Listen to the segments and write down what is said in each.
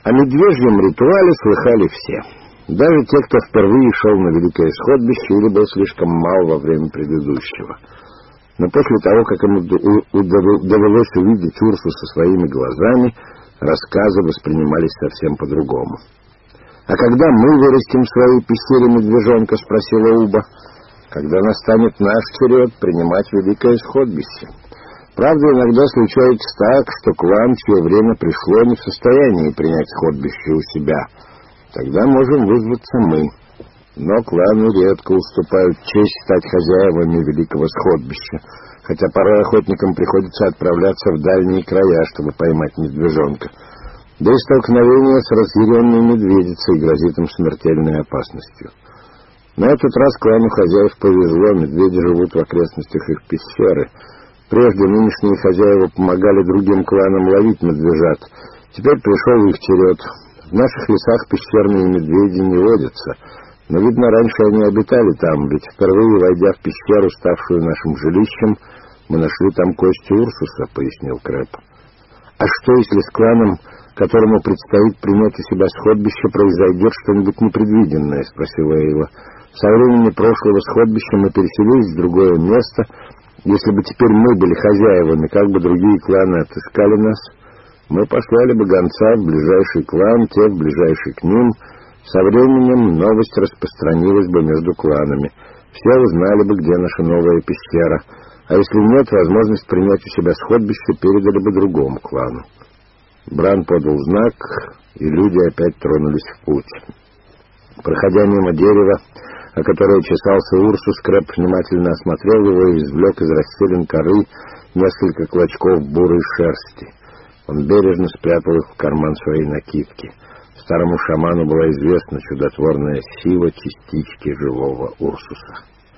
О медвежьем ритуале слыхали все. Даже те, кто впервые шел на Великое Сходбище или был слишком мал во время предыдущего. Но после того, как ему довелось увидеть Урсуса своими глазами, рассказы воспринимались совсем по-другому. «А когда мы вырастим в своей пещере медвежонка?» — спросила Уба. «Когда настанет наш черед принимать Великое Сходбище. Правда, иногда случается так, что клан, чье время пришло, не в состоянии принять сходбище у себя. Тогда можем вызваться мы. Но кланы редко уступают честь стать хозяевами Великого Сходбища, хотя порой охотникам приходится отправляться в дальние края, чтобы поймать медвежонка. Да и столкновение с разъяренной медведицей грозит им смертельной опасностью. На этот раз клану хозяев повезло, медведи живут в окрестностях их пещеры. Прежде нынешние хозяева помогали другим кланам ловить медвежат. Теперь пришел их черед. В наших лесах пещерные медведи не водятся, но, видно, раньше они обитали там, ведь впервые, войдя в пещеру, ставшую нашим жилищем, мы нашли там кости Урсуса, — пояснил Крэб. А что, если с кланом, которому предстоит принять у себя сходбище, произойдет что-нибудь непредвиденное? — спросила Эйла. Со времени прошлого сходбища мы переселились в другое место. Если бы теперь мы были хозяевами, как бы другие кланы отыскали нас? Мы послали бы гонца в ближайший клан, те в ближайший к ним. Со временем новость распространилась бы между кланами. Все узнали бы, где наша новая пещера. А если нет, возможность принять у себя сходбище передали бы другому клану. Бран подал знак, и люди опять тронулись в путь. Проходя мимо дерева, о которое чесался Урсус, Крэб внимательно осмотрел его и извлек из расселин коры несколько клочков бурой шерсти. Он бережно спрятал их в карман своей накидки. Старому шаману была известна чудотворная сила частички живого Урсуса.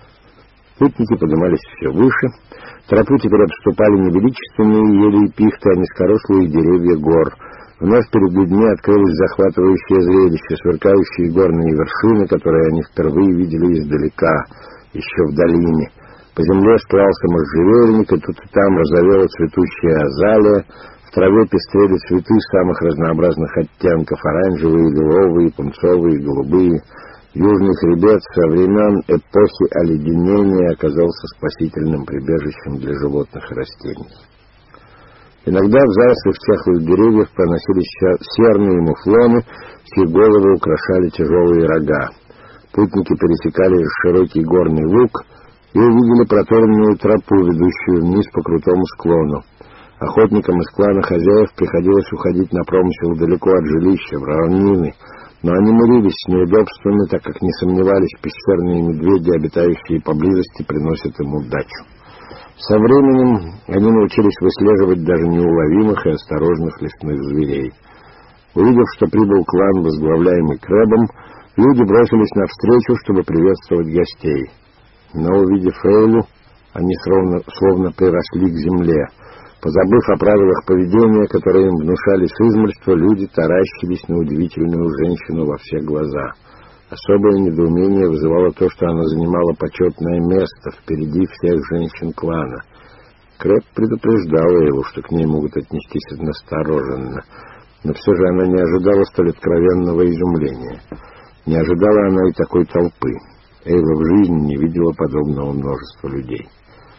Путники поднимались все выше. Тропу теперь обступали не величественные ели и пихты, а низкорослые деревья гор. Вновь перед людьми открылось захватывающее зрелище, сверкающие горные вершины, которые они впервые видели издалека, еще в долине. По земле стлался можжевельник, и тут и там розовела цветущая азалия. В траве пестрели цветы самых разнообразных оттенков: оранжевые, лиловые, пунцовые, голубые. Южный хребет со времен эпохи оледенения оказался спасительным прибежищем для животных и растений. Иногда в зарослях чахлых деревьев проносились серные муфлоны, чьи головы украшали тяжелые рога. Путники пересекали широкий горный луг и увидели проторенную тропу, ведущую вниз по крутому склону. Охотникам из клана хозяев приходилось уходить на промысел далеко от жилища, в равнины, но они мирились с неудобствами, так как не сомневались, пещерные медведи, обитающие поблизости, приносят им удачу. Со временем они научились выслеживать даже неуловимых и осторожных лесных зверей. Увидев, что прибыл клан, возглавляемый Крэбом, люди бросились навстречу, чтобы приветствовать гостей. Но, увидев Эйлу, они словно приросли к земле. Позабыв о правилах поведения, которые им внушали с измольства, люди таращились на удивительную женщину во все глаза. Особое недоумение вызывало то, что она занимала почетное место впереди всех женщин клана. Крэб предупреждал Эйлу, что к ней могут отнестись настороженно, но все же она не ожидала столь откровенного изумления. Не ожидала она и такой толпы. Эйла в жизни не видела подобного множества людей.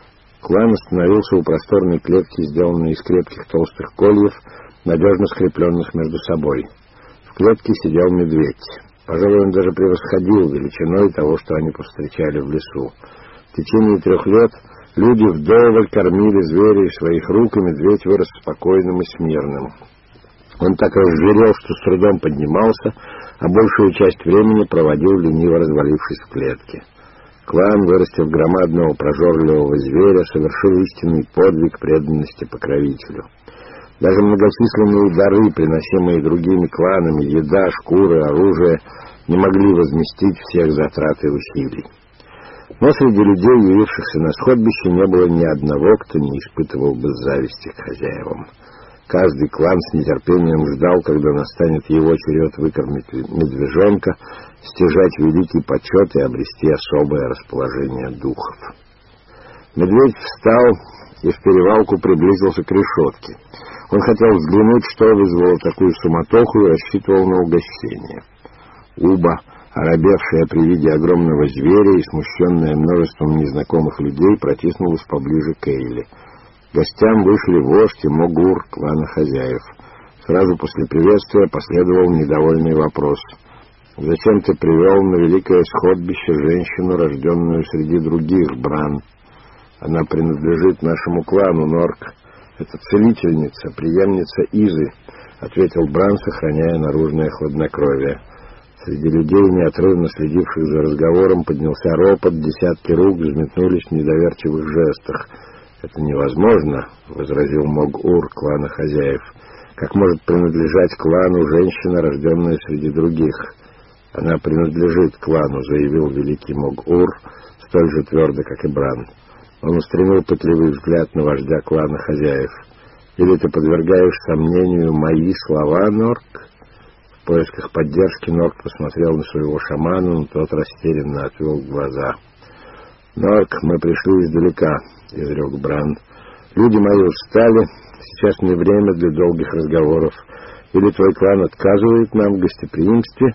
Клан остановился у просторной клетки, сделанной из крепких толстых кольев, надежно скрепленных между собой. В клетке сидел медведь. Пожалуй, он даже превосходил величиной того, что они повстречали в лесу. В течение 3 лет люди вдоволь кормили зверя из своих рук, и медведь вырос спокойным и смирным. Он так разжирел, что с трудом поднимался, а большую часть времени проводил, лениво развалившись в клетке. Клан, вырастив громадного прожорливого зверя, совершил истинный подвиг преданности покровителю. Даже многочисленные дары, приносимые другими кланами, еда, шкуры, оружие, не могли возместить всех затрат и усилий. Но среди людей, явившихся на сходбище, не было ни одного, кто не испытывал бы зависти к хозяевам. Каждый клан с нетерпением ждал, когда настанет его черед выкормить медвежонка, стяжать великий почет и обрести особое расположение духов. Медведь встал и в перевалку приблизился к решетке. Он хотел взглянуть, что вызвало такую суматоху, и рассчитывал на угощение. Уба, оробевшая при виде огромного зверя и смущенная множеством незнакомых людей, протиснулась поближе к Эйли. Гостям вышли вождь и Могур клана хозяев. Сразу после приветствия последовал недовольный вопрос. «Зачем ты привел на великое сходбище женщину, рожденную среди других, Бран? Она принадлежит нашему клану, Норк. Это целительница, преемница Изы», — ответил Бран, сохраняя наружное хладнокровие. Среди людей, неотрывно следивших за разговором, поднялся ропот, десятки рук взметнулись в недоверчивых жестах. «Это невозможно», — возразил Могур клана хозяев. «Как может принадлежать клану женщина, рожденная среди других?» «Она принадлежит клану», — заявил великий Могур, столь же твердо, как и Бран. Он устремил пытливый взгляд на вождя клана хозяев. «Или ты подвергаешь сомнению мои слова, Норк?» В поисках поддержки Норк посмотрел на своего шамана, но тот растерянно отвел глаза. «Норк, мы пришли издалека», — изрек Бран. «Люди мои устали, сейчас не время для долгих разговоров. Или твой клан отказывает нам в гостеприимстве?»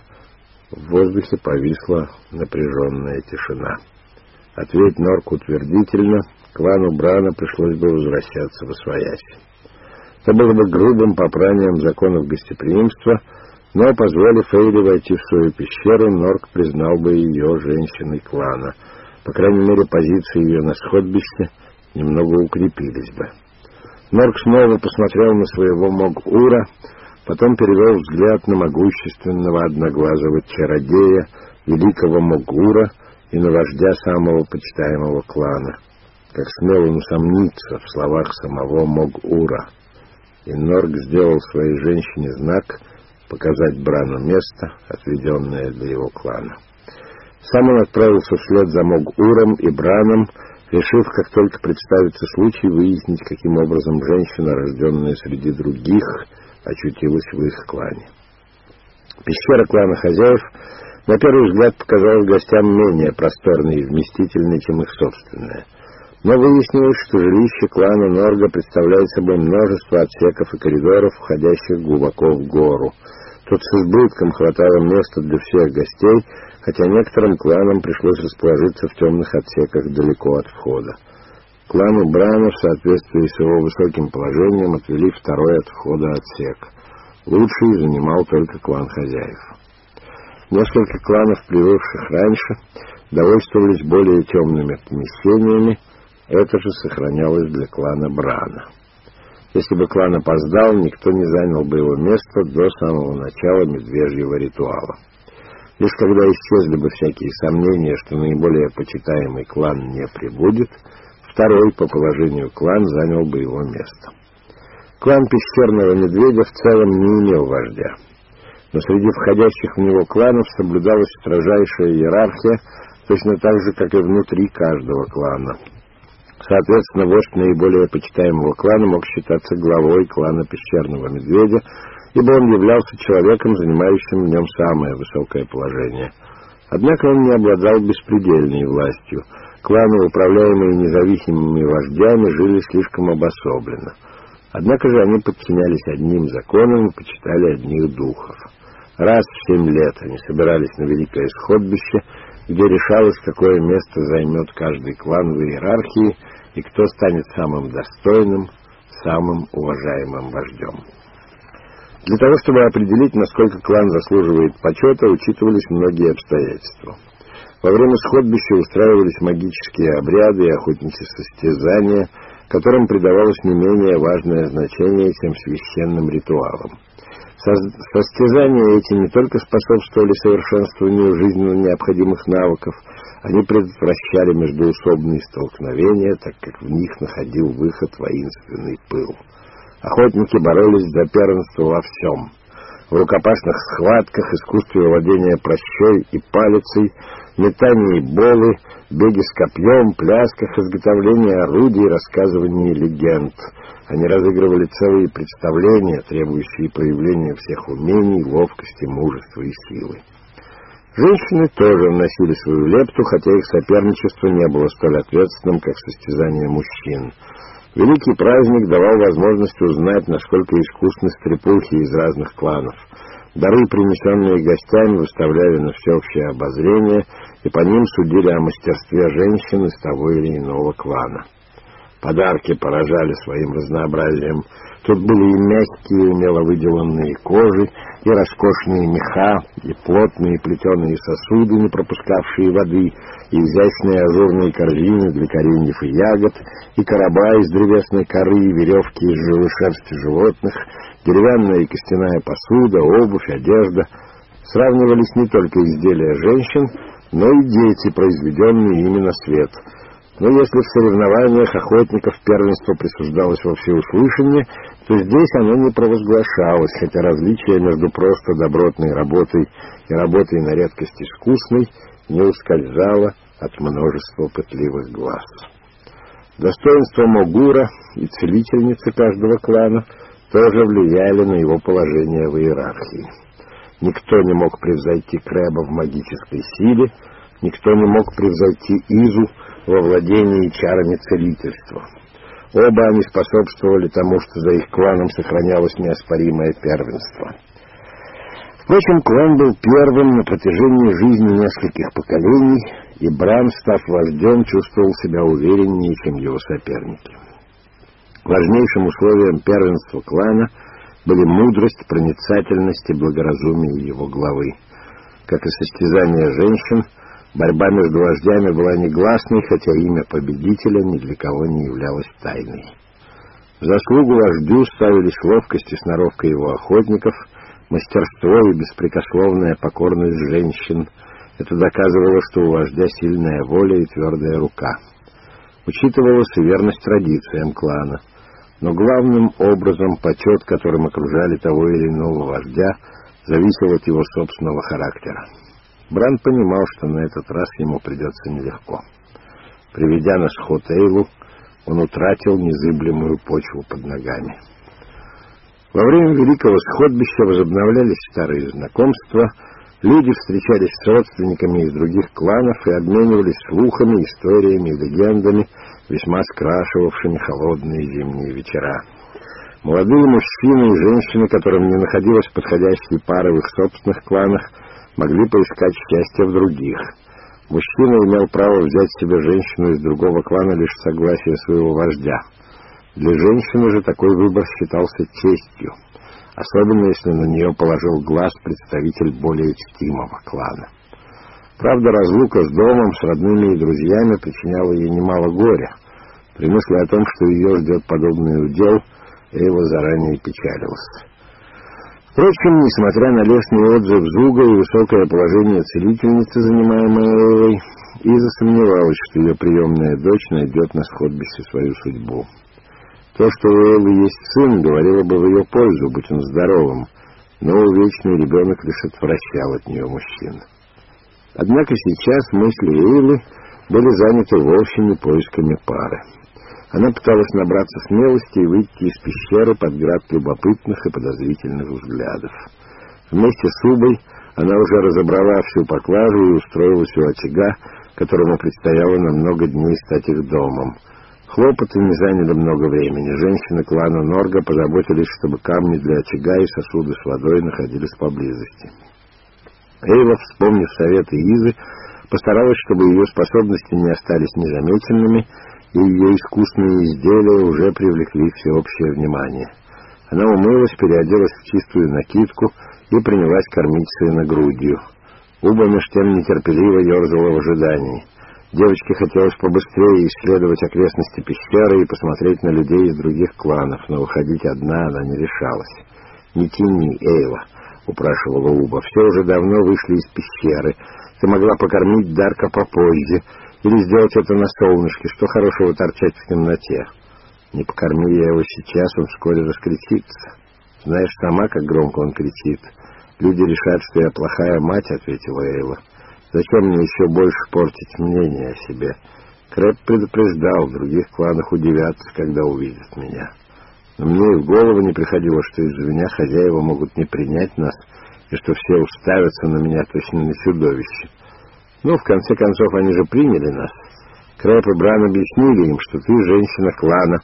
В воздухе повисла напряженная тишина. Ответь Норк утвердительно, клану Брана пришлось бы возвращаться восвояси. Это было бы грубым попранием законов гостеприимства, но, позволив Эйли войти в свою пещеру, Норк признал бы ее женщиной клана. По крайней мере, позиции ее на сходбище немного укрепились бы. Норк снова посмотрел на своего Могура, потом перевел взгляд на могущественного одноглазого чародея, великого Могура, и на вождя самого почитаемого клана. Как смел он усомниться в словах самого Могура. И Норк сделал своей женщине знак показать Брану место, отведенное для его клана. Сам он отправился вслед за Могуром и Браном, решив, как только представится случай, выяснить, каким образом женщина, рожденная среди других, очутилась в их клане. Пещера клана хозяев на первый взгляд показалась гостям менее просторной и вместительной, чем их собственная. Но выяснилось, что жилище клана Норга представляет собой множество отсеков и коридоров, входящих глубоко в гору. Тут с избытком хватало места для всех гостей, хотя некоторым кланам пришлось расположиться в темных отсеках далеко от входа. Клану Брана, в соответствии с его высоким положением, отвели второй от входа отсек. Лучший занимал только клан хозяев. Несколько кланов, прибывших раньше, довольствовались более темными помещениями. Это же сохранялось для клана Брана. Если бы клан опоздал, никто не занял бы его место до самого начала медвежьего ритуала. Лишь когда исчезли бы всякие сомнения, что наиболее почитаемый клан не прибудет, второй по положению клан занял бы его место. Клан пещерного медведя в целом не имел вождя, но среди входящих в него кланов соблюдалась строжайшая иерархия, точно так же, как и внутри каждого клана. Соответственно, вождь наиболее почитаемого клана мог считаться главой клана пещерного медведя, ибо он являлся человеком, занимающим в нем самое высокое положение. Однако он не обладал беспредельной властью. Кланы, управляемые независимыми вождями, жили слишком обособленно. Однако же они подчинялись одним законам и почитали одних духов. Раз в 7 лет они собирались на великое сходбище, где решалось, какое место займет каждый клан в иерархии и кто станет самым достойным, самым уважаемым вождем. Для того, чтобы определить, насколько клан заслуживает почета, учитывались многие обстоятельства. Во время сходбища устраивались магические обряды и охотничьи состязания, которым придавалось не менее важное значение, чем священным ритуалам. Состязания эти не только способствовали совершенствованию жизненно необходимых навыков, они предотвращали междоусобные столкновения, так как в них находил выход воинственный пыл. Охотники боролись за первенство во всем. В рукопашных схватках, искусстве владения пращой и палицей, метании болы, беге с копьем, плясках, изготовлении орудий, рассказывании легенд. Они разыгрывали целые представления, требующие проявления всех умений, ловкости, мужества и силы. Женщины тоже вносили свою лепту, хотя их соперничество не было столь ответственным, как состязание мужчин. Великий праздник давал возможность узнать, насколько искусны стрепухи из разных кланов. Дары, принесенные гостями, выставляли на всеобщее обозрение, и по ним судили о мастерстве женщин из того или иного клана. Подарки поражали своим разнообразием. Тут были и мягкие, умело выделанные кожи, и роскошные меха, и плотные плетеные сосуды, не пропускавшие воды, и изящные ажурные корзины для кореньев и ягод, и короба из древесной коры, и веревки из живой шерсти животных, деревянная и костяная посуда, обувь, одежда. Сравнивались не только изделия женщин, но и дети, произведенные ими на свет. Но если в соревнованиях охотников первенство присуждалось во всеуслышание, то здесь оно не провозглашалось, хотя различие между просто добротной работой и работой на редкость искусной не ускользало от множества пытливых глаз. Достоинства Могура и целительницы каждого клана тоже влияли на его положение в иерархии. Никто не мог превзойти Крэба в магической силе, никто не мог превзойти Изу во владении чарами целительства. Оба они способствовали тому, что за их кланом сохранялось неоспоримое первенство. Впрочем, клан был первым на протяжении жизни нескольких поколений, и Бран, став вождем, чувствовал себя увереннее, чем его соперники. Важнейшим условием первенства клана были мудрость, проницательность и благоразумие его главы. Как и состязание женщин, борьба между вождями была негласной, хотя имя победителя ни для кого не являлось тайной. В заслугу вождю ставились ловкость и сноровка его охотников, мастерство и беспрекословная покорность женщин. Это доказывало, что у вождя сильная воля и твердая рука. Учитывалась и верность традициям клана. Но главным образом почет, которым окружали того или иного вождя, зависел от его собственного характера. Бран понимал, что на этот раз ему придется нелегко. Приведя на сход Эйлу, он утратил незыблемую почву под ногами. Во время Великого Сходбища возобновлялись старые знакомства, люди встречались с родственниками из других кланов и обменивались слухами, историями и легендами, весьма скрашивавшими холодные зимние вечера. Молодые мужчины и женщины, которым не находилось подходящей пары в их собственных кланах, могли поискать счастье в других. Мужчина имел право взять себе женщину из другого клана лишь с согласия своего вождя. Для женщины же такой выбор считался честью, особенно если на нее положил глаз представитель более чтимого клана. Правда, разлука с домом, с родными и друзьями причиняла ей немало горя. При мысли о том, что ее ждет подобный удел, Эйла заранее печалилась. Впрочем, несмотря на лестный отзыв Зуга и высокое положение целительницы, занимаемой Эйлой, Иза сомневалась, что ее приемная дочь найдет на сходбище свою судьбу. То, что у Эйлы есть сын, говорило бы в ее пользу, будь он здоровым, но увечный ребенок лишь отвращал от нее мужчин. Однако сейчас мысли Эйлы были заняты вовсе не поисками пары. Она пыталась набраться смелости и выйти из пещеры под град любопытных и подозрительных взглядов. Вместе с Убой она уже разобрала всю поклажу и устроилась у очага, которому предстояло на много дней стать их домом. Хлопоты не заняли много времени. Женщины клана Норга позаботились, чтобы камни для очага и сосуды с водой находились поблизости. Эйла, вспомнив советы Изы, постаралась, чтобы ее способности не остались незамеченными, и ее искусные изделия уже привлекли всеобщее внимание. Она умылась, переоделась в чистую накидку и принялась кормить сына грудью. Уба меж тем нетерпеливо ерзала в ожидании. Девочке хотелось побыстрее исследовать окрестности пещеры и посмотреть на людей из других кланов, но выходить одна она не решалась. «Не тяни, Эйла», — упрашивала Уба, — «все уже давно вышли из пещеры. Ты могла покормить Дарка попозже или сделать это на солнышке. Что хорошего торчать в темноте? Не покорми я его сейчас, он вскоре раскричится. Знаешь сама, как громко он кричит. Люди решат, что я плохая мать», — ответила Эйла. «Зачем мне еще больше портить мнение о себе? Крэб предупреждал, в других кланах удивятся, когда увидят меня. Но мне и в голову не приходило, что из-за меня хозяева могут не принять нас, и что все уставятся на меня точно на чудовище. Ну, в конце концов, они же приняли нас. Крэб и Бран объяснили им, что ты женщина клана,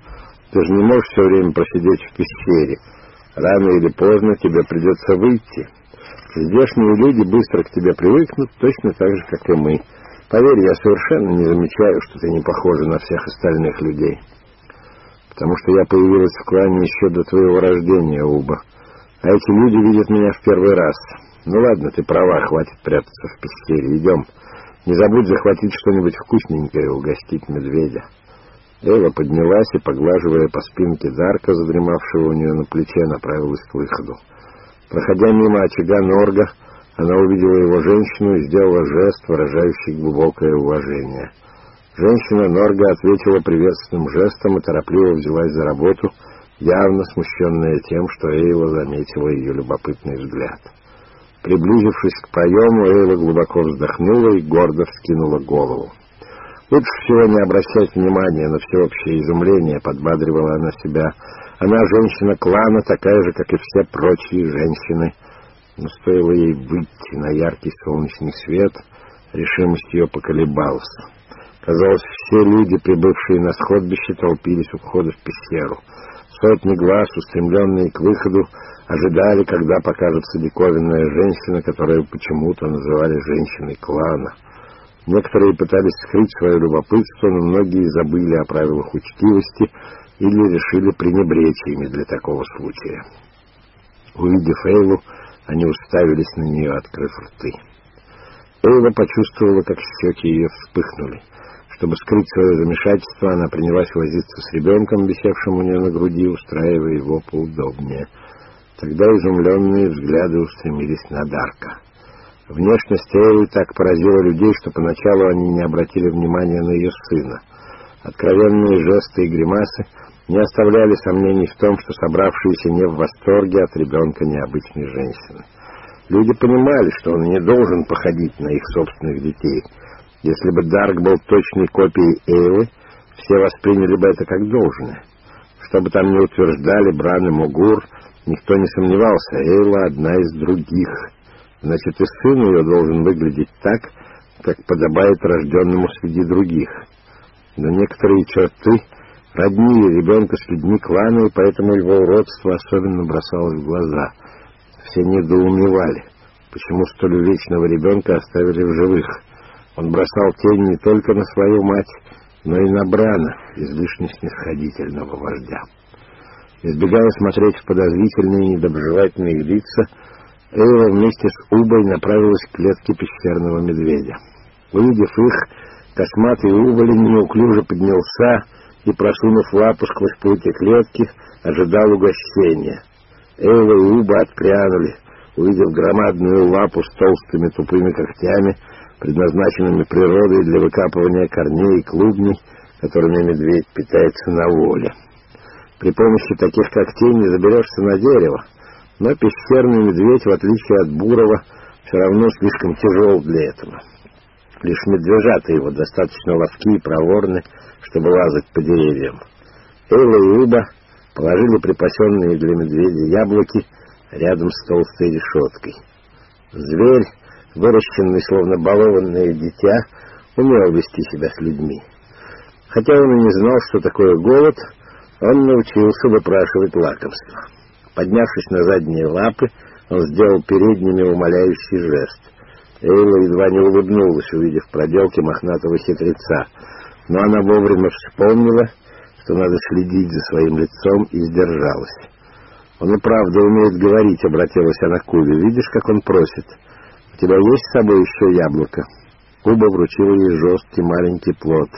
Ты же не можешь все время просидеть в пещере. Рано или поздно тебе придется выйти. Здешние люди быстро к тебе привыкнут, точно так же, как и мы. Поверь, я совершенно не замечаю, что ты не похожа на всех остальных людей. Потому что я появилась в клане еще до твоего рождения, Уба. А эти люди видят меня в первый раз. Ну ладно, ты права, хватит прятаться в пещере. Идем. Не забудь захватить что-нибудь вкусненькое и угостить медведя. Эйла поднялась и, поглаживая по спинке Дарка, задремавшего у нее на плече, направилась к выходу. Проходя мимо очага Норга, она увидела его женщину и сделала жест, выражающий глубокое уважение. Женщина Норга ответила приветственным жестом и торопливо взялась за работу, явно смущенная тем, что Эйла заметила ее любопытный взгляд. Приблизившись к проему, Эйла глубоко вздохнула и гордо вскинула голову. Лучше всего не обращать внимания на всеобщее изумление, подбадривала она себя. Она женщина клана, такая же, как и все прочие женщины. Но стоило ей выйти на яркий солнечный свет, решимость ее поколебалась. Казалось, все люди, прибывшие на сходбище, толпились у входа в пещеру. Сотни глаз, устремленные к выходу, ожидали, когда покажется диковинная женщина, которую почему-то называли женщиной клана. Некоторые пытались скрыть свое любопытство, но многие забыли о правилах учтивости или решили пренебречь ими для такого случая. Увидев Эйлу, они уставились на нее, открыв рты. Эйла почувствовала, как щеки ее вспыхнули. Чтобы скрыть свое замешательство, она принялась возиться с ребенком, висевшим у нее на груди, устраивая его поудобнее. Тогда изумленные взгляды устремились на Дарка. Внешность Эйлы так поразила людей, что поначалу они не обратили внимания на ее сына. Откровенные жесты и гримасы не оставляли сомнений в том, что собравшиеся не в восторге от ребенка необычной женщины. Люди понимали, что он не должен походить на их собственных детей. Если бы Дарк был точной копией Эйлы, все восприняли бы это как должное. Что бы там ни утверждали Бран и Мугур, никто не сомневался, Эйла одна из других. Значит, и сын ее должен выглядеть так, как подобает рожденному среди других. Но некоторые черты роднили ребенка с людьми клана, и поэтому его уродство особенно бросалось в глаза. Все недоумевали, почему столь увечного ребенка оставили в живых. Он бросал тень не только на свою мать, но и на Брана, излишне снисходительного вождя. Избегая смотреть в подозрительные и недоброжелательные лица, Эйла вместе с Убой направилась к клетке пещерного медведя. Увидев их, косматый уволень неуклюже поднялся и, просунув лапу сквозь прутья клетки, ожидал угощения. Эйла и Уба отпрянули, увидев громадную лапу с толстыми тупыми когтями, предназначенными природой для выкапывания корней и клубней, которыми медведь питается на воле. При помощи таких когтей не заберешься на дерево, но пещерный медведь, в отличие от бурого, все равно слишком тяжел для этого. Лишь медвежата его достаточно ловки и проворны, чтобы лазать по деревьям. Эйла и Уба положили припасенные для медведя яблоки рядом с толстой решеткой. Зверь, выращенный словно балованное дитя, умел вести себя с людьми. Хотя он и не знал, что такое голод, он научился выпрашивать лакомство. Поднявшись на задние лапы, он сделал передними умоляющий жест. Эйла едва не улыбнулась, увидев проделки мохнатого хитреца, но она вовремя вспомнила, что надо следить за своим лицом, и сдержалась. «Он и правда умеет говорить», — обратилась она к Убе. «Видишь, как он просит? У тебя есть с собой еще яблоко?» Уба вручила ей жесткий маленький плод.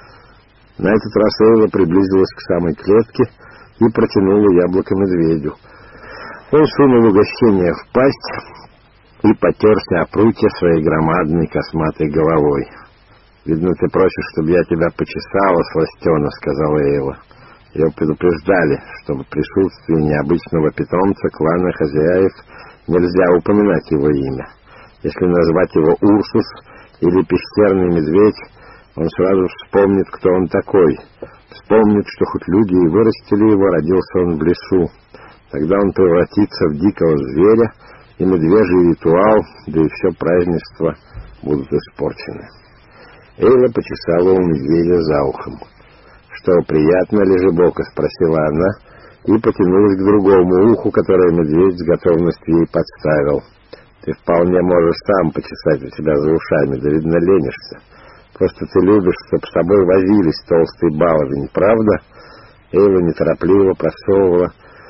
На этот раз Эйла приблизилась к самой клетке и протянула яблоко медведю. Он сунул угощение в пасть и потерся о прутья своей громадной косматой головой. «Видно, ты просишь, чтобы я тебя почесала, сластена», — сказала Эйла. Ее предупреждали, что в присутствии необычного питомца клана хозяев нельзя упоминать его имя. Если назвать его Урсус или пещерный медведь, он сразу вспомнит, кто он такой. Вспомнит, что хоть люди и вырастили его, родился он в лесу. Тогда он превратится в дикого зверя, и медвежий ритуал, да и все празднество будут испорчены. Эйла почесала у медведя за ухом. «Что, приятно, лежебока?» — спросила она и потянулась к другому уху, которое медведь с готовностью ей подставил. «Ты вполне можешь сам почесать у себя за ушами, да, видно, ленишься. Просто ты любишь, чтоб с тобой возились толстые баловни, правда?» Эйла неторопливо просовывала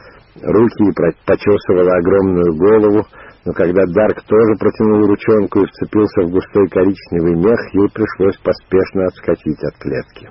руки и почесывала огромную голову, но когда Дарк тоже протянул ручонку и вцепился в густой коричневый мех, ей пришлось поспешно отскочить от клетки.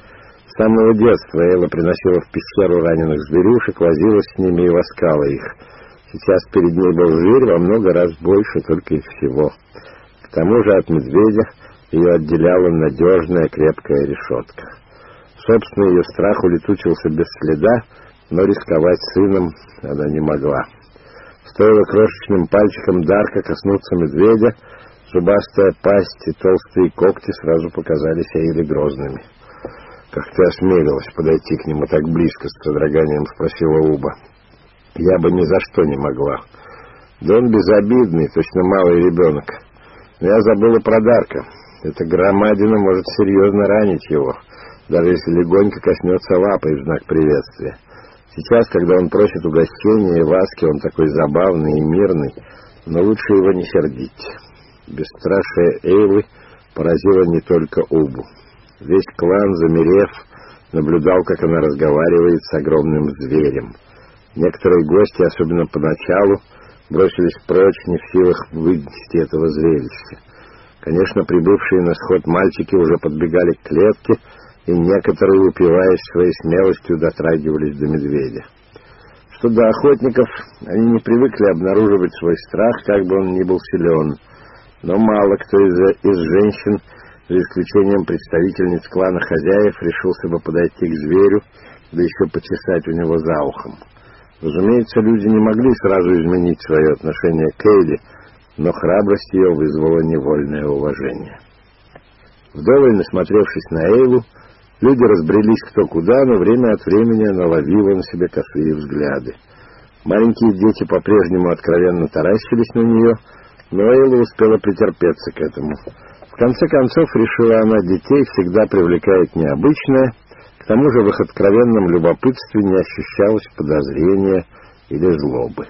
С самого детства Эйла приносила в пещеру раненых зверюшек, возилась с ними и ласкала их. Сейчас перед ней был зверь во много раз больше только их всего. К тому же от медведя ее отделяла надежная крепкая решетка. Собственно, ее страх улетучился без следа, но рисковать сыном она не могла. Стоило крошечным пальчиком Дарка коснуться медведя, зубастая пасть и толстые когти сразу показались Эйле грозными. «Как ты осмелилась подойти к нему так близко?» — с содроганием спросила Уба. «Я бы ни за что не могла. Да он безобидный, точно малый ребенок. Но я забыла про Дарка. Эта громадина может серьезно ранить его, даже если легонько коснется лапой в знак приветствия. Сейчас, когда он просит угощения и ласки, он такой забавный и мирный, но лучше его не сердить». Бесстрашие Эйлы поразило не только Убу. Весь клан, замерев, наблюдал, как она разговаривает с огромным зверем. Некоторые гости, особенно поначалу, бросились прочь, не в силах вынести этого зрелища. Конечно, прибывшие на сход мальчики уже подбегали к клетке, и некоторые, упиваясь своей смелостью, дотрагивались до медведя. Что до охотников, они не привыкли обнаруживать свой страх, как бы он ни был силен. Но мало кто из женщин, за исключением представительниц клана хозяев, решился бы подойти к зверю, да еще почесать у него за ухом. Разумеется, люди не могли сразу изменить свое отношение к Эйле, но храбрость ее вызвала невольное уважение. Вдоволь насмотревшись на Эйлу, люди разбрелись кто куда, но время от времени она ловила на себе косые взгляды. Маленькие дети по-прежнему откровенно таращились на нее, но Эйла успела претерпеться к этому. В конце концов, решила она, детей всегда привлекает необычное, к тому же в их откровенном любопытстве не ощущалось подозрения или злобы.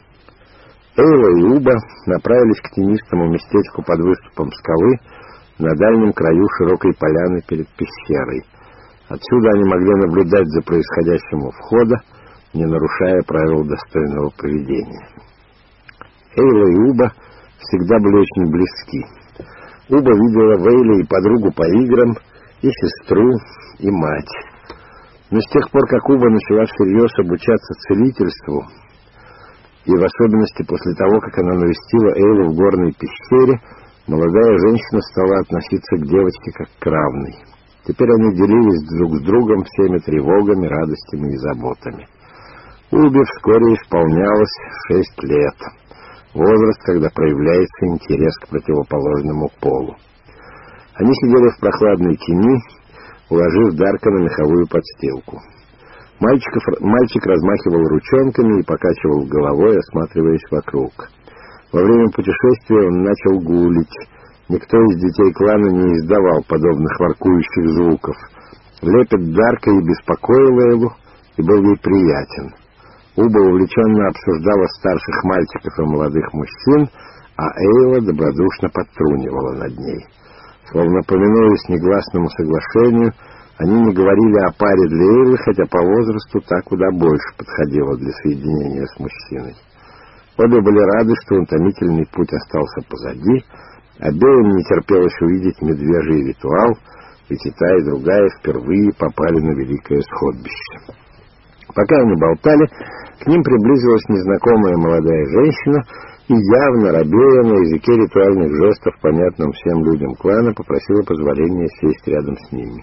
Эйла и Уба направились к тенистому местечку под выступом скалы на дальнем краю широкой поляны перед пещерой. Отсюда они могли наблюдать за происходящим у входа, не нарушая правил достойного поведения. Эйла и Уба всегда были очень близки. Уба видела в Эйле и подругу по играм, и сестру, и мать. Но с тех пор, как Уба начала всерьез обучаться целительству, и в особенности после того, как она навестила Эйлу в горной пещере, молодая женщина стала относиться к девочке как к равной. Теперь они делились друг с другом всеми тревогами, радостями и заботами. Убе вскоре исполнялось 6 лет. Возраст, когда проявляется интерес к противоположному полу. Они сидели в прохладной тени, уложив Дарка на меховую подстилку. Мальчик размахивал ручонками и покачивал головой, осматриваясь вокруг. Во время путешествия он начал гулить. Никто из детей клана не издавал подобных воркующих звуков. Лепет Дарка и беспокоил его, и был ей приятен. Уба увлеченно обсуждала старших мальчиков и молодых мужчин, а Эйла добродушно подтрунивала над ней. Словно повинуясь негласному соглашению, они не говорили о паре для Эйлы, хотя по возрасту та куда больше подходила для соединения с мужчиной. Обе были рады, что утомительный путь остался позади, обеим не терпелось увидеть медвежий ритуал, ведь и та, и другая впервые попали на великое сходбище. Пока они болтали, к ним приблизилась незнакомая молодая женщина и, явно робея на языке ритуальных жестов, понятным всем людям клана, попросила позволения сесть рядом с ними.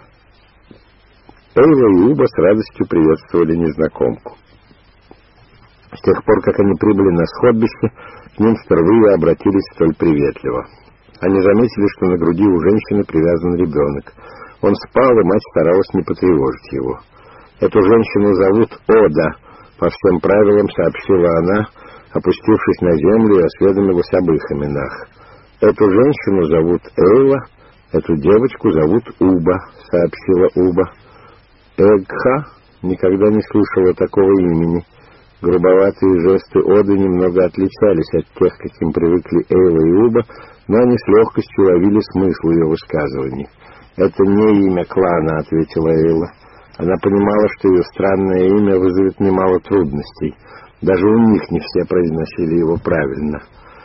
Эйла и Уба с радостью приветствовали незнакомку. С тех пор, как они прибыли на сходбище, к ним впервые обратились столь приветливо. Они заметили, что на груди у женщины привязан ребенок. Он спал, и мать старалась не потревожить его. «Эту женщину зовут Ода», — по всем правилам сообщила она, опустившись на землю, и осведомилась об их именах. «Эту женщину зовут Эйла, эту девочку зовут Уба», — сообщила Уба. Эгха никогда не слышала такого имени. Грубоватые жесты Оды немного отличались от тех, каким привыкли Эйла и Уба, но они с легкостью ловили смысл ее высказываний. «Это не имя клана», — ответила Эйла. Она понимала, что ее странное имя вызовет немало трудностей. Даже у них не все произносили его правильно.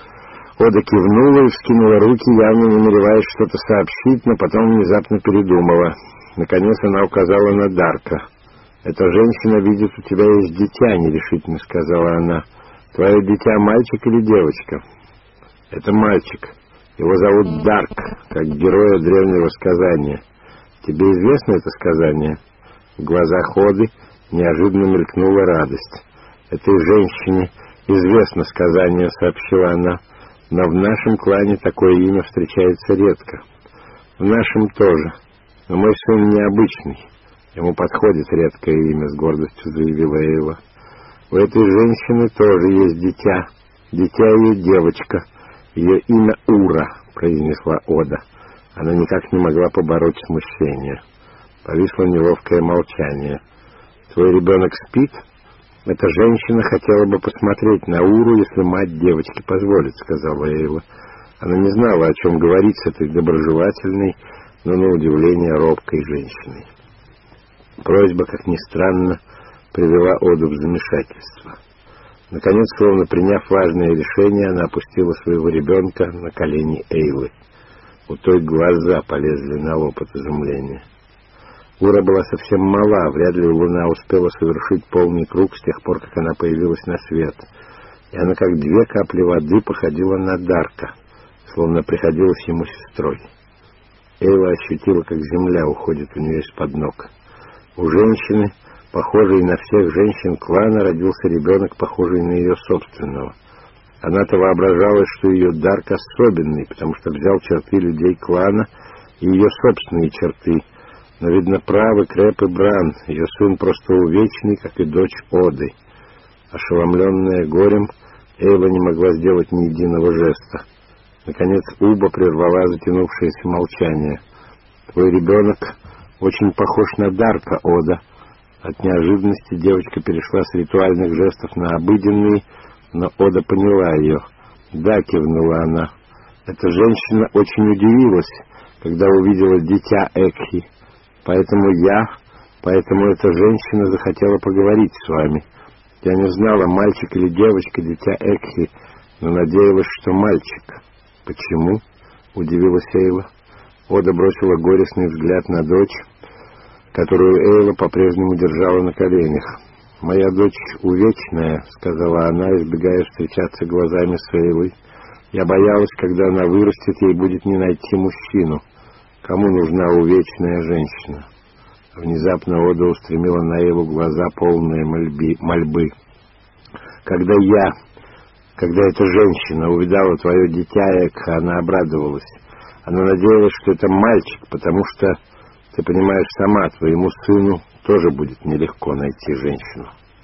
Ода кивнула и вскинула руки, явно намереваясь что-то сообщить, но потом внезапно передумала. Наконец она указала на Дарка. «Эта женщина видит, у тебя есть дитя», — нерешительно сказала она. «Твое дитя мальчик или девочка?» «Это мальчик. Его зовут Дарк, как героя древнего сказания. Тебе известно это сказание?» В глазах Оды неожиданно мелькнула радость. «Этой женщине известно сказание», — сообщила она. «Но в нашем клане такое имя встречается редко». «В нашем тоже. Но мой сын необычный. Ему подходит редкое имя», — с гордостью заявила Эйла. «У этой женщины тоже есть дитя. Дитя ее девочка. Ее имя Ура», — произнесла Ода. Она никак не могла побороть смущение. Повисло неловкое молчание. «Твой ребенок спит?» «Эта женщина хотела бы посмотреть на Уру, если мать девочки позволит», — сказала Эйла. Она не знала, о чем говорить с этой доброжелательной, но на удивление робкой женщиной. Просьба, как ни странно, привела Оду в замешательство. Наконец, словно приняв важное решение, она опустила своего ребенка на колени Эйлы. У той глаза полезли на лоб от изумления. Ура была совсем мала, вряд ли Луна успела совершить полный круг с тех пор, как она появилась на свет. И она, как две капли воды, походила на Дарка, словно приходилась ему сестрой. Эйла ощутила, как земля уходит у нее из-под ног. У женщины, похожей на всех женщин клана, родился ребенок, похожий на ее собственного. Она-то воображала, что ее Дарк особенный, потому что взял черты людей клана и ее собственные черты. Но, видно, правы Крэп и Бран, ее сын просто увечный, как и дочь Оды. Ошеломленная горем, Эйла не могла сделать ни единого жеста. Наконец Уба прервала затянувшееся молчание. «Твой ребенок очень похож на Дарка, Ода». От неожиданности девочка перешла с ритуальных жестов на обыденные, но Ода поняла ее. «Да», — кивнула она. «Эта женщина очень удивилась, когда увидела дитя Экхи. Поэтому эта женщина захотела поговорить с вами. Я не знала, мальчик или девочка, дитя Экхи, но надеялась, что мальчик». «Почему?» — удивилась Эйла. Ода бросила горестный взгляд на дочь, которую Эйла по-прежнему держала на коленях. «Моя дочь увечная», — сказала она, избегая встречаться глазами с Эйлой. «Я боялась, когда она вырастет, ей будет не найти мужчину. Кому нужна увечная женщина?» Внезапно Ода устремила на Эйлу глаза, полные мольбы. Когда эта женщина увидала твое дитя, Экха, она обрадовалась. Она надеялась, что это мальчик, потому что, ты понимаешь сама, твоему сыну тоже будет нелегко найти женщину».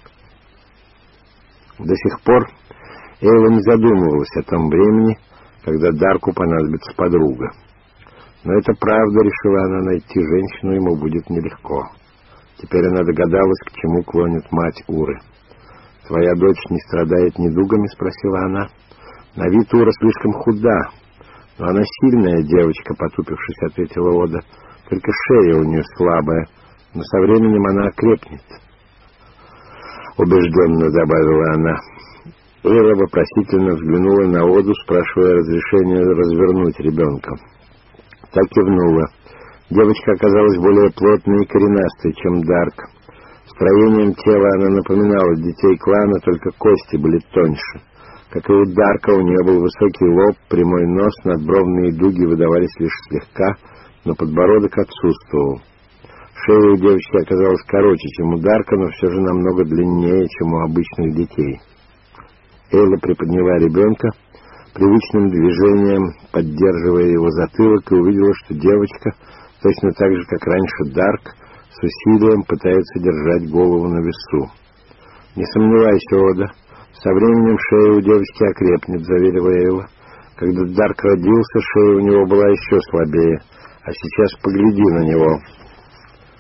До сих пор Эйла не задумывалась о том времени, когда Дарку понадобится подруга. Но это правда, решила она, найти женщину ему будет нелегко. Теперь она догадалась, к чему клонит мать Уры. «Твоя дочь не страдает недугами?» — спросила она. «На вид Ура слишком худа, но она сильная девочка», — потупившись, ответила Ода. «Только шея у нее слабая, но со временем она окрепнет», — убежденно добавила она. Эйла вопросительно взглянула на Оду, спрашивая разрешения развернуть ребенка. Так кивнула. Девочка оказалась более плотной и коренастой, чем Дарк. Строением тела она напоминала детей клана, только кости были тоньше. Как и у Дарка, у нее был высокий лоб, прямой нос, надбровные дуги выдавались лишь слегка, но подбородок отсутствовал. Шея у девочки оказалась короче, чем у Дарка, но все же намного длиннее, чем у обычных детей. Эйла приподняла ребенка, привычным движением поддерживая его затылок, и увидела, что девочка, точно так же, как раньше Дарк, с усилием пытается держать голову на весу. «Не сомневайся, Ода, со временем шея у девочки окрепнет», — заверила Эйла. «Когда Дарк родился, шея у него была еще слабее, а сейчас погляди на него».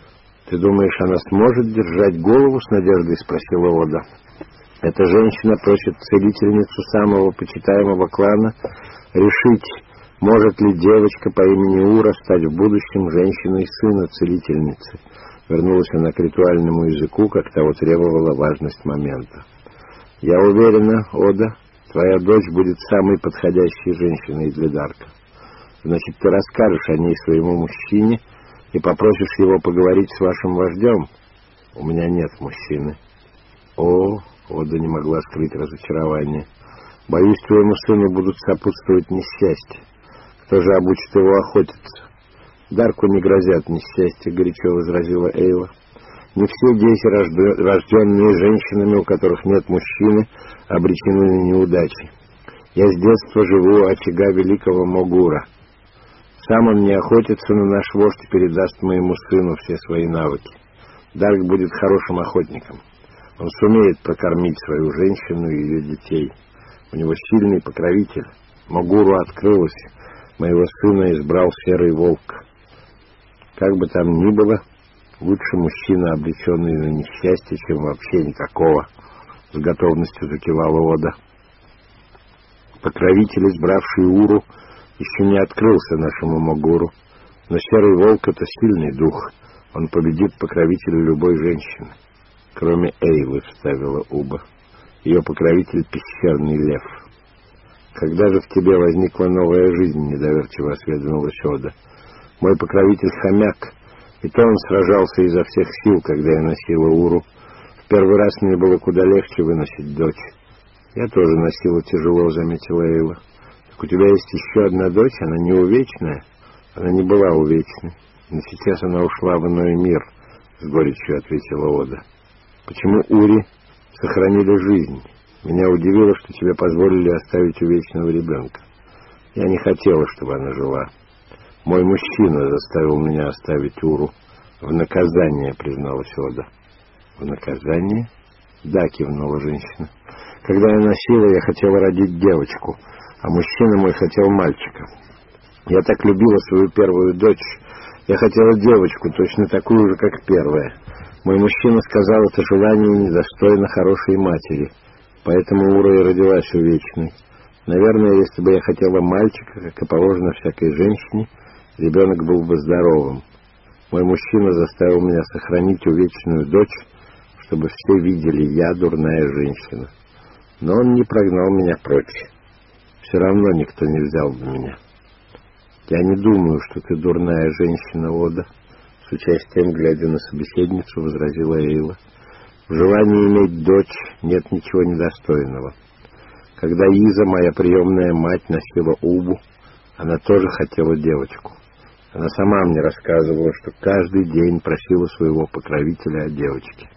«Ты думаешь, она сможет держать голову?» — с надеждой спросила Ода. «Эта женщина просит целительницу самого почитаемого клана решить, может ли девочка по имени Ура стать в будущем женщиной сына целительницы». Вернулась она к ритуальному языку, как того требовала важность момента. «Я уверена, Ода, твоя дочь будет самой подходящей женщиной для Дарка. Значит, ты расскажешь о ней своему мужчине и попросишь его поговорить с вашим вождем?» «У меня нет мужчины». «О!» — Ода не могла скрыть разочарование. «Боюсь, твоему сыну будут сопутствовать несчастья. Кто же обучит его охотиться?» «Дарку не грозят несчастья», — горячо возразила Эйла. «Не все дети, рожденные женщинами, у которых нет мужчины, обречены на неудачи. Я с детства живу у очага великого Могура. Сам он не охотится, но наш вождь передаст моему сыну все свои навыки. Дарк будет хорошим охотником. Он сумеет прокормить свою женщину и ее детей. У него сильный покровитель. Могуру открылось. Моего сына избрал серый волк. Как бы там ни было, лучше мужчина, обреченный на несчастье, чем вообще никакого», — с готовностью закивала Ода. «Покровитель, избравший Уру, еще не открылся нашему Могуру, но серый волк — это сильный дух. Он победит покровителя любой женщины. Кроме Эйлы», — вставила Уба. «Ее покровитель — пещерный лев». «Когда же в тебе возникла новая жизнь?» — недоверчиво осведомилась Ода. «Мой покровитель хомяк, и то он сражался изо всех сил, когда я носила Уру. В первый раз мне было куда легче выносить дочь». «Я тоже носила тяжело», — заметила Эйла. «Так у тебя есть еще одна дочь? Она не увечная?» «Она не была увечной, но сейчас она ушла в иной мир», — с горечью ответила Ода. «Почему Ури сохранили жизнь? Меня удивило, что тебе позволили оставить увечного ребенка. Я не хотела, чтобы она жила. Мой мужчина заставил меня оставить Уру. В наказание», — призналась Ода. «В наказание?» «Да», — кивнула женщина. «Когда я носила, я хотела родить девочку, а мужчина мой хотел мальчика. Я так любила свою первую дочь. Я хотела девочку, точно такую же, как первая. Мой мужчина сказал, это желание недостойно хорошей матери. Поэтому Ура и родилась увечной. Наверное, если бы я хотела мальчика, как и положено всякой женщине, ребенок был бы здоровым. Мой мужчина заставил меня сохранить увечную дочь, чтобы все видели, я дурная женщина. Но он не прогнал меня прочь. Все равно никто не взял бы меня». «Я не думаю, что ты дурная женщина, Ода», — с участием, глядя на собеседницу, возразила Эйла. «В желании иметь дочь нет ничего недостойного. Когда Иза, моя приемная мать, носила Убу, она тоже хотела девочку. Она сама мне рассказывала, что каждый день просила своего покровителя о девочке.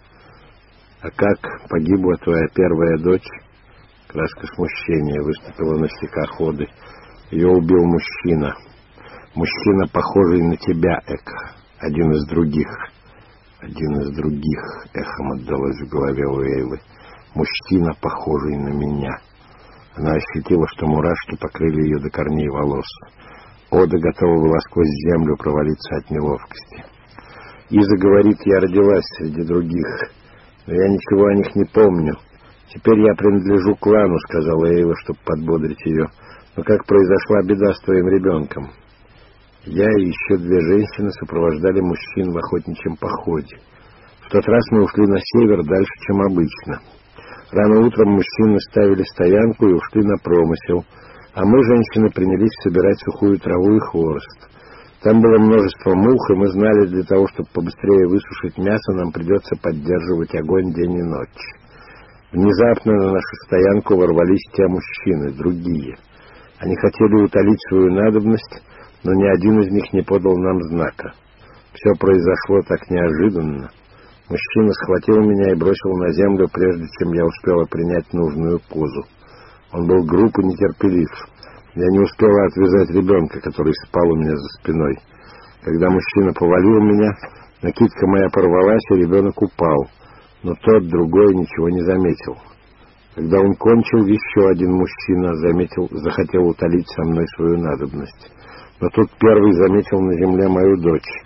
А как погибла твоя первая дочь?» Краска смущения выступила на щеках Оды. «Ее убил мужчина. Мужчина, похожий на тебя, Эка. Один из других». «Один из других», — эхом отдалось в голове у Эйлы. «Мужчина, похожий на меня». Она ощутила, что мурашки покрыли ее до корней волос. Ода готова была сквозь землю провалиться от неловкости. «Иза говорит, я родилась среди других, но я ничего о них не помню. Теперь я принадлежу клану», — сказала Эйла, чтобы подбодрить ее. «Но как произошла беда с твоим ребенком?» «Я и еще 2 женщины сопровождали мужчин в охотничьем походе. В тот раз мы ушли на север дальше, чем обычно. Рано утром мужчины ставили стоянку и ушли на промысел, а мы, женщины, принялись собирать сухую траву и хворост. Там было множество мух, и мы знали, для того, чтобы побыстрее высушить мясо, нам придется поддерживать огонь день и ночь. Внезапно на нашу стоянку ворвались те мужчины, другие. Они хотели утолить свою надобность, но ни один из них не подал нам знака. Все произошло так неожиданно. Мужчина схватил меня и бросил на землю, прежде чем я успела принять нужную позу. Он был груб и нетерпелив. Я не успела отвязать ребенка, который спал у меня за спиной. Когда мужчина повалил меня, накидка моя порвалась, и ребенок упал. Но тот, другой, ничего не заметил. Когда он кончил, еще один мужчина захотел утолить со мной свою надобность. Но тут первый заметил на земле мою дочь.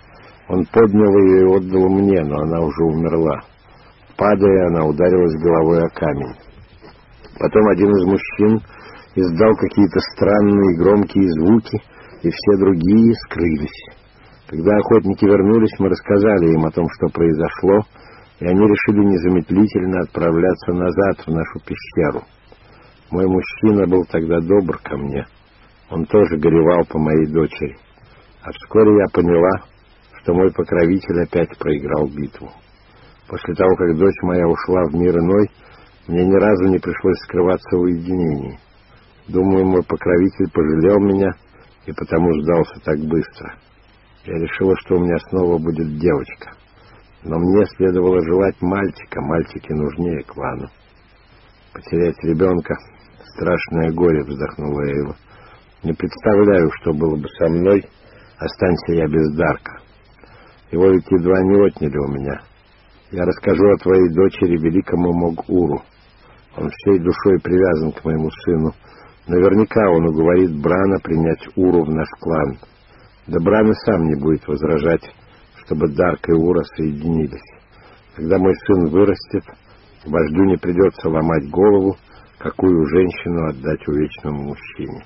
Он поднял ее и отдал мне, но она уже умерла. Падая, она ударилась головой о камень. Потом один из мужчин издал какие-то странные громкие звуки, и все другие скрылись. Когда охотники вернулись, мы рассказали им о том, что произошло, и они решили незамедлительно отправляться назад в нашу пещеру. Мой мужчина был тогда добр ко мне. Он тоже горевал по моей дочери. А вскоре я поняла, что мой покровитель опять проиграл битву. После того, как дочь моя ушла в мир иной, мне ни разу не пришлось скрываться в уединении. Думаю, мой покровитель пожалел меня и потому сдался так быстро. Я решила, что у меня снова будет девочка. Но мне следовало желать мальчика. Мальчики нужнее клану. Потерять ребенка — страшное горе, вздохнула Эйла. Не представляю, что было бы со мной, останься я без Дарка. Его ведь едва не отняли у меня. Я расскажу о твоей дочери великому Мог-Уру. Он всей душой привязан к моему сыну. Наверняка он уговорит Брана принять Уру в наш клан. Да Бран и сам не будет возражать, чтобы Дарк и Ура соединились. Когда мой сын вырастет, вождю не придется ломать голову, какую женщину отдать увечному мужчине.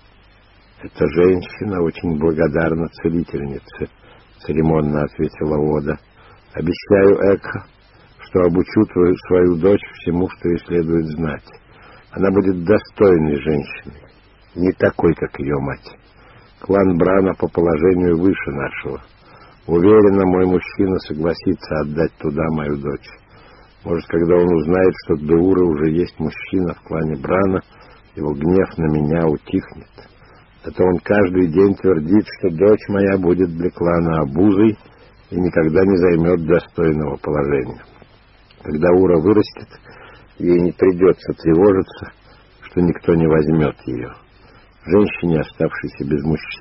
«Эта женщина очень благодарна целительнице», — церемонно ответила Ода. «Обещаю, Экха, что обучу свою дочь всему, что ей следует знать. Она будет достойной женщиной, не такой, как ее мать. Клан Брана по положению выше нашего. Уверена, мой мужчина согласится отдать туда мою дочь. Может, когда он узнает, что до Уры уже есть мужчина в клане Брана, его гнев на меня утихнет. А то он каждый день твердит, что дочь моя будет для клана обузой и никогда не займет достойного положения. Когда Ура вырастет, ей не придется тревожиться, что никто не возьмет ее. Женщине, оставшейся без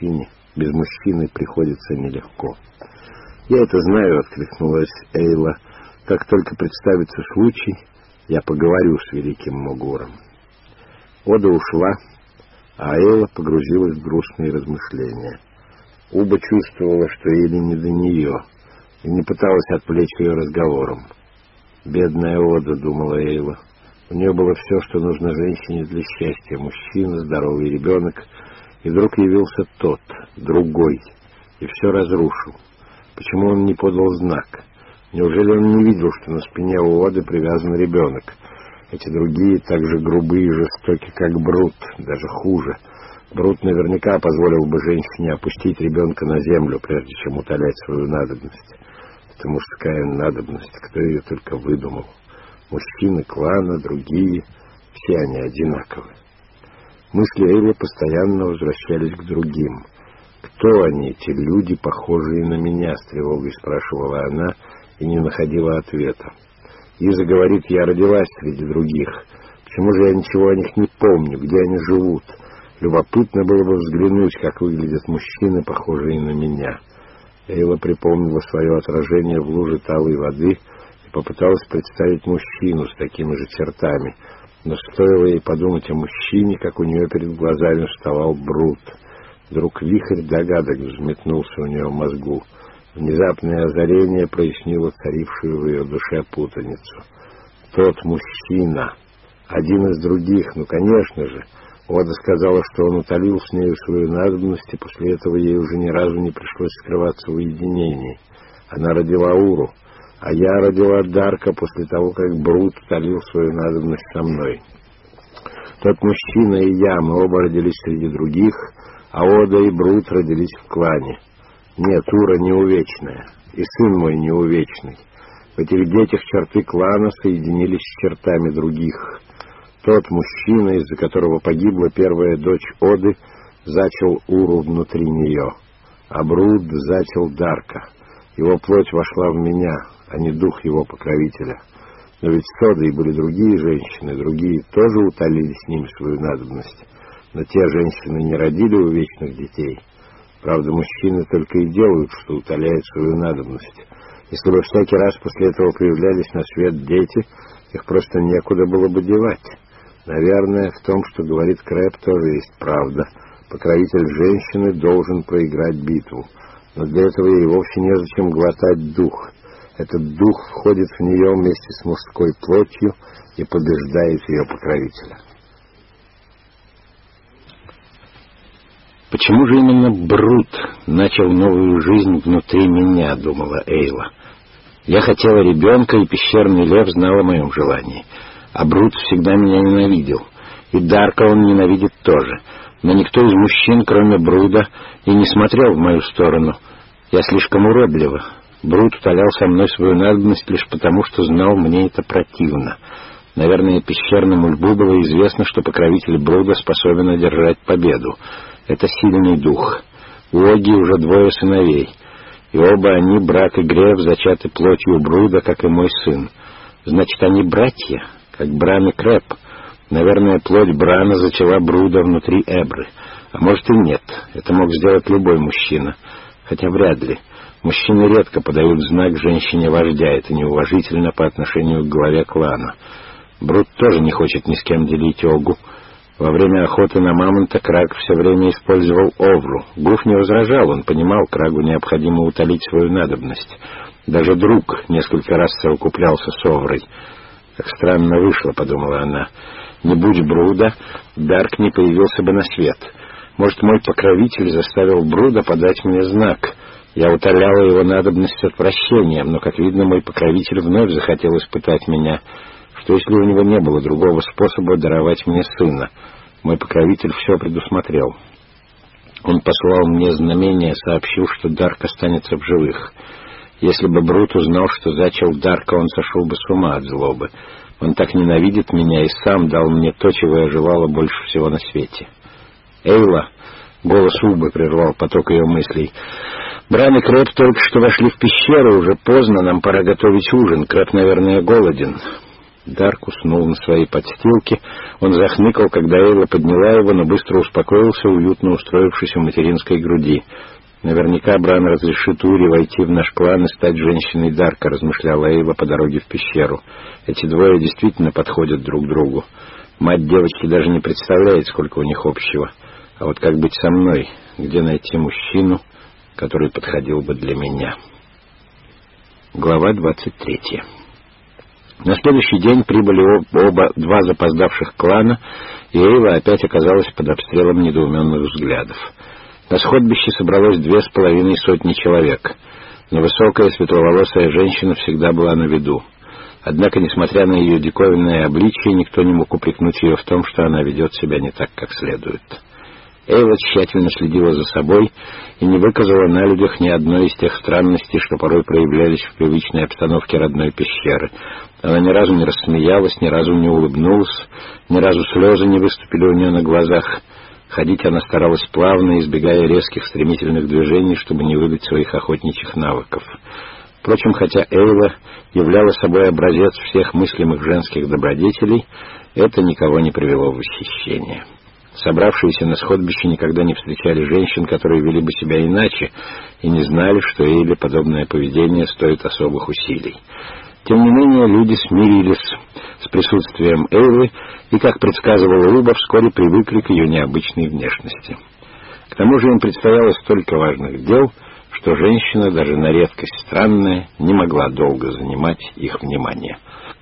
мужчины, приходится нелегко. «Я это знаю», — откликнулась Эйла. «Как только представится случай, я поговорю с великим Могуром». Ода ушла, а Эйла погрузилась в грустные размышления. Уба чувствовала, что Эйле не до нее, и не пыталась отвлечь ее разговором. «Бедная Ода», — думала Эйла. У нее было все, что нужно женщине для счастья. Мужчина, здоровый ребенок. И вдруг явился тот, другой, и все разрушил. Почему он не подал знак? Неужели он не видел, что на спине у Оды привязан ребенок? Эти другие так же грубые и жестоки, как Брут, даже хуже. Брут наверняка позволил бы женщине опустить ребенка на землю, прежде чем утолять свою надобность. Это мужская надобность, кто ее только выдумал. Мужчины клана, другие, все они одинаковы. Мысли Эйлы постоянно возвращались к другим. «Кто они, эти люди, похожие на меня?» — с тревогой спрашивала она и не находила ответа. Иза говорит, я родилась среди других. Почему же я ничего о них не помню, где они живут? Любопытно было бы взглянуть, как выглядят мужчины, похожие на меня. Эйла припомнила свое отражение в луже талой воды и попыталась представить мужчину с такими же чертами. Но стоило ей подумать о мужчине, как у нее перед глазами вставал Брут. Вдруг вихрь догадок взметнулся у нее в мозгу. Внезапное озарение прояснило царившую в ее душе путаницу. Тот мужчина, один из других, ну, конечно же. Ода сказала, что он утолил с нею свою надобность, и после этого ей уже ни разу не пришлось скрываться в уединении. Она родила Уру, а я родила Дарка после того, как Брут утолил свою надобность со мной. Тот мужчина и я, мы оба родились среди других, а Ода и Брут родились в клане. Нет, Ура не увечная, и сын мой не увечный. В этих детях черты клана соединились с чертами других. Тот мужчина, из-за которого погибла первая дочь Оды, зачал Уру внутри нее, а Брут зачал Дарка. Его плоть вошла в меня, а не дух его покровителя. Но ведь с Одой были другие женщины, другие тоже утолили с ним свою надобность. Но те женщины не родили увечных детей. Правда, мужчины только и делают, что утоляют свою надобность. Если бы всякий раз после этого появлялись на свет дети, их просто некуда было бы девать. Наверное, в том, что говорит Крэб, тоже есть правда. Покровитель женщины должен проиграть битву. Но для этого ей вовсе незачем глотать дух. Этот дух входит в нее вместе с мужской плотью и побеждает ее покровителя. «Почему же именно Брут начал новую жизнь внутри меня?» — думала Эйла. «Я хотела ребенка, и пещерный лев знал о моем желании. А Брут всегда меня ненавидел. И Дарка он ненавидит тоже. Но никто из мужчин, кроме Бруда, и не смотрел в мою сторону. Я слишком уродлива. Брут утолял со мной свою надобность лишь потому, что знал, мне это противно. Наверное, пещерному льву было известно, что покровитель Бруда способен одержать победу. Это сильный дух. У Оги уже 2 сыновей, и оба они, брат и Греф, зачаты плотью Бруда, как и мой сын. Значит, они братья, как Бран и Крэп. Наверное, плоть Брана зачала Бруда внутри Эбры. А может и нет, это мог сделать любой мужчина. Хотя вряд ли. Мужчины редко подают знак женщине-вождя, это неуважительно по отношению к главе клана. Брут тоже не хочет ни с кем делить Огу. Во время охоты на мамонта Краг все время использовал Овру. Гуф не возражал, он понимал, Крагу необходимо утолить свою надобность. Даже друг несколько раз совокуплялся с Оврой. «Как странно вышло», — подумала она. «Не будь Бруда, Дарк не появился бы на свет. Может, мой покровитель заставил Бруда подать мне знак. Я утоляла его надобность отвращением, но, как видно, мой покровитель вновь захотел испытать меня. Что если у него не было другого способа даровать мне сына? Мой покровитель все предусмотрел. Он послал мне знамение, сообщил, что Дарк останется в живых. Если бы Брут узнал, что зачал Дарка, он сошел бы с ума от злобы. Он так ненавидит меня и сам дал мне то, чего я желала больше всего на свете». «Эйла!» — голос Убы прервал поток ее мыслей. «Бран и Крэп только что вошли в пещеру, уже поздно, нам пора готовить ужин. Крэп, наверное, голоден». Дарк уснул на своей подстилке. Он захныкал, когда Эйла подняла его, но быстро успокоился, уютно устроившись у материнской груди. «Наверняка Бран разрешит Ури войти в наш клан и стать женщиной Дарка», — размышляла Эйла по дороге в пещеру. «Эти двое действительно подходят друг другу. Мать девочки даже не представляет, сколько у них общего. А вот как быть со мной? Где найти мужчину, который подходил бы для меня?» Глава 23. На следующий день прибыли два запоздавших клана, и Эйла опять оказалась под обстрелом недоуменных взглядов. На сходбище собралось 250 человек, но высокая светловолосая женщина всегда была на виду. Однако, несмотря на ее диковинное обличие, никто не мог упрекнуть ее в том, что она ведет себя не так, как следует. Эйла тщательно следила за собой и не выказала на людях ни одной из тех странностей, что порой проявлялись в привычной обстановке родной пещеры. Она ни разу не рассмеялась, ни разу не улыбнулась, ни разу слезы не выступили у нее на глазах. Ходить она старалась плавно, избегая резких стремительных движений, чтобы не выдать своих охотничьих навыков. Впрочем, хотя Эйла являла собой образец всех мыслимых женских добродетелей, это никого не привело в восхищение. Собравшиеся на сходбище никогда не встречали женщин, которые вели бы себя иначе, и не знали, что Эйле подобное поведение стоит особых усилий. Тем не менее, люди смирились с присутствием Эйлы и, как предсказывала Уба, вскоре привыкли к ее необычной внешности. К тому же им предстояло столько важных дел, что женщина, даже на редкость странная, не могла долго занимать их внимание.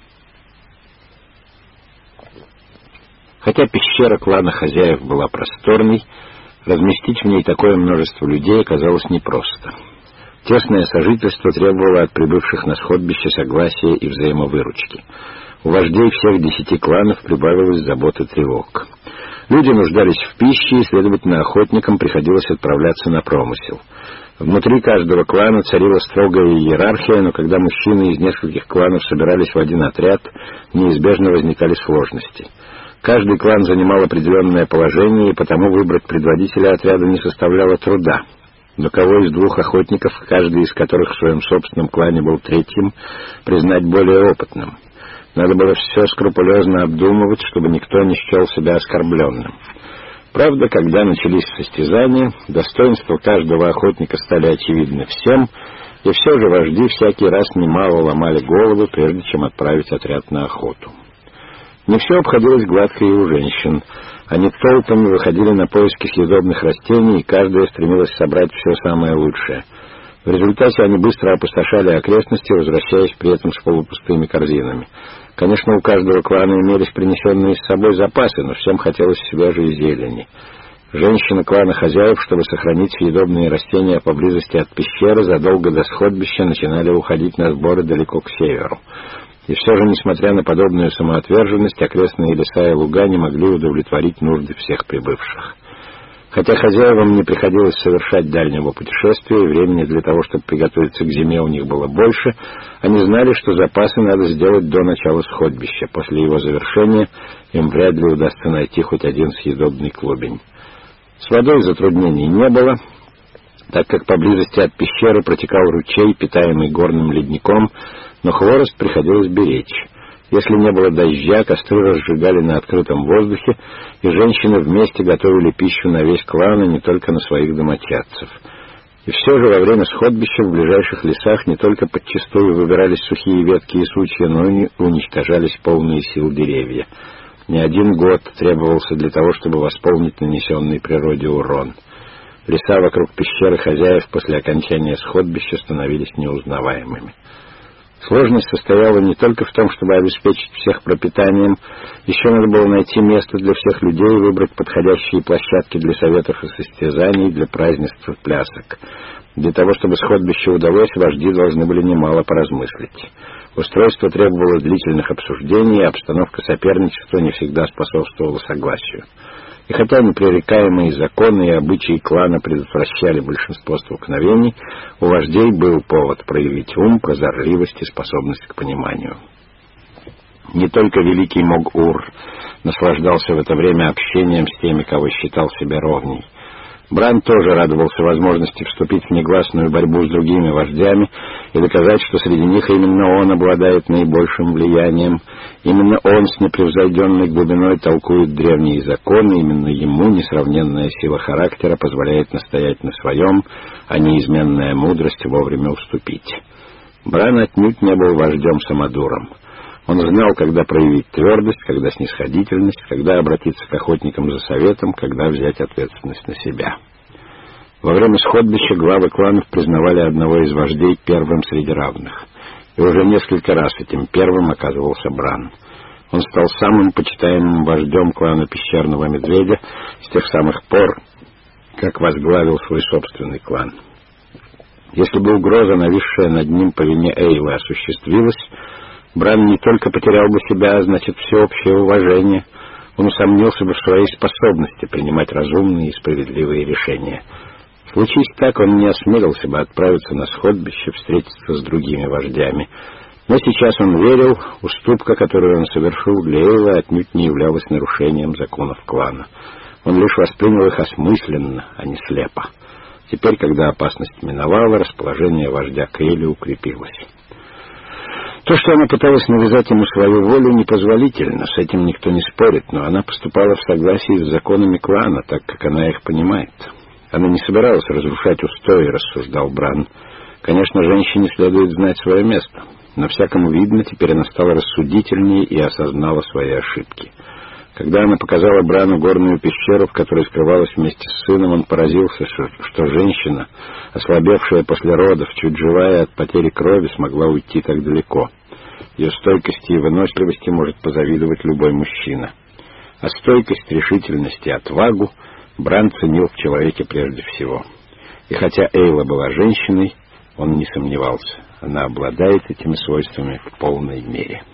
Хотя пещера клана хозяев была просторной, разместить в ней такое множество людей оказалось непросто. Тесное сожительство требовало от прибывших на сходбище согласия и взаимовыручки. У вождей всех 10 кланов прибавилось забот и тревог. Люди нуждались в пище, и, следовательно, охотникам приходилось отправляться на промысел. Внутри каждого клана царила строгая иерархия, но когда мужчины из нескольких кланов собирались в один отряд, неизбежно возникали сложности. Каждый клан занимал определенное положение, и потому выбрать предводителя отряда не составляло труда. Но кого из 2 охотников, каждый из которых в своем собственном клане был третьим, признать более опытным? Надо было все скрупулезно обдумывать, чтобы никто не счел себя оскорбленным. Правда, когда начались состязания, достоинства каждого охотника стали очевидны всем, и все же вожди всякий раз немало ломали головы, прежде чем отправить отряд на охоту. Не все обходилось гладко и у женщин. Они толпами выходили на поиски съедобных растений, и каждая стремилась собрать все самое лучшее. В результате они быстро опустошали окрестности, возвращаясь при этом с полупустыми корзинами. Конечно, у каждого клана имелись принесенные с собой запасы, но всем хотелось свежей зелени. Женщины клана хозяев, чтобы сохранить съедобные растения поблизости от пещеры, задолго до сходбища начинали уходить на сборы далеко к северу. И все же, несмотря на подобную самоотверженность, окрестные леса и луга не могли удовлетворить нужды всех прибывших. Хотя хозяевам не приходилось совершать дальнего путешествия, и времени для того, чтобы приготовиться к зиме, у них было больше, они знали, что запасы надо сделать до начала сходбища. После его завершения им вряд ли удастся найти хоть один съедобный клубень. С водой затруднений не было, так как поблизости от пещеры протекал ручей, питаемый горным ледником, но хворост приходилось беречь. Если не было дождя, костры разжигали на открытом воздухе, и женщины вместе готовили пищу на весь клан, и не только на своих домочадцев. И все же во время сходбища в ближайших лесах не только подчистую выбирались сухие ветки и сучья, но и уничтожались полные сил деревья. Не один год требовался для того, чтобы восполнить нанесенный природе урон. Леса вокруг пещеры хозяев после окончания сходбища становились неузнаваемыми. Сложность состояла не только в том, чтобы обеспечить всех пропитанием, еще надо было найти место для всех людей, выбрать подходящие площадки для советов и состязаний, для празднеств и плясок. Для того, чтобы сходбище удалось, вожди должны были немало поразмыслить. Устройство требовало длительных обсуждений, и обстановка соперничества не всегда способствовала согласию. И хотя непререкаемые законы и обычаи клана предотвращали большинство столкновений, у вождей был повод проявить ум, прозорливость и способность к пониманию. Не только великий Мог-Ур наслаждался в это время общением с теми, кого считал себе ровней. Бран тоже радовался возможности вступить в негласную борьбу с другими вождями и доказать, что среди них именно он обладает наибольшим влиянием. Именно он с непревзойденной глубиной толкует древние законы, именно ему несравненная сила характера позволяет настоять на своем, а неизменная мудрость вовремя уступить. Бран отнюдь не был вождем-самодуром. Он знал, когда проявить твердость, когда снисходительность, когда обратиться к охотникам за советом, когда взять ответственность на себя. Во время сходбища главы кланов признавали одного из вождей первым среди равных. И уже несколько раз этим первым оказывался Бран. Он стал самым почитаемым вождем клана Пещерного Медведя с тех самых пор, как возглавил свой собственный клан. Если бы угроза, нависшая над ним по вине Эйлы, осуществилась, Бран не только потерял бы себя, а значит, всеобщее уважение. Он усомнился бы в своей способности принимать разумные и справедливые решения. Случись так, он не осмелился бы отправиться на сходбище, встретиться с другими вождями. Но сейчас он верил, уступка, которую он совершил для Эйлы, отнюдь не являлась нарушением законов клана. Он лишь воспринял их осмысленно, а не слепо. Теперь, когда опасность миновала, расположение вождя к Эйле укрепилось. То, что она пыталась навязать ему свою волю, непозволительно, с этим никто не спорит, но она поступала в согласии с законами клана, так как она их понимает. Она не собиралась разрушать устои, рассуждал Бран. Конечно, женщине следует знать свое место, но всякому видно, теперь она стала рассудительнее и осознала свои ошибки. Когда она показала Брану горную пещеру, в которой скрывалась вместе с сыном, он поразился, что женщина, ослабевшая после родов, чуть живая от потери крови, смогла уйти так далеко. Ее стойкости и выносливости может позавидовать любой мужчина. А стойкость, решительность и отвагу Бран ценил в человеке прежде всего. И хотя Эйла была женщиной, он не сомневался, она обладает этими свойствами в полной мере.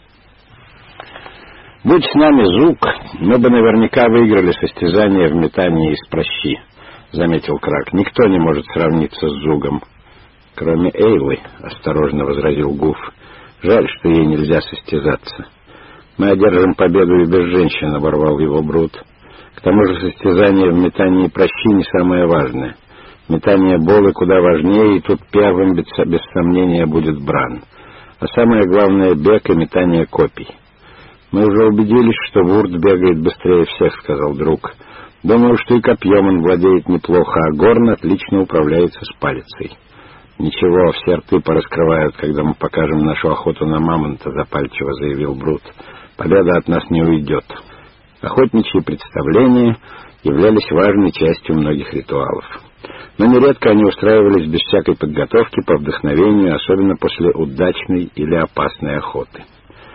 «Будь с нами Зуг, мы бы наверняка выиграли состязание в метании из пращи», — заметил Крак. «Никто не может сравниться с Зугом». «Кроме Эйлы», — осторожно возразил Гуф. «Жаль, что ей нельзя состязаться». «Мы одержим победу и без женщин», — оборвал его Брут. «К тому же состязание в метании пращи не самое важное. Метание болы куда важнее, и тут первым, без сомнения, будет Бран. А самое главное — бег и метание копий». «Мы уже убедились, что Вурд бегает быстрее всех», — сказал друг. «Думаю, что и копьем он владеет неплохо, а Горн отлично управляется с палицей». «Ничего, все рты пораскрывают, когда мы покажем нашу охоту на мамонта», — запальчиво заявил Брут. «Победа от нас не уйдет». Охотничьи представления являлись важной частью многих ритуалов. Но нередко они устраивались без всякой подготовки по вдохновению, особенно после удачной или опасной охоты.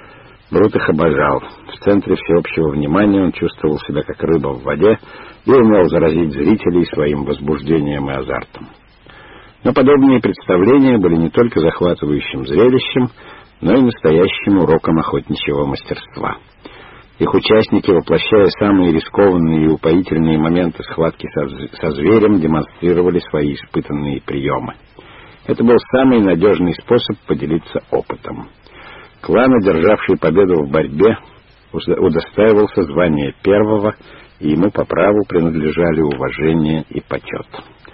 Брут их обожал. В центре всеобщего внимания он чувствовал себя как рыба в воде и умел заразить зрителей своим возбуждением и азартом. Но подобные представления были не только захватывающим зрелищем, но и настоящим уроком охотничьего мастерства. Их участники, воплощая самые рискованные и упоительные моменты схватки со зверем, демонстрировали свои испытанные приемы. Это был самый надежный способ поделиться опытом. Клан, одержавший победу в борьбе, удостаивался звания первого, и ему по праву принадлежали уважение и почет.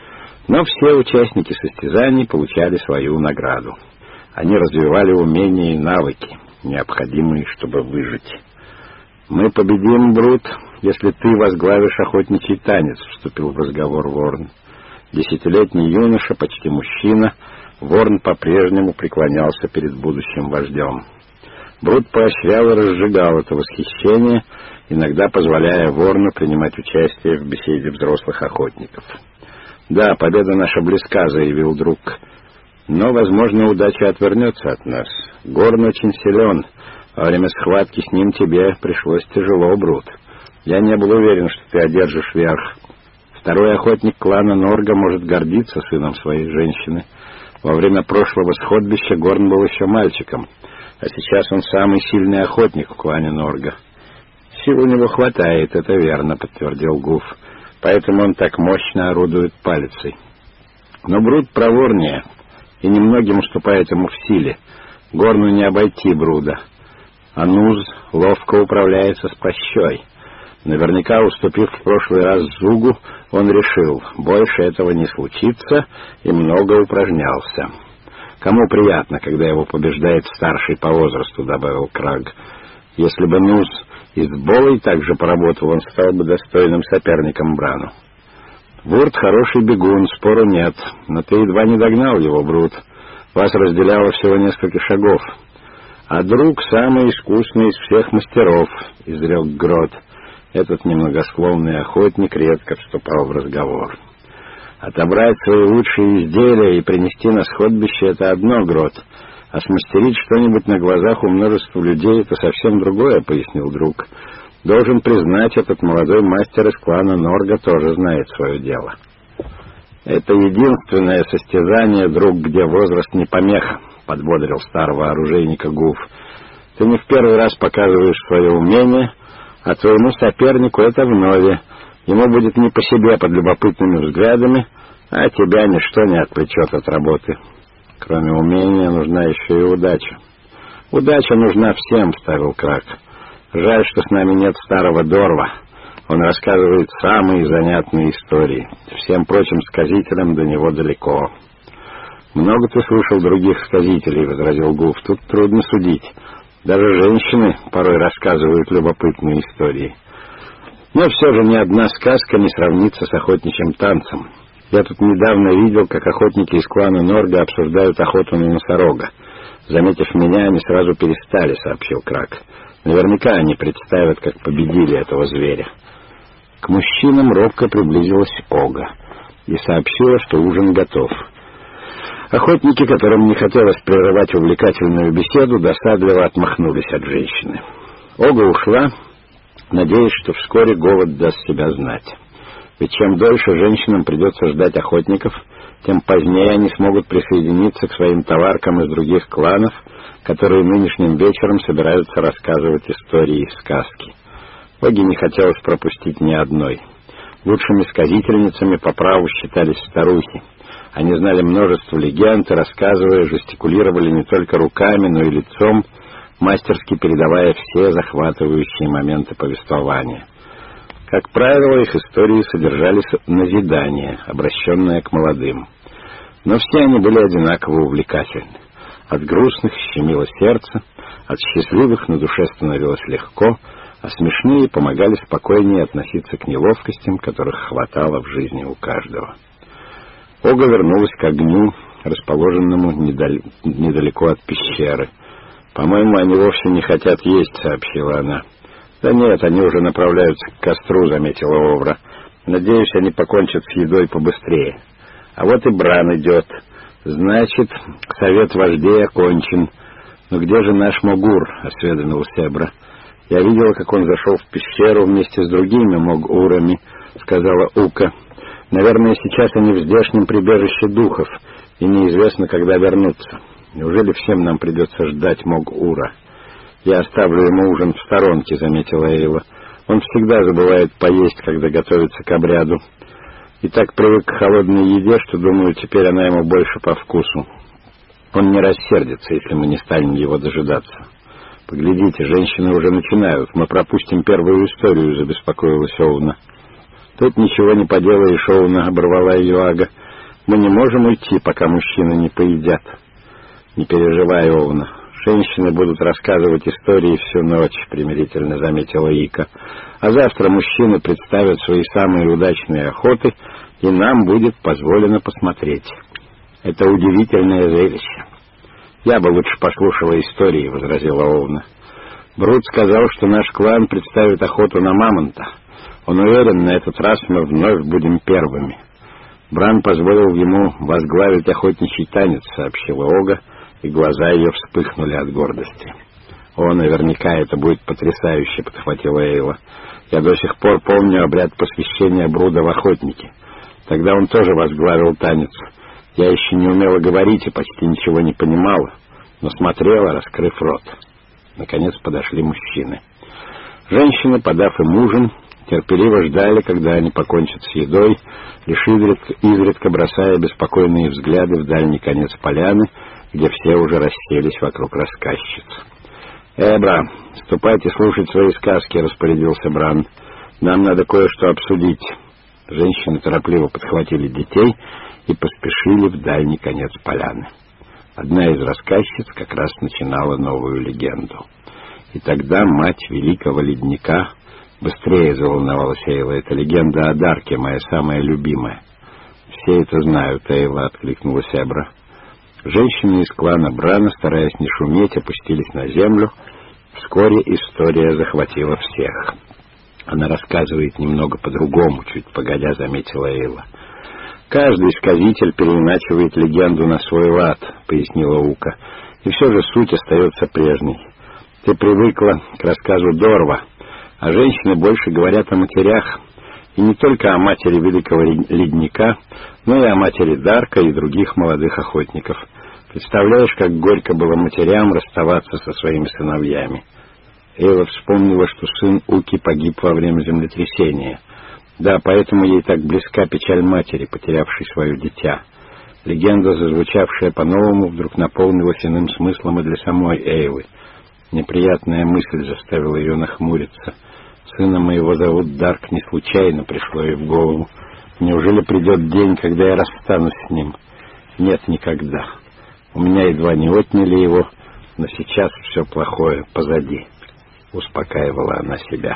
Но все участники состязаний получали свою награду. Они развивали умения и навыки, необходимые, чтобы выжить. «Мы победим, Брут, если ты возглавишь охотничий танец», — вступил в разговор Ворн. 10-летний юноша, почти мужчина, Ворн по-прежнему преклонялся перед будущим вождем. Брут поощрял и разжигал это восхищение, иногда позволяя Ворну принимать участие в беседе взрослых охотников. «Да, победа наша близка», — заявил друг. «Но, возможно, удача отвернется от нас. Горн очень силен. Во время схватки с ним тебе пришлось тяжело, Брут. Я не был уверен, что ты одержишь верх. Второй охотник клана Норга может гордиться сыном своей женщины. Во время прошлого сходбища Горн был еще мальчиком, а сейчас он самый сильный охотник в клане Норга». «Сил у него хватает, это верно», — подтвердил Гуф. «Поэтому он так мощно орудует палицей. Но Брут проворнее и немногим уступает ему в силе. Горну не обойти Бруда. Ануз ловко управляется с прощой. Наверняка, уступив в прошлый раз Зугу, он решил, больше этого не случится, и много упражнялся. Кому приятно, когда его побеждает старший по возрасту», — добавил Краг. «Если бы Нуз и с Болой также поработал, он стал бы достойным соперником Брану». «Вурт хороший бегун, спору нет, но ты едва не догнал его, Брут. Вас разделяло всего несколько шагов. А друг самый искусный из всех мастеров», — изрек Грот. Этот немногословный охотник редко вступал в разговор. «Отобрать свои лучшие изделия и принести на сходбище — это одно, Грот, а смастерить что-нибудь на глазах у множества людей — это совсем другое», — пояснил друг. «Должен признать, этот молодой мастер из клана Норга тоже знает свое дело». «Это единственное состязание, друг, где возраст не помеха», — подбодрил старого оружейника Гуф. «Ты не в первый раз показываешь свое умение, а твоему сопернику это вновь. Ему будет не по себе под любопытными взглядами, а тебя ничто не отвлечет от работы. Кроме умения нужна еще и удача». «Удача нужна всем», — вставил Крак. «Жаль, что с нами нет старого Дорва. Он рассказывает самые занятные истории. Всем прочим сказителям до него далеко». «Много ты слышал других сказителей», — возразил Гуф. «Тут трудно судить. Даже женщины порой рассказывают любопытные истории. Но все же ни одна сказка не сравнится с охотничьим танцем. Я тут недавно видел, как охотники из клана Норга обсуждают охоту на носорога. Заметив меня, они сразу перестали», — сообщил Крак. «Наверняка они представят, как победили этого зверя». К мужчинам робко приблизилась Ога и сообщила, что ужин готов. Охотники, которым не хотелось прерывать увлекательную беседу, досадливо отмахнулись от женщины. Ога ушла, надеясь, что вскоре голод даст себя знать. Ведь чем дольше женщинам придется ждать охотников, тем позднее они смогут присоединиться к своим товаркам из других кланов, которые нынешним вечером собираются рассказывать истории и сказки. Оге не хотелось пропустить ни одной. Лучшими сказительницами по праву считались старухи. Они знали множество легенд и, рассказывая, жестикулировали не только руками, но и лицом, мастерски передавая все захватывающие моменты повествования. Как правило, их истории содержали назидание, обращенное к молодым. Но все они были одинаково увлекательны. От грустных щемило сердце, от счастливых на душе становилось легко, а смешные помогали спокойнее относиться к неловкостям, которых хватало в жизни у каждого. Ога вернулась к огню, расположенному недалеко от пещеры. «По-моему, они вовсе не хотят есть», — сообщила она. «Да нет, они уже направляются к костру», — заметила Овра. «Надеюсь, они покончат с едой побыстрее. А вот и Бран идет. Значит, совет вождей окончен. Но где же наш Могур?» — осведомился Эбра. «Я видела, как он зашел в пещеру вместе с другими Могурами», — сказала Ука. «Наверное, сейчас они в здешнем прибежище духов, и неизвестно, когда вернутся. Неужели всем нам придется ждать Могура?» «Я оставлю ему ужин в сторонке», — заметила Эйла. «Он всегда забывает поесть, когда готовится к обряду. И так привык к холодной еде, что, думаю, теперь она ему больше по вкусу. Он не рассердится, если мы не станем его дожидаться». «Поглядите, женщины уже начинают. Мы пропустим первую историю», — забеспокоилась Оуна. «Тут ничего не поделаешь, Оуна», — оборвала ее Ага. «Мы не можем уйти, пока мужчины не поедят». «Не переживай, Оуна. Женщины будут рассказывать истории всю ночь», — примирительно заметила Ика. «А завтра мужчины представят свои самые удачные охоты, и нам будет позволено посмотреть. Это удивительное зрелище». «Я бы лучше послушала истории», — возразила Овна. «Брут сказал, что наш клан представит охоту на мамонта. Он уверен, на этот раз мы вновь будем первыми». «Бран позволил ему возглавить охотничий танец», — сообщила Ога, и глаза ее вспыхнули от гордости. «О, наверняка это будет потрясающе», — подхватила Эйла. «Я до сих пор помню обряд посвящения Бруда в охотники. Тогда он тоже возглавил танец. Я еще не умела говорить и почти ничего не понимала, но смотрела, раскрыв рот». Наконец подошли мужчины. Женщины, подав им ужин, терпеливо ждали, когда они покончат с едой, лишь изредка бросая беспокойные взгляды в дальний конец поляны, где все уже расселись вокруг рассказчиц. «Эбра, ступайте слушать свои сказки», — распорядился Бран. «Нам надо кое-что обсудить». Женщины торопливо подхватили детей и поспешили в дальний конец поляны. Одна из рассказчиц как раз начинала новую легенду. И тогда мать великого ледника... «Быстрее!» — заволновалась Эйла. «Это легенда о Дарке, моя самая любимая». «Все это знают, Эйла», — откликнулась Эбра. Женщины из клана Брана, стараясь не шуметь, опустились на землю. Вскоре история захватила всех. «Она рассказывает немного по-другому», — чуть погодя заметила Эйла. «Каждый сказитель переиначивает легенду на свой лад», — пояснила Ука. «И все же суть остается прежней. Ты привыкла к рассказу Дорва, а женщины больше говорят о матерях, и не только о матери великого ледника, но и о матери Дарка и других молодых охотников. Представляешь, как горько было матерям расставаться со своими сыновьями». Эйла вспомнила, что сын Уки погиб во время землетрясения. Да, поэтому ей так близка печаль матери, потерявшей свое дитя. Легенда, зазвучавшая по-новому, вдруг наполнилась иным смыслом и для самой Эйлы. Неприятная мысль заставила ее нахмуриться. «Сына моего зовут Дарк», не случайно пришло ей в голову. «Неужели придет день, когда я расстанусь с ним?» «Нет, никогда. У меня едва не отняли его, но сейчас все плохое позади», — успокаивала она себя.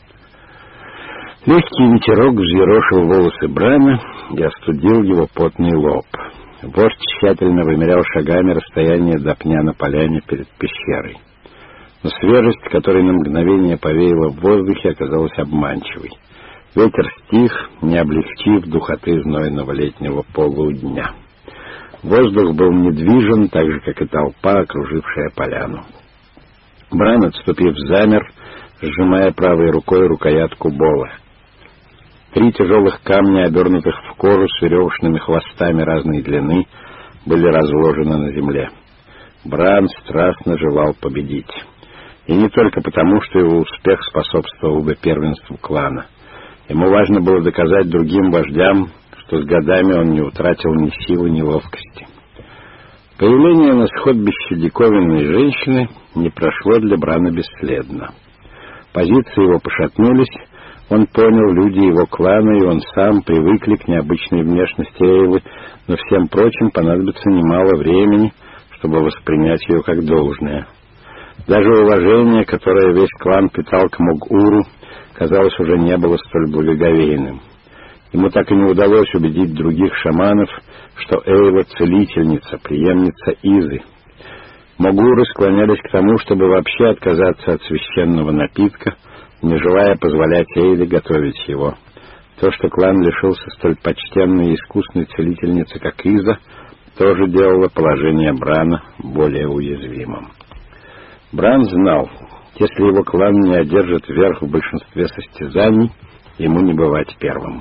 Легкий ветерок взъерошил волосы Брана и остудил его потный лоб. Вождь тщательно вымерял шагами расстояние до пня на поляне перед пещерой. Но свежесть, которой на мгновение повеяла в воздухе, оказалась обманчивой. Ветер стих, не облегчив духоты знойного летнего полудня. Воздух был недвижен, так же, как и толпа, окружившая поляну. Бран, отступив, замер, сжимая правой рукой рукоятку бола. 3 тяжелых камня, обернутых в кожу с веревочными хвостами разной длины, были разложены на земле. Бран страстно желал победить. И не только потому, что его успех способствовал бы первенству клана. Ему важно было доказать другим вождям, что с годами он не утратил ни силы, ни ловкости. Появление на сходбище диковинной женщины не прошло для Брана бесследно. Позиции его пошатнулись, он понял, люди его клана и он сам привыкли к необычной внешности Эйлы, но всем прочим понадобится немало времени, чтобы воспринять ее как должное. Даже уважение, которое весь клан питал к Могуру, казалось, уже не было столь благоговейным. Ему так и не удалось убедить других шаманов, что Эйла — целительница, преемница Изы. Могуры склонялись к тому, чтобы вообще отказаться от священного напитка, не желая позволять Эйле готовить его. То, что клан лишился столь почтенной и искусной целительницы, как Иза, тоже делало положение Брана более уязвимым. Бран знал, если его клан не одержит верх в большинстве состязаний, ему не бывать первым.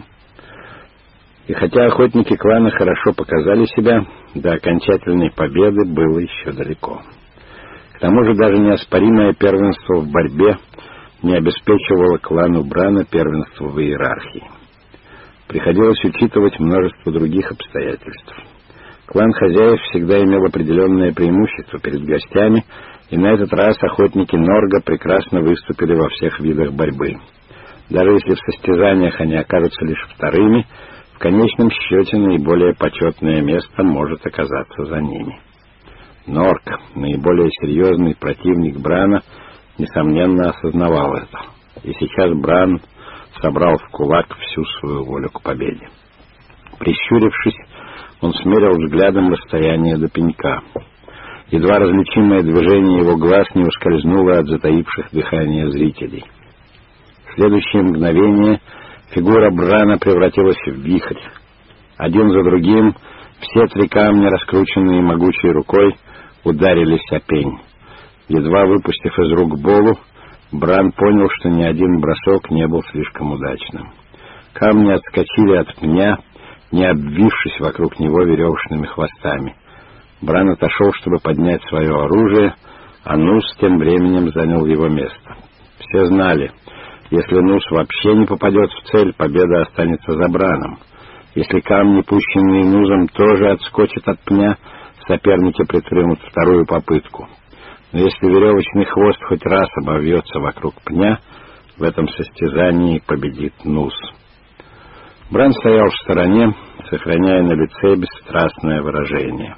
И хотя охотники клана хорошо показали себя, до окончательной победы было еще далеко. К тому же даже неоспоримое первенство в борьбе не обеспечивало клану Брана первенство в иерархии. Приходилось учитывать множество других обстоятельств. Клан хозяев всегда имел определенное преимущество перед гостями, и на этот раз охотники Норга прекрасно выступили во всех видах борьбы. Даже если в состязаниях они окажутся лишь вторыми, в конечном счете наиболее почетное место может оказаться за ними. Норг, наиболее серьезный противник Брана, несомненно осознавал это, и сейчас Бран собрал в кулак всю свою волю к победе. Прищурившись, он смерил взглядом расстояние до пенька. Едва различимое движение его глаз не ускользнуло от затаивших дыхание зрителей. В следующее мгновение фигура Брана превратилась в вихрь. Один за другим все три камня, раскрученные могучей рукой, ударились о пень. Едва выпустив из рук Болу, Бран понял, что ни один бросок не был слишком удачным. Камни отскочили от пня, не обвившись вокруг него веревочными хвостами. Бран отошел, чтобы поднять свое оружие, а Нус тем временем занял его место. Все знали, если Нус вообще не попадет в цель, победа останется за Браном. Если камни, пущенные Нузом, тоже отскочат от пня, соперники предпримут вторую попытку. Но если веревочный хвост хоть раз обовьется вокруг пня, в этом состязании победит Нус. Бран стоял в стороне, сохраняя на лице бесстрастное выражение.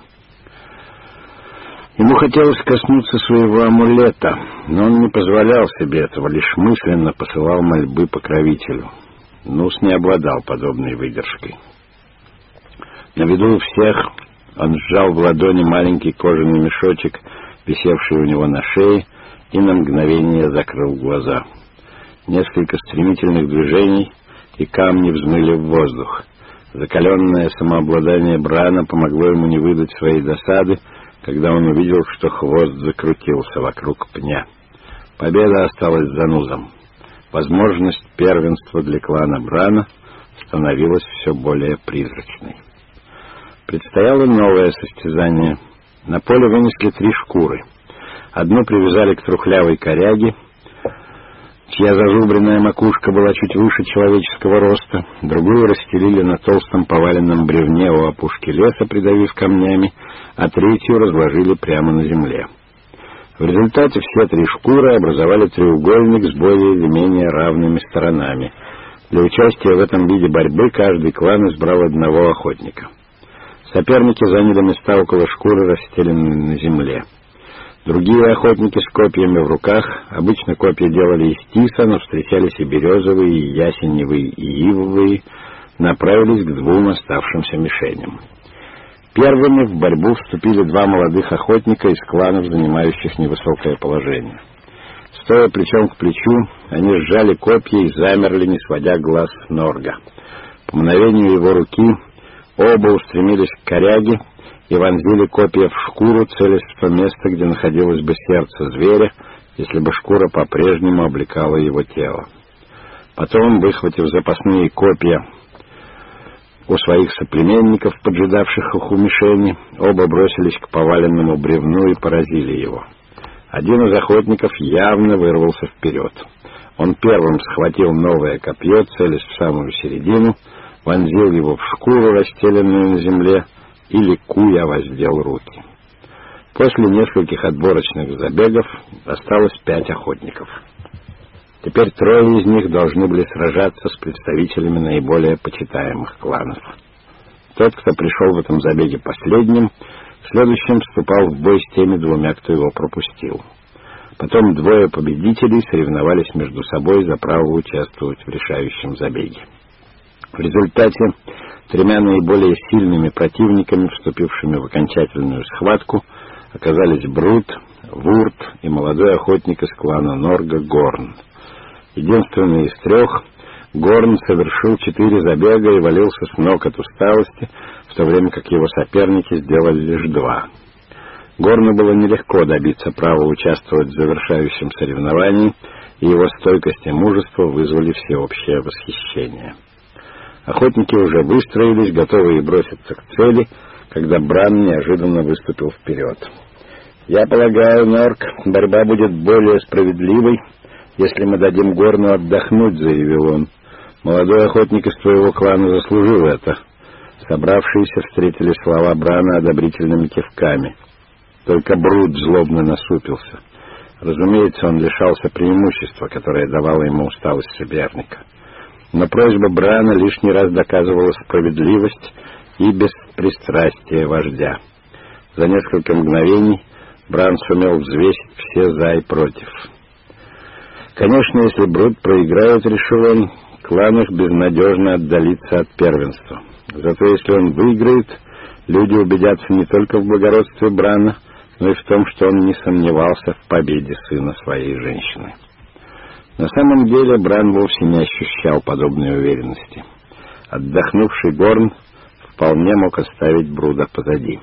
Ему хотелось коснуться своего амулета, но он не позволял себе этого, лишь мысленно посылал мольбы покровителю. Нус не обладал подобной выдержкой. На виду у всех он сжал в ладони маленький кожаный мешочек, висевший у него на шее, и на мгновение закрыл глаза. Несколько стремительных движений, и камни взмыли в воздух. Закаленное самообладание Брана помогло ему не выдать своей досады, когда он увидел, что хвост закрутился вокруг пня. Победа осталась за Нузом. Возможность первенства для клана Брана становилась все более призрачной. Предстояло новое состязание. На поле вынесли 3 шкуры. Одну привязали к трухлявой коряге, чья зазубренная макушка была чуть выше человеческого роста, другую расстелили на толстом поваленном бревне у опушки леса, придавив камнями, а третью разложили прямо на земле. В результате все 3 шкуры образовали треугольник с более или менее равными сторонами. Для участия в этом виде борьбы каждый клан избрал одного охотника. Соперники заняли места около шкуры, расстеленной на земле. Другие охотники с копьями в руках, обычно копья делали из тиса, но встречались и березовые, и ясеневые, и ивовые, направились к 2 оставшимся мишеням. Первыми в борьбу вступили 2 молодых охотника из кланов, занимающих невысокое положение. Стоя плечом к плечу, они сжали копья и замерли, не сводя глаз с Норга. По мгновению его руки оба устремились к коряге и вонзили копья в шкуру, целясь в то место, где находилось бы сердце зверя, если бы шкура по-прежнему облекала его тело. Потом, выхватив запасные копья у своих соплеменников, поджидавших их у мишени, оба бросились к поваленному бревну и поразили его. Один из охотников явно вырвался вперед. Он первым схватил новое копье, целясь в самую середину, вонзил его в шкуру, расстеленную на земле, и, ликуя, воздел руки. После нескольких отборочных забегов осталось 5 охотников. Теперь 3 из них должны были сражаться с представителями наиболее почитаемых кланов. Тот, кто пришел в этом забеге последним, в следующем вступал в бой с теми 2, кто его пропустил. Потом 2 победителей соревновались между собой за право участвовать в решающем забеге. В результате 3 наиболее сильными противниками, вступившими в окончательную схватку, оказались Брут, Вурт и молодой охотник из клана Норга Горн. Единственный из 3, Горн совершил 4 забега и валился с ног от усталости, в то время как его соперники сделали лишь 2. Горну было нелегко добиться права участвовать в завершающем соревновании, и его стойкость и мужество вызвали всеобщее восхищение. Охотники уже выстроились, готовые броситься к цели, когда Бран неожиданно выступил вперед. «Я полагаю, Норк, борьба будет более справедливой, если мы дадим Горну отдохнуть», — заявил он. «Молодой охотник из твоего клана заслужил это». Собравшиеся встретили слова Брана одобрительными кивками. Только Брут злобно насупился. Разумеется, он лишался преимущества, которое давало ему усталость соперника. Но просьба Брана лишний раз доказывала справедливость и беспристрастие вождя. За несколько мгновений Бран сумел взвесить все «за» и «против». Конечно, если Брут проиграет, решил он, клан их безнадежно отдалится от первенства. Зато если он выиграет, люди убедятся не только в благородстве Брана, но и в том, что он не сомневался в победе сына своей женщины. На самом деле Бран вовсе не ощущал подобной уверенности. Отдохнувший Горн вполне мог оставить Бруда позади.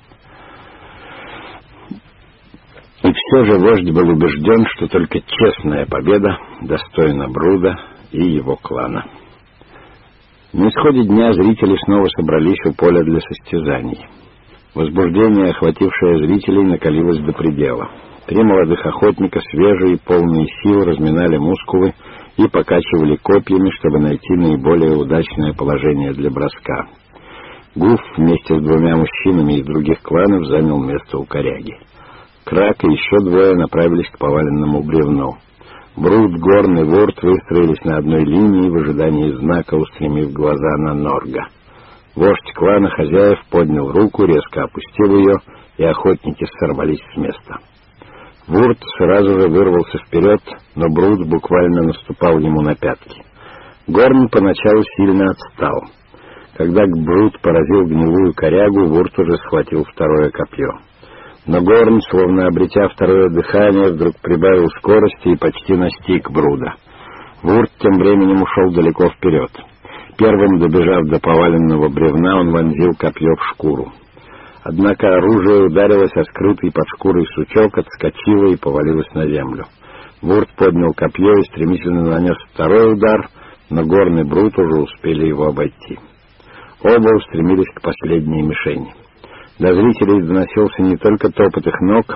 И все же вождь был убежден, что только честная победа достойна Бруда и его клана. На исходе дня зрители снова собрались у поля для состязаний. Возбуждение, охватившее зрителей, накалилось до предела. 3 молодых охотника, свежие и полные сил, разминали мускулы и покачивали копьями, чтобы найти наиболее удачное положение для броска. Гуф вместе с 2 мужчинами из других кланов занял место у коряги. Крак и еще 2 направились к поваленному бревну. Брут, Горн и Вурт выстроились на одной линии в ожидании знака, устремив глаза на Норга. Вождь клана хозяев поднял руку, резко опустил ее, и охотники сорвались с места. Вурт сразу же вырвался вперед, но Брут буквально наступал ему на пятки. Горн поначалу сильно отстал. Когда Брут поразил гнилую корягу, Вурт уже схватил 2 копье. Но Горн, словно обретя 2 дыхание, вдруг прибавил скорости и почти настиг Бруда. Вурт тем временем ушел далеко вперед. Первым, добежав до поваленного бревна, он вонзил копье в шкуру. Однако оружие ударилось о скрытый под шкурой сучок, отскочило и повалилось на землю. Вурт поднял копье и стремительно нанес 2 удар, но Горн и Брут уже успели его обойти. Оба устремились к последней мишени. До зрителей доносился не только топот их ног,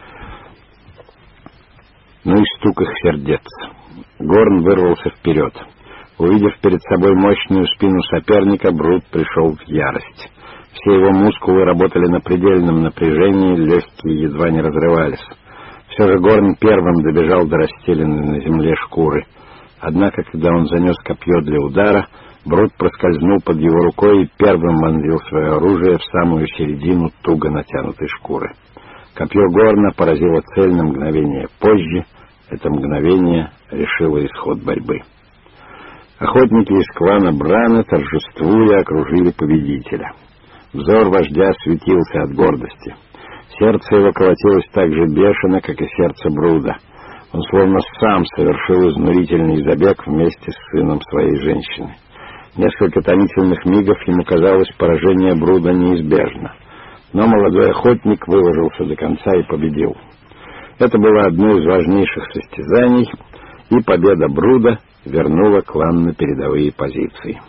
но и стук их сердец. Горн вырвался вперед. Увидев перед собой мощную спину соперника, Брут пришел в ярость. Все его мускулы работали на предельном напряжении, легкие едва не разрывались. Все же Горн первым добежал до расстеленной на земле шкуры. Однако, когда он занес копье для удара, Брут проскользнул под его рукой и первым вонзил свое оружие в самую середину туго натянутой шкуры. Копье Горна поразило цель на мгновение позже. Это мгновение решило исход борьбы. Охотники из клана Брана, торжествуя, окружили победителя. Взор вождя светился от гордости. Сердце его колотилось так же бешено, как и сердце Бруда. Он словно сам совершил изнурительный забег вместе с сыном своей женщины. Несколько томительных мигов ему казалось, поражение Бруда неизбежно. Но молодой охотник выложился до конца и победил. Это было одно из важнейших состязаний, и победа Бруда вернула клан на передовые позиции.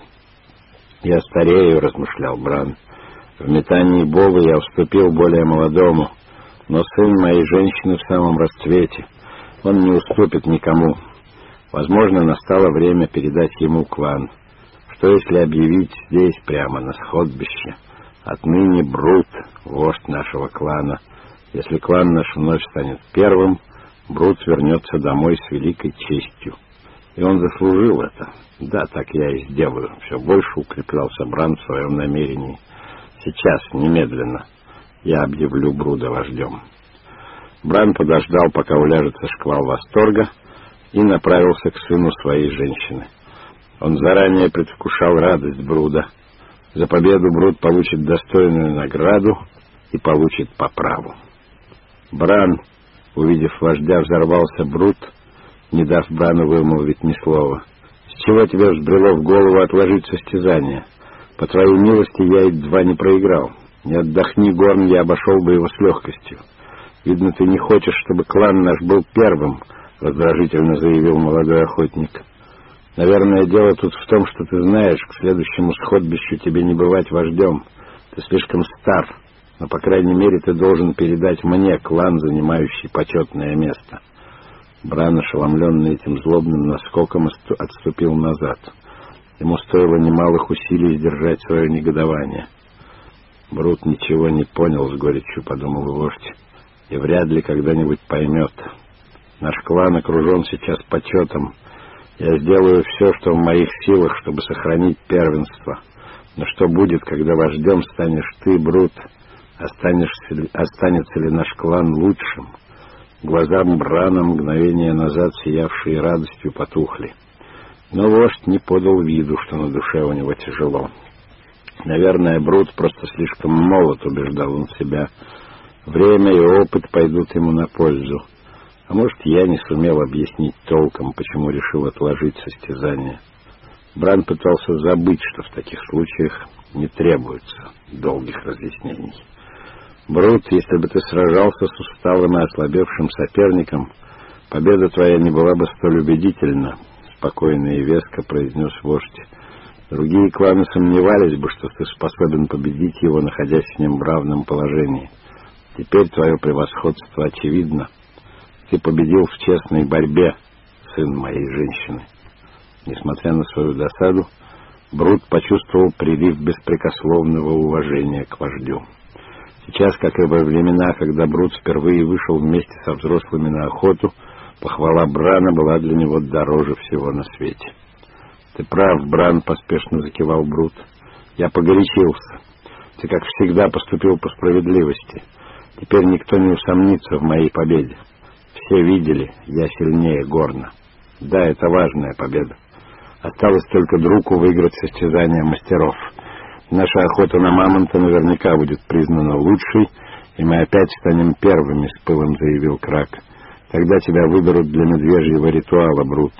«Я старею», — размышлял Бран. «В метании бола я уступил более молодому, но сын моей женщины в самом расцвете. Он не уступит никому. Возможно, настало время передать ему клан. Что если объявить здесь, прямо на сходбище? Отныне Брут — вождь нашего клана. Если клан наш вновь станет первым, Брут вернется домой с великой честью. И он заслужил это. Да, так я и сделаю». Все больше укреплялся Бран в своем намерении. «Сейчас, немедленно, я объявлю Бруда вождем». Бран подождал, пока уляжется шквал восторга, и направился к сыну своей женщины. Он заранее предвкушал радость Бруда. За победу Бруд получит достойную награду и получит по праву. Бран, увидев вождя, взорвался Бруд, не дав Брану вымолвить ни слова. «С чего тебе взбрело в голову отложить состязание? По твоей милости я едва не проиграл. Не отдохни, Горн, я обошел бы его с легкостью. Видно, ты не хочешь, чтобы клан наш был первым», — раздражительно заявил молодой охотник. «Наверное, дело тут в том, что ты знаешь, к следующему сходбищу тебе не бывать вождем. Ты слишком стар, но, по крайней мере, ты должен передать мне клан, занимающий почетное место». Бран, ошеломленный этим злобным наскоком, отступил назад. Ему стоило немалых усилий сдержать свое негодование. «Брут ничего не понял, — с горечью подумал вождь, — и вряд ли когда-нибудь поймет. Наш клан окружен сейчас почетом. Я сделаю все, что в моих силах, чтобы сохранить первенство. Но что будет, когда вождем станешь ты, Брут? Останется ли наш клан лучшим?» Глаза Брана, мгновение назад сиявшие радостью, потухли. Но вождь не подал виду, что на душе у него тяжело. «Наверное, Брут просто слишком молод», — убеждал он себя. «Время и опыт пойдут ему на пользу. А может, я не сумел объяснить толком, почему решил отложить состязание». Бран пытался забыть, что в таких случаях не требуется долгих разъяснений. «Брут, если бы ты сражался с усталым и ослабевшим соперником, победа твоя не была бы столь убедительна», — спокойно и веско произнес вождь. «Другие кланы сомневались бы, что ты способен победить его, находясь с ним в равном положении. Теперь твое превосходство очевидно. Ты победил в честной борьбе, сын моей женщины». Несмотря на свою досаду, Брут почувствовал прилив беспрекословного уважения к вождю. Сейчас, как и во времена, когда Брут впервые вышел вместе со взрослыми на охоту, похвала Брана была для него дороже всего на свете. «Ты прав, Бран», — поспешно закивал Брут. «Я погорячился. Ты, как всегда, поступил по справедливости. Теперь никто не усомнится в моей победе. Все видели, я сильнее Горна. Да, это важная победа. Осталось только другу выиграть состязание мастеров. Наша охота на мамонта наверняка будет признана лучшей, и мы опять станем первыми», — с пылом заявил Крак. «Тогда тебя выберут для медвежьего ритуала, Брут».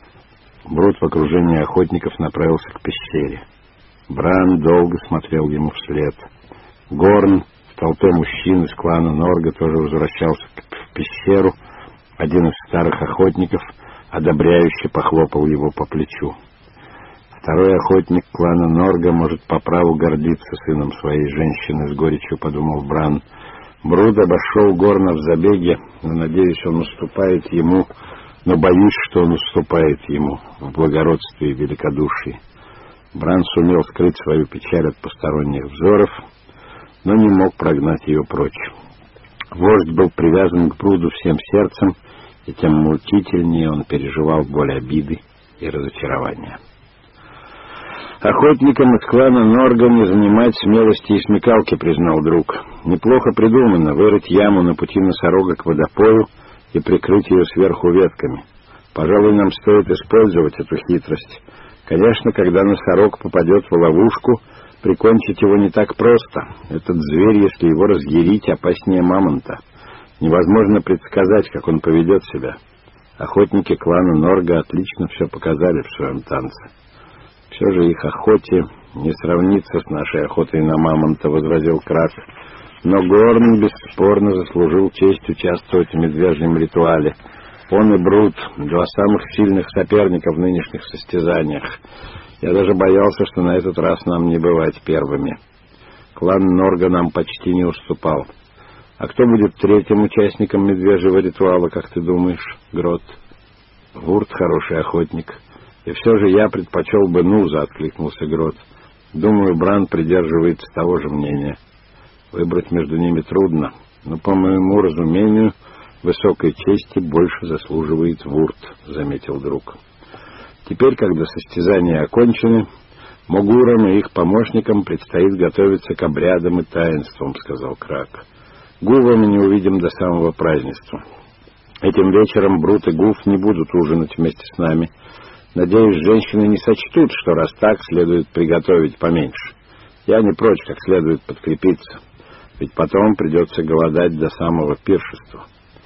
Брут в окружении охотников направился к пещере. Бран долго смотрел ему вслед. Горн в толпе мужчин из клана Норга тоже возвращался в пещеру. Один из старых охотников одобряюще похлопал его по плечу. «Второй охотник клана Норга может по праву гордиться сыном своей женщины», — с горечью подумал Бран. Брут обошел Горна в забеге, но, надеюсь, он уступает ему, но боюсь, что он уступает ему в благородстве и великодушии. Бран сумел скрыть свою печаль от посторонних взоров, но не мог прогнать ее прочь. Вождь был привязан к Бруду всем сердцем, и тем мучительнее он переживал боль обиды и разочарования. «Охотникам из клана Норга не занимать смелости и смекалки», — признал друг. «Неплохо придумано вырыть яму на пути носорога к водопою и прикрыть ее сверху ветками. Пожалуй, нам стоит использовать эту хитрость. Конечно, когда носорог попадет в ловушку, прикончить его не так просто. Этот зверь, если его разъярить, опаснее мамонта. Невозможно предсказать, как он поведет себя. Охотники клана Норга отлично все показали в своем танце». «Все же их охоте не сравнится с нашей охотой на мамонта», — возразил Крак. «Но Горн бесспорно заслужил честь участвовать в медвежьем ритуале. Он и Брут — два самых сильных соперника в нынешних состязаниях. Я даже боялся, что на этот раз нам не бывать первыми. Клан Норга нам почти не уступал. А кто будет третьим участником медвежьего ритуала, как ты думаешь, Грот?» «Вурт хороший охотник. И все же я предпочел бы Нуза», — откликнулся Грот. «Думаю, Бран придерживается того же мнения. Выбрать между ними трудно, но, по моему разумению, высокой чести больше заслуживает Вурт», — заметил друг. «Теперь, когда состязания окончены, Могурам и их помощникам предстоит готовиться к обрядам и таинствам», — сказал Крак. «Гува мы не увидим до самого празднества. Этим вечером Брут и Гув не будут ужинать вместе с нами. Надеюсь, женщины не сочтут, что раз так, следует приготовить поменьше. Я не прочь как следует подкрепиться, ведь потом придется голодать до самого пиршества».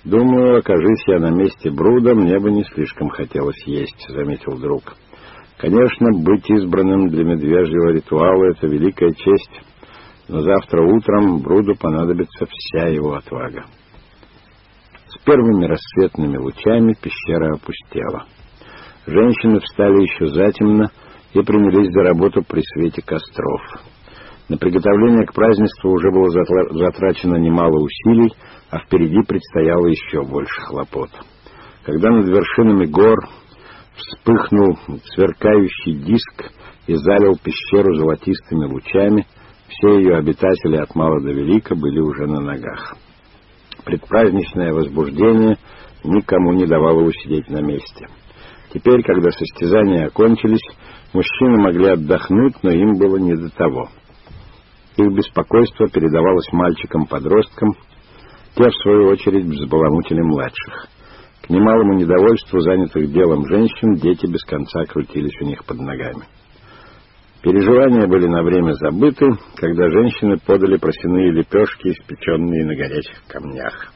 «Думаю, окажись я на месте Бруда, мне бы не слишком хотелось есть», — заметил друг. «Конечно, быть избранным для медвежьего ритуала — это великая честь, но завтра утром Бруду понадобится вся его отвага». С первыми рассветными лучами пещера опустела. Женщины встали еще затемно и принялись за работу при свете костров. На приготовление к празднеству уже было затрачено немало усилий, а впереди предстояло еще больше хлопот. Когда над вершинами гор вспыхнул сверкающий диск и залил пещеру золотистыми лучами, все ее обитатели от мала до велика были уже на ногах. Предпраздничное возбуждение никому не давало усидеть на месте. Теперь, когда состязания окончились, мужчины могли отдохнуть, но им было не до того. Их беспокойство передавалось мальчикам-подросткам, те, в свою очередь, взбаламутили младших. К немалому недовольству занятых делом женщин дети без конца крутились у них под ногами. Переживания были на время забыты, когда женщины подали просяные лепешки, испеченные на горячих камнях.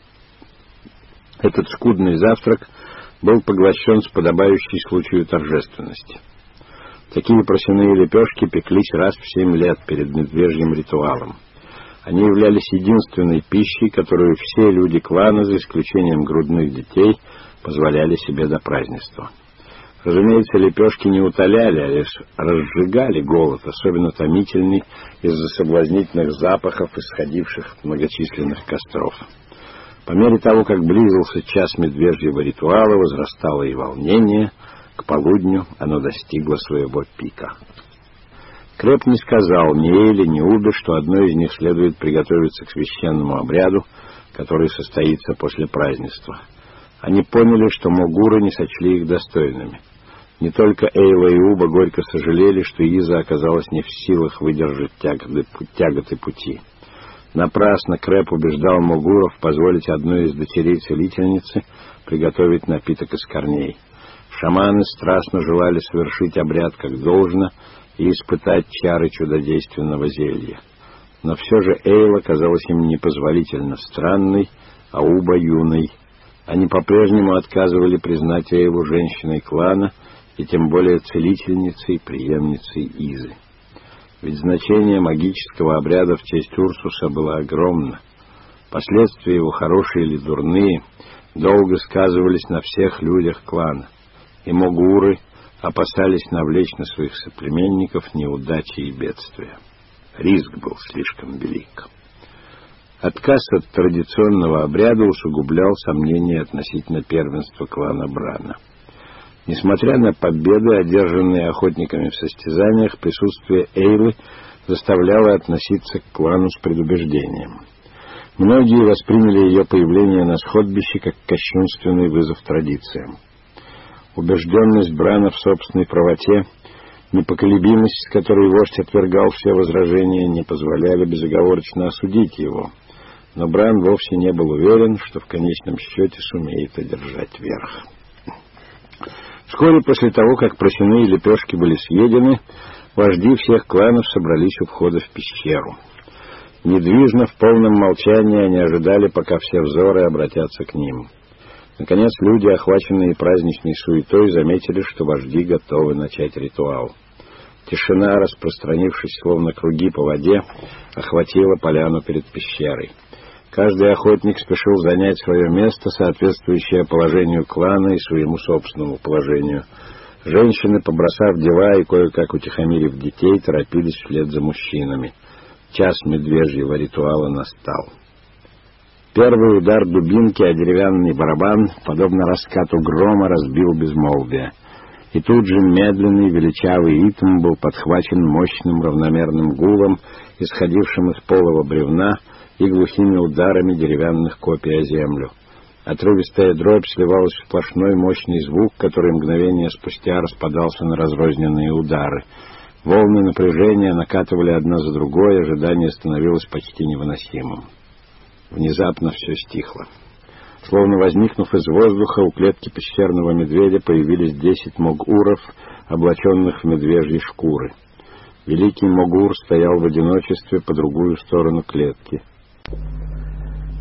Этот скудный завтрак был поглощен с подобающей случаю торжественности. Такие просяные лепешки пеклись раз в 7 лет перед медвежьим ритуалом. Они являлись единственной пищей, которую все люди клана, за исключением грудных детей, позволяли себе до празднества. Разумеется, лепешки не утоляли, а лишь разжигали голод, особенно томительный из-за соблазнительных запахов, исходивших от многочисленных костров. По мере того, как близился час медвежьего ритуала, возрастало и волнение. К полудню оно достигло своего пика. Крэб не сказал ни Эйле, ни Убе, что одной из них следует приготовиться к священному обряду, который состоится после празднества. Они поняли, что Могуры не сочли их достойными. Не только Эйла и Уба горько сожалели, что Иза оказалась не в силах выдержать тяготы пути. Напрасно Крэб убеждал Могуров позволить одной из дочерей целительницы приготовить напиток из корней. Шаманы страстно желали совершить обряд как должно и испытать чары чудодейственного зелья. Но все же Эйла казалась им непозволительно странной, а Уба юной. Они по-прежнему отказывали признать Эйлу женщиной клана и тем более целительницей, преемницей Изы. Ведь значение магического обряда в честь Урсуса было огромно. Последствия его, хорошие или дурные, долго сказывались на всех людях клана, и Могуры опасались навлечь на своих соплеменников неудачи и бедствия. Риск был слишком велик. Отказ от традиционного обряда усугублял сомнения относительно первенства клана Брана. Несмотря на победы, одержанные охотниками в состязаниях, присутствие Эйлы заставляло относиться к клану с предубеждением. Многие восприняли ее появление на сходбище как кощунственный вызов традициям. Убежденность Брана в собственной правоте, непоколебимость, с которой вождь отвергал все возражения, не позволяли безоговорочно осудить его. Но Бран вовсе не был уверен, что в конечном счете сумеет одержать верх. Вскоре после того, как просяные лепешки были съедены, вожди всех кланов собрались у входа в пещеру. Недвижно, в полном молчании они ожидали, пока все взоры обратятся к ним. Наконец, люди, охваченные праздничной суетой, заметили, что вожди готовы начать ритуал. Тишина, распространившись словно круги по воде, охватила поляну перед пещерой. Каждый охотник спешил занять свое место, соответствующее положению клана и своему собственному положению. Женщины, побросав дела и кое-как утихомирив детей, торопились вслед за мужчинами. Час медвежьего ритуала настал. Первый удар дубинки о деревянный барабан, подобно раскату грома, разбил безмолвие. И тут же медленный величавый ритм был подхвачен мощным равномерным гулом, исходившим из полого бревна, и глухими ударами деревянных копий о землю. Отрывистая дробь сливалась в сплошной мощный звук, который мгновение спустя распадался на разрозненные удары. Волны напряжения накатывали одна за другой, ожидание становилось почти невыносимым. Внезапно все стихло. Словно возникнув из воздуха, у клетки пещерного медведя появились 10 могуров, облаченных в медвежьи шкуры. Великий могур стоял в одиночестве по другую сторону клетки.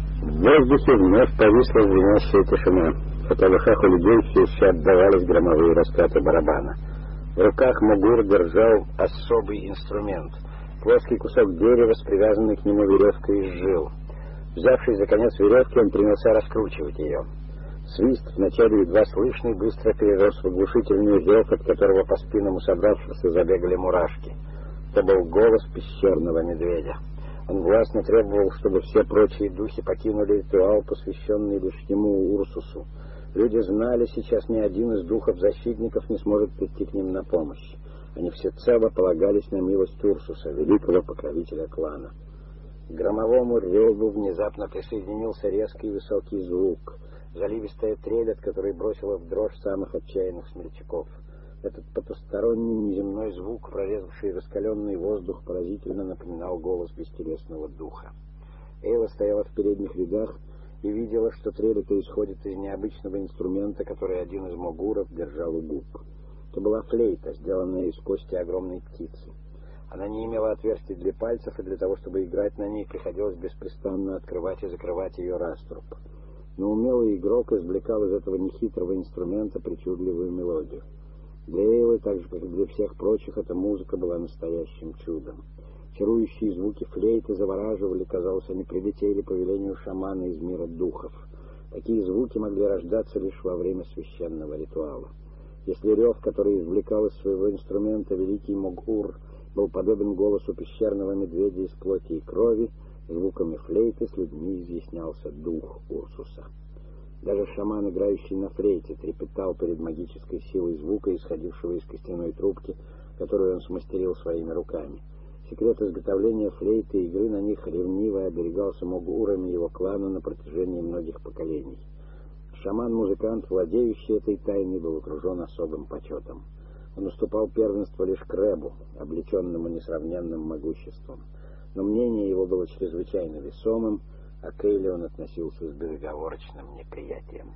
воздухе вновь повисла звенящая тишина, хотя в ушах у людей все еще отдавались громовые раскаты барабана. В руках Могур держал особый инструмент — плоский кусок дерева с привязанной к нему веревкой из жил. Взявшись за конец веревки, он принялся раскручивать ее. Свист, вначале едва слышный, быстро перерос в оглушительный рев, от которого по спинам у собравшихся забегали мурашки. Это был голос пещерного медведя. Он властно требовал, чтобы все прочие духи покинули ритуал, посвященный лишь ему, Урсусу. Люди знали, сейчас ни один из духов-защитников не сможет прийти к ним на помощь. Они всецело полагались на милость Урсуса, великого покровителя клана. К громовому реву внезапно присоединился резкий высокий звук, заливистая трель, от которой бросила в дрожь самых отчаянных смельчаков. Этот потусторонний неземной звук, прорезавший раскаленный воздух, поразительно напоминал голос бестелесного духа. Эйла стояла в передних рядах и видела, что трель эта исходит из необычного инструмента, который один из могуров держал у губ. Это была флейта, сделанная из кости огромной птицы. Она не имела отверстий для пальцев, и для того, чтобы играть на ней, приходилось беспрестанно открывать и закрывать ее раструб. Но умелый игрок извлекал из этого нехитрого инструмента причудливую мелодию. Для Эйлы, так же, как и для всех прочих, эта музыка была настоящим чудом. Чарующие звуки флейты завораживали, казалось, они прилетели по велению шамана из мира духов. Такие звуки могли рождаться лишь во время священного ритуала. Если рев, который извлекал из своего инструмента великий Могур, был подобен голосу пещерного медведя из плоти и крови, звуками флейты с людьми изъяснялся дух Урсуса. Даже шаман, играющий на флейте, трепетал перед магической силой звука, исходившего из костяной трубки, которую он смастерил своими руками. Секрет изготовления флейты и игры на них ревниво оберегался Могурами его клана на протяжении многих поколений. Шаман-музыкант, владеющий этой тайной, был окружен особым почетом. Он уступал первенство лишь Крэбу, облеченному несравненным могуществом. Но мнение его было чрезвычайно весомым, а к Эйле он относился с безоговорочным неприятием.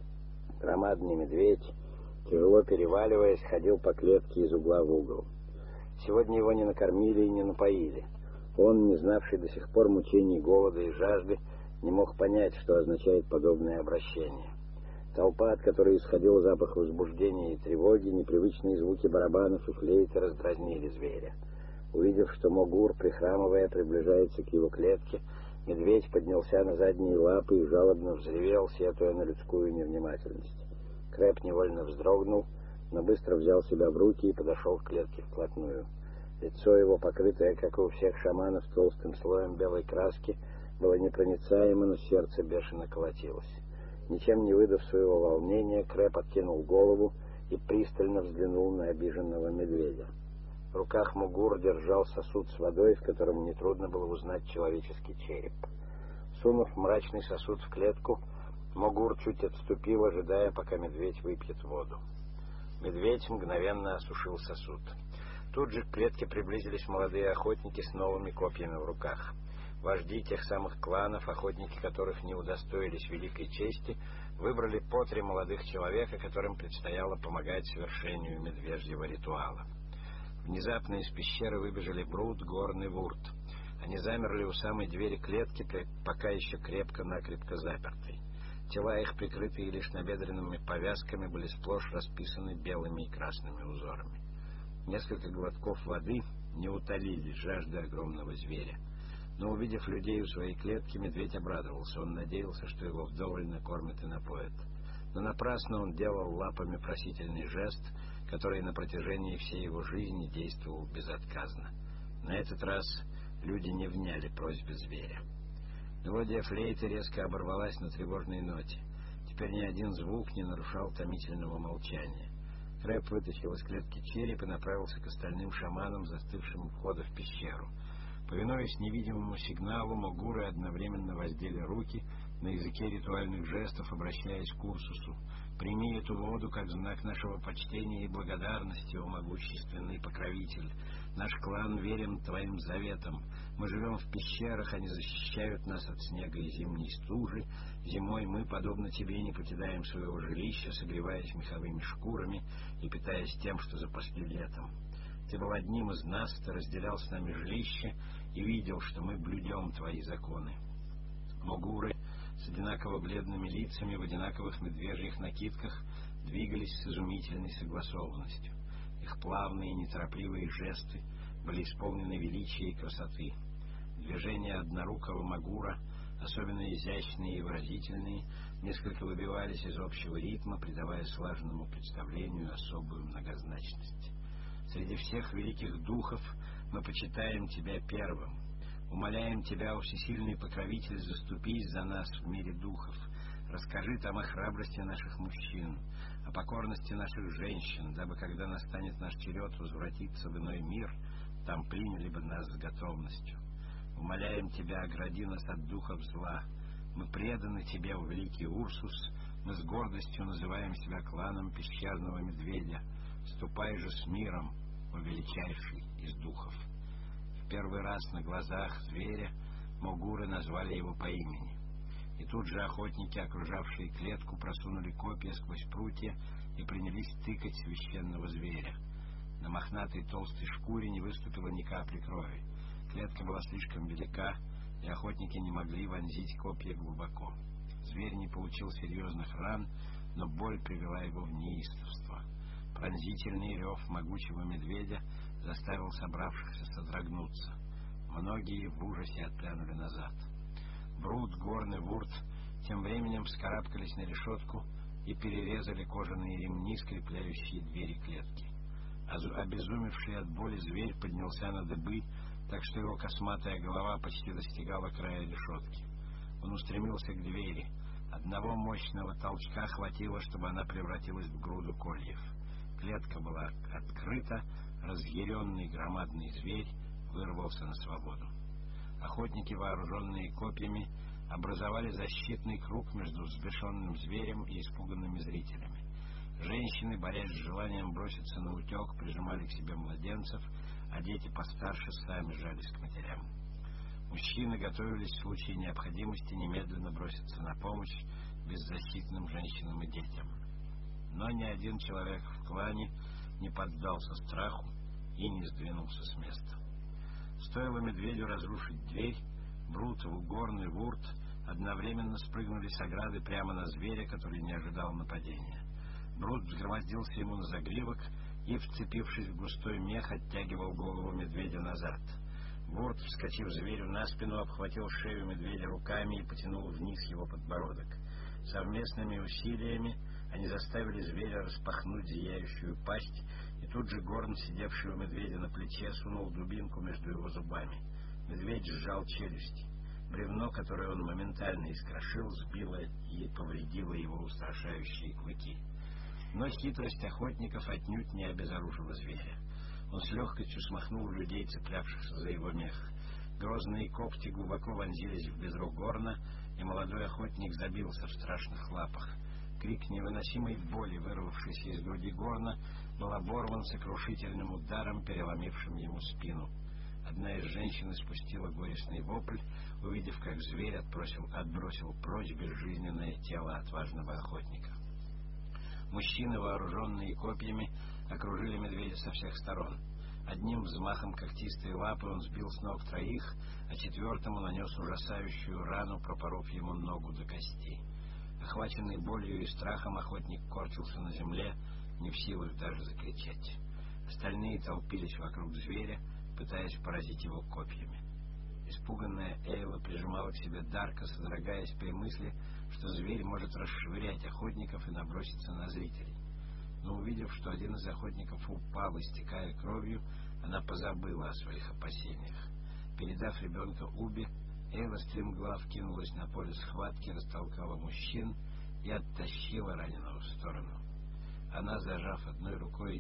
Громадный медведь, тяжело переваливаясь, ходил по клетке из угла в угол. Сегодня его не накормили и не напоили. Он, не знавший до сих пор мучений голода и жажды, не мог понять, что означает подобное обращение. Толпа, от которой исходил запах возбуждения и тревоги, непривычные звуки барабанов и флейты раздразнили зверя. Увидев, что Могур, прихрамывая, приближается к его клетке, медведь поднялся на задние лапы и жалобно взревел, сетуя на людскую невнимательность. Крэб невольно вздрогнул, но быстро взял себя в руки и подошел к клетке вплотную. Лицо его, покрытое, как и у всех шаманов, толстым слоем белой краски, было непроницаемо, но сердце бешено колотилось. Ничем не выдав своего волнения, Крэб откинул голову и пристально взглянул на обиженного медведя. В руках Могур держал сосуд с водой, в котором нетрудно было узнать человеческий череп. Сунув мрачный сосуд в клетку, Могур чуть отступил, ожидая, пока медведь выпьет воду. Медведь мгновенно осушил сосуд. Тут же к клетке приблизились молодые охотники с новыми копьями в руках. Вожди тех самых кланов, охотники которых не удостоились великой чести, выбрали по 3 молодых человека, которым предстояло помогать совершению медвежьего ритуала. Внезапно из пещеры выбежали Брут, Горн и Вурт. Они замерли у самой двери клетки, пока еще крепко-накрепко запертой. Тела их, прикрытые лишь набедренными повязками, были сплошь расписаны белыми и красными узорами. Несколько глотков воды не утолили жажды огромного зверя. Но, увидев людей у своей клетки, медведь обрадовался. Он надеялся, что его вдоволь накормят и напоят. Но напрасно он делал лапами просительный жест, который на протяжении всей его жизни действовал безотказно. На этот раз люди не вняли просьбе зверя. Мелодия флейты резко оборвалась на тревожной ноте. Теперь ни один звук не нарушал томительного молчания. Крэб вытащил из клетки череп и направился к остальным шаманам, застывшим у входа в пещеру. Повинуясь невидимому сигналу, Могуры одновременно воздели руки на языке ритуальных жестов, обращаясь к Урсусу. «Прими эту воду как знак нашего почтения и благодарности, о могущественный покровитель. Наш клан верен твоим заветам. Мы живем в пещерах, они защищают нас от снега и зимней стужи. Зимой мы, подобно тебе, не покидаем своего жилища, согреваясь меховыми шкурами и питаясь тем, что запасли летом. Ты был одним из нас, ты разделял с нами жилище и видел, что мы блюдем твои законы. Могуры, с одинаково бледными лицами в одинаковых медвежьих накидках двигались с изумительной согласованностью. Их плавные и неторопливые жесты были исполнены величия и красоты. Движения однорукого магура, особенно изящные и выразительные, несколько выбивались из общего ритма, придавая слаженному представлению особую многозначность. Среди всех великих духов мы почитаем Тебя первым. Умоляем Тебя, о всесильный покровитель, заступись за нас в мире духов. Расскажи там о храбрости наших мужчин, о покорности наших женщин, дабы, когда настанет наш черед возвратиться в иной мир, там приняли бы нас с готовностью. Умоляем Тебя, огради нас от духов зла. Мы преданы Тебе, о великий Урсус, мы с гордостью называем себя кланом пещерного медведя. Ступай же с миром, о величайший из духов. В первый раз на глазах зверя могуры назвали его по имени. И тут же охотники, окружавшие клетку, просунули копья сквозь прутья и принялись тыкать священного зверя. На мохнатой толстой шкуре не выступило ни капли крови. Клетка была слишком велика, и охотники не могли вонзить копья глубоко. Зверь не получил серьезных ран, но боль привела его в неистовство. Пронзительный рев могучего медведя заставил собравшихся содрогнуться. Многие в ужасе отпрянули назад. Брут, Горн и Вурт тем временем вскарабкались на решетку и перерезали кожаные ремни, скрепляющие двери клетки. Обезумевший от боли зверь поднялся на дыбы, так что его косматая голова почти достигала края решетки. Он устремился к двери. Одного мощного толчка хватило, чтобы она превратилась в груду кольев. Клетка была открыта, разъяренный громадный зверь вырвался на свободу. Охотники, вооруженные копьями, образовали защитный круг между взбешенным зверем и испуганными зрителями. Женщины, борясь с желанием броситься на утек, прижимали к себе младенцев, а дети постарше сами жались к матерям. Мужчины готовились в случае необходимости немедленно броситься на помощь беззащитным женщинам и детям. Но ни один человек в клане не поддался страху и не сдвинулся с места. Стоило медведю разрушить дверь, Брут, Горн и Вурт одновременно спрыгнули с ограды прямо на зверя, который не ожидал нападения. Брут взгромоздился ему на загривок и, вцепившись в густой мех, оттягивал голову медведя назад. Вурт, вскочив зверю на спину, обхватил шею медведя руками и потянул вниз его подбородок. Совместными усилиями они заставили зверя распахнуть зияющую пасть, и тут же Горн, сидевший у медведя на плече, сунул дубинку между его зубами. Медведь сжал челюсти. Бревно, которое он моментально искрошил, сбило и повредило его устрашающие клыки. Но хитрость охотников отнюдь не обезоружила зверя. Он с легкостью смахнул людей, цеплявшихся за его мех. Грозные когти глубоко вонзились в бедро Горна, и молодой охотник забился в страшных лапах. Крик невыносимой боли, вырвавшийся из груди Горна, был оборван сокрушительным ударом, переломившим ему спину. Одна из женщин испустила горестный вопль, увидев, как зверь отбросил прочь безжизненное тело отважного охотника. Мужчины, вооруженные копьями, окружили медведя со всех сторон. Одним взмахом когтистой лапы он сбил с ног троих, а четвертому нанес ужасающую рану, пропоров ему ногу до костей. Охваченный болью и страхом, охотник корчился на земле, не в силах даже закричать. Остальные толпились вокруг зверя, пытаясь поразить его копьями. Испуганная Эйла прижимала к себе Дарка, содрогаясь при мысли, что зверь может расшвырять охотников и наброситься на зрителей. Но увидев, что один из охотников упал, истекая кровью, она позабыла о своих опасениях. Передав ребенка Уби, Эйла стремглав кинулась на поле схватки, растолкала мужчин и оттащила раненого в сторону. Она, зажав одной рукой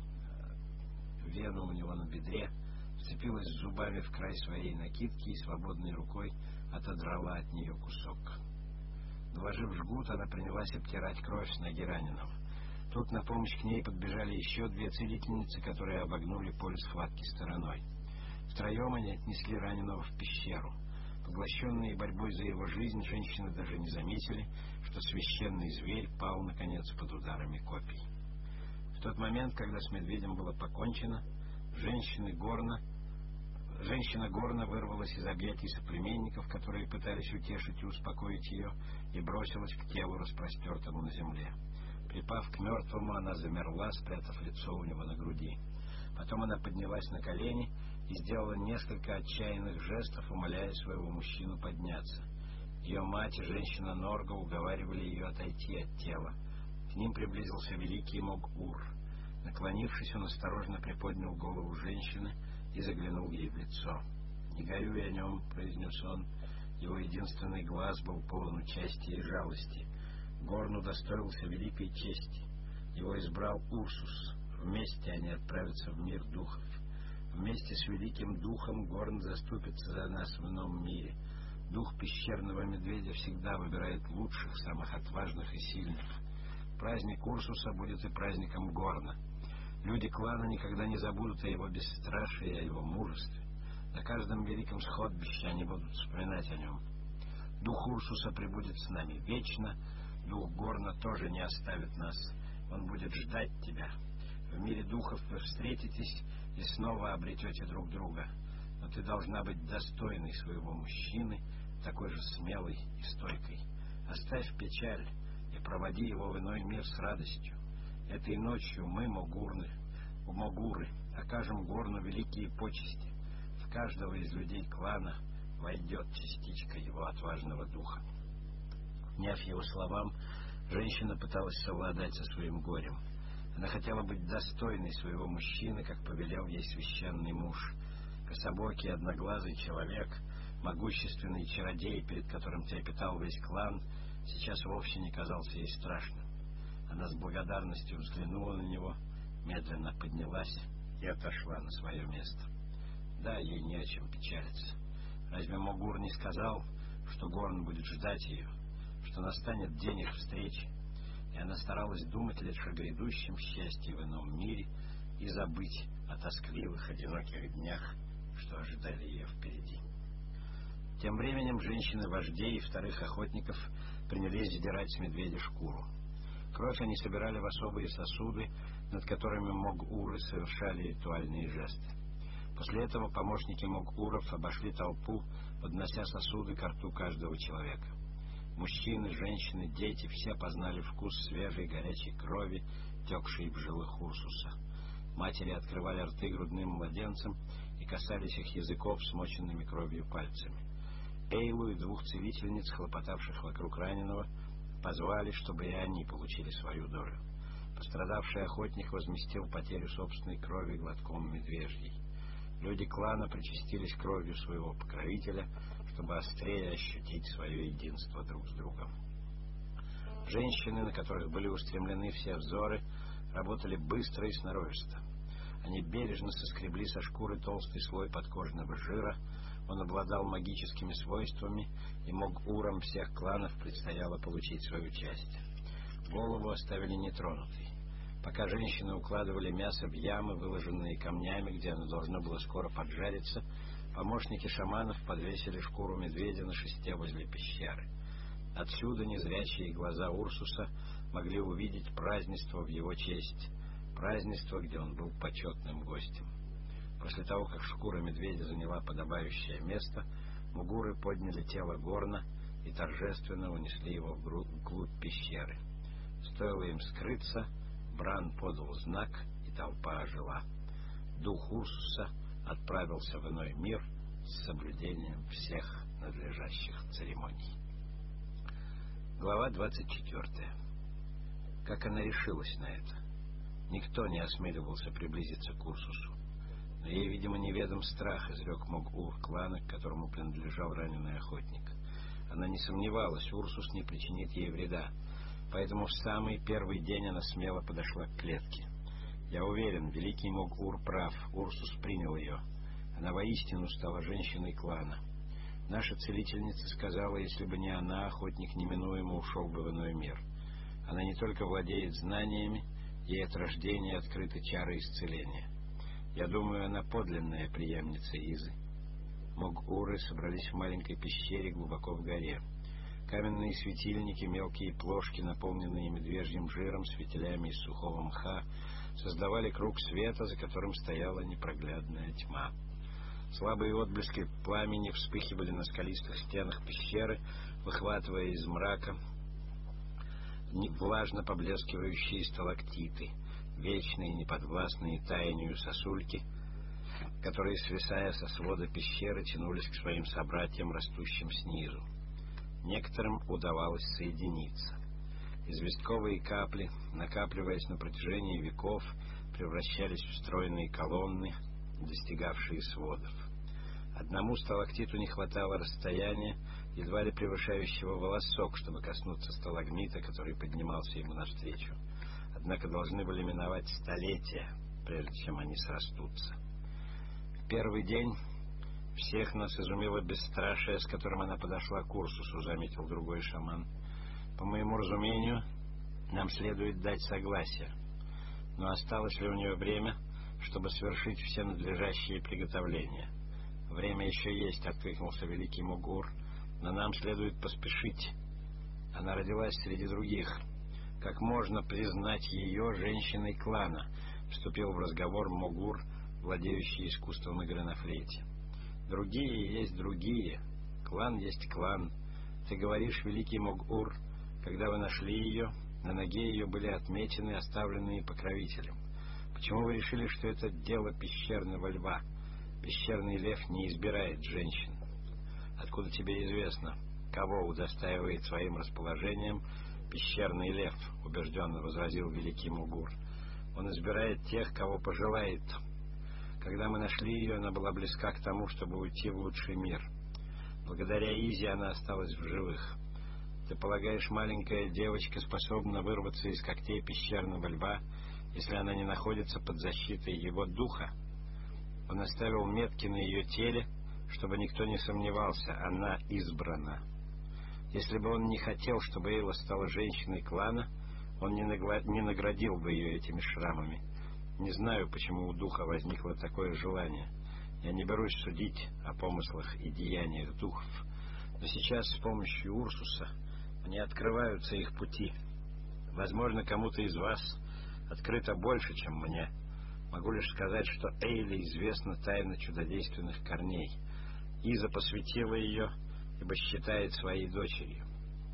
вену у него на бедре, вцепилась зубами в край своей накидки и свободной рукой отодрала от нее кусок. Наложив жгут, она принялась обтирать кровь с ноги раненого. Тут на помощь к ней подбежали еще две целительницы, которые обогнули поле схватки стороной. Втроем они отнесли раненого в пещеру. Поглощенные борьбой за его жизнь, женщины даже не заметили, что священный зверь пал, наконец, под ударами копий. В тот момент, когда с медведем было покончено, женщины Горна Женщина Горна вырвалась из объятий соплеменников, которые пытались утешить и успокоить ее, и бросилась к телу, распростертому на земле. Припав к мертвому, она замерла, спрятав лицо у него на груди. Потом она поднялась на колени и сделала несколько отчаянных жестов, умоляя своего мужчину подняться. Ее мать и женщина Норга уговаривали ее отойти от тела. К ним приблизился великий Мог-Ур. Наклонившись, он осторожно приподнял голову женщины и заглянул ей в лицо. «Не горюй о нем», — произнес он. Его единственный глаз был полон участия и жалости. Горн удостоился великой чести. Его избрал Урсус. Вместе они отправятся в мир духов. Вместе с великим духом Горн заступится за нас в ином мире. Дух пещерного медведя всегда выбирает лучших, самых отважных и сильных. Праздник Урсуса будет и праздником Горна. Люди клана никогда не забудут о его бесстрашии и о его мужестве. На каждом великом сходбище они будут вспоминать о нем. Дух Урсуса пребудет с нами вечно. Дух Горна тоже не оставит нас. Он будет ждать тебя. В мире духов вы встретитесь и снова обретете друг друга. Но ты должна быть достойной своего мужчины, такой же смелой и стойкой. Оставь печаль и проводи его в иной мир с радостью. Этой ночью мы, Могуры, окажем Горну великие почести. В каждого из людей клана войдет частичка его отважного духа». Вняв его словам, женщина пыталась совладать со своим горем. Она хотела быть достойной своего мужчины, как повелел ей священный муж. Кособокий, одноглазый человек, могущественный чародей, перед которым трепетал весь клан, сейчас вовсе не казался ей страшным. Она с благодарностью взглянула на него, медленно поднялась и отошла на свое место. Да, ей не о чем печалиться. Разве Могур не сказал, что Горн будет ждать ее, что настанет день их встречи? И она старалась думать лишь о грядущем счастье в ином мире и забыть о тоскливых, одиноких днях, что ожидали ее впереди. Тем временем женщины-вождей и вторых охотников принялись сдирать с медведя шкуру. Кровь они собирали в особые сосуды, над которыми Мог-Уры совершали ритуальные жесты. После этого помощники Мог-Уров обошли толпу, поднося сосуды ко рту каждого человека. Мужчины, женщины, дети все познали вкус свежей горячей крови, текшей в жилах Урсуса. Матери открывали рты грудным младенцам и касались их языков, смоченными кровью пальцами. Эйлу и двух целительниц, хлопотавших вокруг раненого, позвали, чтобы и они получили свою долю. Пострадавший охотник возместил потерю собственной крови глотком медвежьей. Люди клана причастились кровью своего покровителя, чтобы острее ощутить свое единство друг с другом. Женщины, на которых были устремлены все взоры, работали быстро и сноровисто. Они бережно соскребли со шкуры толстый слой подкожного жира. Он обладал магическими свойствами, и Мог-Урам всех кланов предстояло получить свою часть. Голову оставили нетронутой. Пока женщины укладывали мясо в ямы, выложенные камнями, где оно должно было скоро поджариться, помощники шаманов подвесили шкуру медведя на шесте возле пещеры. Отсюда незрячие глаза Урсуса могли увидеть празднество в его честь, празднество, где он был почетным гостем. После того, как шкура медведя заняла подобающее место, Могуры подняли тело Горна и торжественно унесли его вглубь пещеры. Стоило им скрыться, Бран подал знак, и толпа ожила. Дух Урсуса отправился в иной мир с соблюдением всех надлежащих церемоний. Глава 24. Как она решилась на это? Никто не осмеливался приблизиться к Урсусу. Но ей, видимо, неведом страх, изрек Мог-Ур клана, к которому принадлежал раненый охотник. Она не сомневалась, Урсус не причинит ей вреда, поэтому в самый первый день она смело подошла к клетке. Я уверен, великий Мог-Ур прав, Урсус принял ее. Она воистину стала женщиной клана. Наша целительница сказала, если бы не она, охотник неминуемо ушел бы в иной мир. Она не только владеет знаниями, ей от рождения открыты чары исцеления. Я думаю, она подлинная преемница Изы. Мог-Уры собрались в маленькой пещере глубоко в горе. Каменные светильники, мелкие плошки, наполненные медвежьим жиром с фитилями из сухого мха, создавали круг света, за которым стояла непроглядная тьма. Слабые отблески пламени вспыхивали на скалистых стенах пещеры, выхватывая из мрака влажно поблескивающие сталактиты, вечные, неподвластные таянию сосульки, которые, свисая со свода пещеры, тянулись к своим собратьям, растущим снизу. Некоторым удавалось соединиться. Известковые капли, накапливаясь на протяжении веков, превращались в стройные колонны, достигавшие сводов. Одному сталактиту не хватало расстояния, едва ли превышающего волосок, чтобы коснуться сталагмита, который поднимался ему навстречу. Однако должны были миновать столетия, прежде чем они срастутся. В первый день всех нас изумило бесстрашие, с которым она подошла к Урсусу, заметил другой шаман. По моему разумению, нам следует дать согласие. Но осталось ли у нее время, чтобы совершить все надлежащие приготовления? Время еще есть, откликнулся великий Могур, но нам следует поспешить. Она родилась среди других. Как можно признать ее женщиной клана? Вступил в разговор Могур, владеющий искусством игры на флейте. Другие есть другие. Клан есть клан. Ты говоришь, великий Могур, когда вы нашли ее, на ноге ее были отметины, оставленные покровителем. Почему вы решили, что это дело пещерного льва? Пещерный лев не избирает женщин. Откуда тебе известно, кого удостаивает своим расположением пещерный лев? Убежденно возразил великий Могур. Он избирает тех, кого пожелает. Когда мы нашли ее, она была близка к тому, чтобы уйти в лучший мир. Благодаря Изи она осталась в живых. Ты полагаешь, маленькая девочка способна вырваться из когтей пещерного льва, если она не находится под защитой его духа? Он оставил метки на ее теле, чтобы никто не сомневался, она избрана. Если бы он не хотел, чтобы Эйла стала женщиной клана, он не наградил бы ее этими шрамами. Не знаю, почему у духа возникло такое желание. Я не берусь судить о помыслах и деяниях духов, но сейчас с помощью Урсуса мне открываются их пути. Возможно, кому-то из вас открыто больше, чем мне. Могу лишь сказать, что Эйле известна тайна чудодейственных корней. Иза посвятила ее, ибо считает своей дочерью.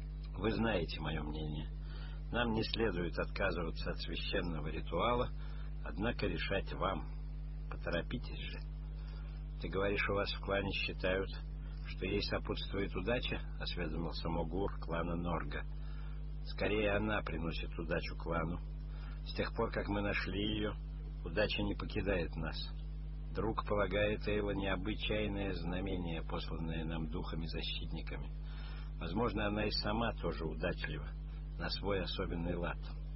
Вы знаете мое мнение. Нам не следует отказываться от священного ритуала, однако решать вам. Поторопитесь же. Ты говоришь, у вас в клане считают, что ей сопутствует удача? Осведомился Могур клана Норга. Скорее, она приносит удачу клану. С тех пор, как мы нашли ее, удача не покидает нас. Друг полагает, Эйла необычайное знамение, посланное нам духами-защитниками. Возможно, она и сама тоже удачлива, на свой особенный лад.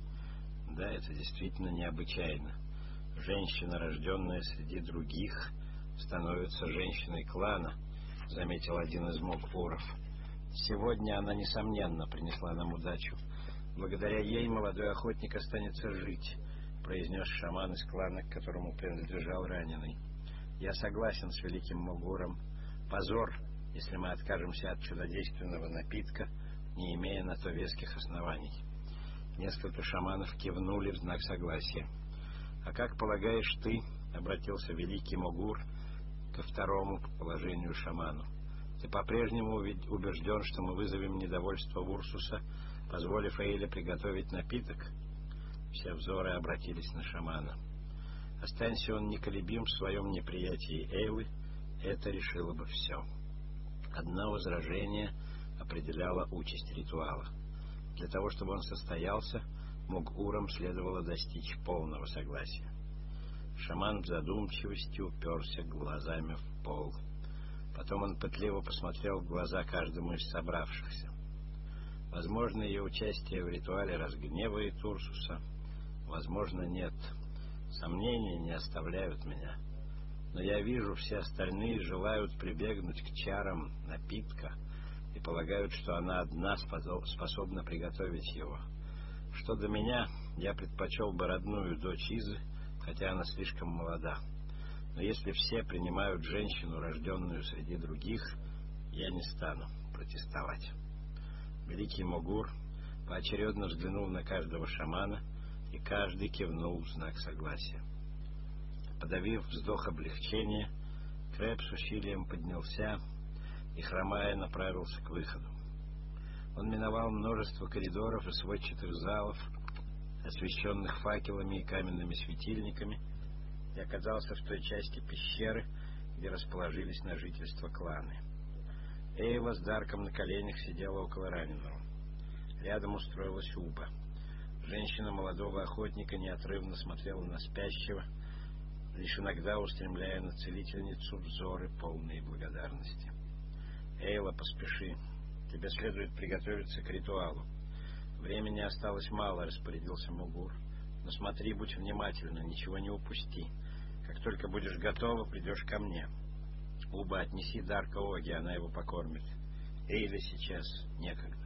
Да, это действительно необычайно. Женщина, рожденная среди других, становится женщиной клана, заметил один из Могуров. Сегодня она, несомненно, принесла нам удачу. Благодаря ей молодой охотник останется жить, произнес шаман из клана, к которому принадлежал раненый. Я согласен с великим Могуром. Позор, если мы откажемся от чудодейственного напитка, не имея на то веских оснований. Несколько шаманов кивнули в знак согласия. А как полагаешь ты, обратился великий Могур ко второму по положению шаману, ты по-прежнему убежден, что мы вызовем недовольство Урсуса, позволив Эйле приготовить напиток? Все взоры обратились на шамана. Останься он неколебим в своем неприятии Эйлы, это решило бы все. Одно возражение определяло участь ритуала. Для того, чтобы он состоялся, Могурам следовало достичь полного согласия. Шаман в задумчивости уперся глазами в пол. Потом он пытливо посмотрел в глаза каждому из собравшихся. Возможно, ее участие в ритуале разгневает Урсуса, возможно, нет. Сомнения не оставляют меня. Но я вижу, все остальные желают прибегнуть к чарам напитка и полагают, что она одна способна приготовить его. Что до меня, я предпочел бы родную дочь Изы, хотя она слишком молода. Но если все принимают женщину, рожденную среди других, я не стану протестовать. Великий Могур поочередно взглянул на каждого шамана, и каждый кивнул в знак согласия. Подавив вздох облегчения, Крэб с усилием поднялся и, хромая, направился к выходу. Он миновал множество коридоров и сводчатых залов, освещенных факелами и каменными светильниками, и оказался в той части пещеры, где расположились на жительство кланы. Эйла с Дарком на коленях сидела около раненого. Рядом устроилась Уба. Женщина молодого охотника неотрывно смотрела на спящего, лишь иногда устремляя на целительницу взоры, полные благодарности. «Эйла, поспеши. Тебе следует приготовиться к ритуалу. Времени осталось мало», — распорядился Могур. «Но смотри, будь внимательна, ничего не упусти. Как только будешь готова, придешь ко мне. Уба, отнеси Дарка Оги, она его покормит. Эйле сейчас некогда».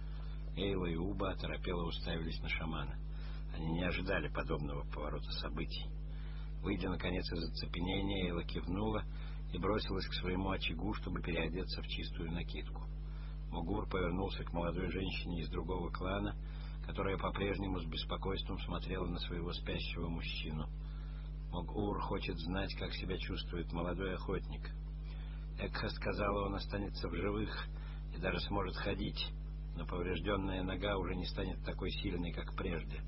Эйла и Уба оторопело уставились на шамана. Они не ожидали подобного поворота событий. Выйдя, наконец, из оцепенения, Эйла кивнула и бросилась к своему очагу, чтобы переодеться в чистую накидку. Могур повернулся к молодой женщине из другого клана, которая по-прежнему с беспокойством смотрела на своего спящего мужчину. Могур хочет знать, как себя чувствует молодой охотник. Экха сказала, он останется в живых и даже сможет ходить, но поврежденная нога уже не станет такой сильной, как прежде.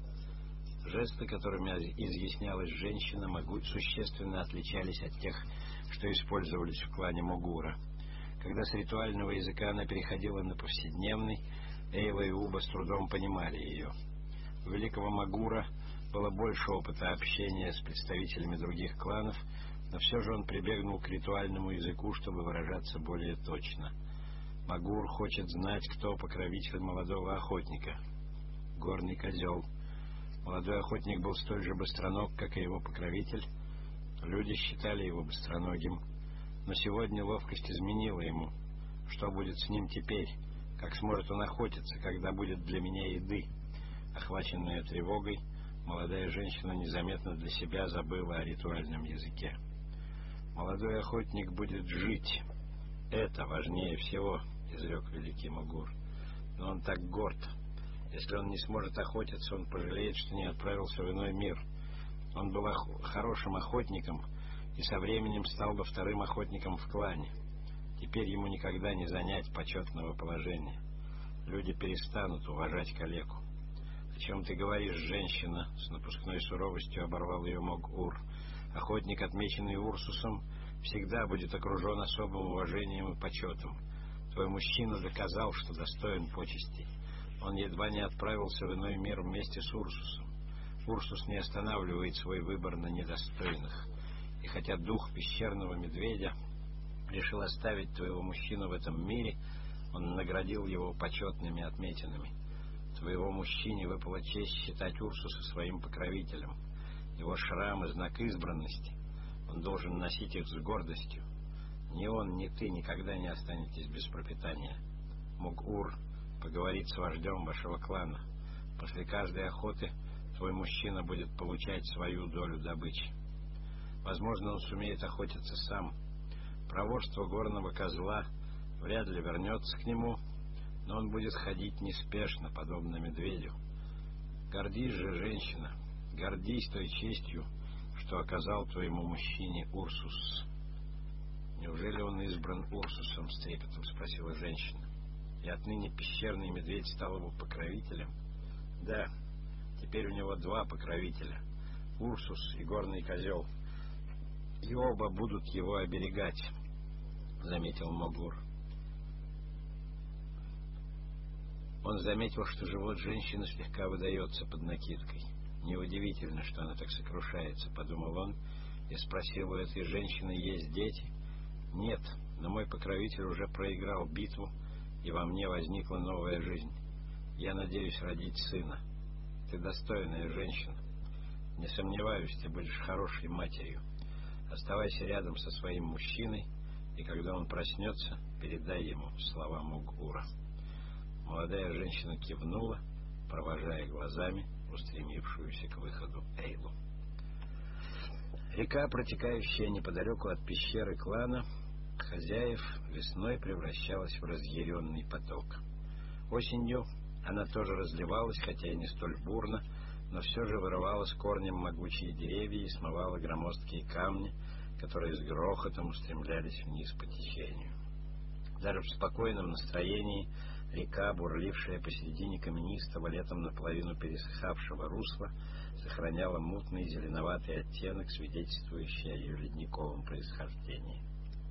Жесты, которыми изъяснялась женщина, существенно отличались от тех, что использовались в клане Могура. Когда с ритуального языка она переходила на повседневный, Эйла и Уба с трудом понимали ее. У великого Могура было больше опыта общения с представителями других кланов, но все же он прибегнул к ритуальному языку, чтобы выражаться более точно. Могур хочет знать, кто покровитель молодого охотника. Горный козел. Молодой охотник был столь же быстроног, как и его покровитель. Люди считали его быстроногим. Но сегодня ловкость изменила ему. Что будет с ним теперь? Как сможет он охотиться, когда будет для меня еды? Охваченная тревогой, молодая женщина незаметно для себя забыла о ритуальном языке. «Молодой охотник будет жить. Это важнее всего», — изрек великий Могур. «Но он так горд. Если он не сможет охотиться, он пожалеет, что не отправился в иной мир. Он был хорошим охотником и со временем стал бы вторым охотником в клане. Теперь ему никогда не занять почетного положения. Люди перестанут уважать калеку». «О чем ты говоришь, женщина?» — с напускной суровостью оборвал ее Могур. «Охотник, отмеченный Урсусом, всегда будет окружен особым уважением и почетом. Твой мужчина доказал, что достоин почестей. Он едва не отправился в иной мир вместе с Урсусом. Урсус не останавливает свой выбор на недостойных. И хотя дух пещерного медведя решил оставить твоего мужчину в этом мире, он наградил его почетными отметинами. Твоему мужчине выпала честь считать Урсуса своим покровителем. Его шрам и знак избранности. Он должен носить их с гордостью. Ни он, ни ты никогда не останетесь без пропитания. Могур поговорит с вождем вашего клана. После каждой охоты твой мужчина будет получать свою долю добычи. Возможно, он сумеет охотиться сам. Проворство горного козла вряд ли вернется к нему, но он будет ходить неспешно, подобно медведю. Гордись же, женщина, гордись той честью, что оказал твоему мужчине Урсус». «Неужели он избран Урсусом?» — с трепетом спросила женщина. «И отныне пещерный медведь стал его покровителем?» «Да, теперь у него два покровителя — Урсус и горный козел. И оба будут его оберегать», — заметил Могур. Он заметил, что живот женщины слегка выдается под накидкой. «Неудивительно, что она так сокрушается», — подумал он, и спросил: «У этой женщины есть дети?» «Нет, но мой покровитель уже проиграл битву, и во мне возникла новая жизнь. Я надеюсь родить сына. Ты достойная женщина. Не сомневаюсь, ты будешь хорошей матерью. Оставайся рядом со своим мужчиной, и когда он проснется, передай ему слова Могура». Молодая женщина кивнула, провожая глазами устремившуюся к выходу Эйлу. Река, протекающая неподалеку от пещеры клана хозяев, весной превращалась в разъяренный поток. Осенью она тоже разливалась, хотя и не столь бурно, но все же вырывала с корнем могучие деревья и смывала громоздкие камни, которые с грохотом устремлялись вниз по течению. Даже в спокойном настроении река, бурлившая посередине каменистого, летом наполовину пересыхавшего русла, сохраняла мутный зеленоватый оттенок, свидетельствующий о ее ледниковом происхождении.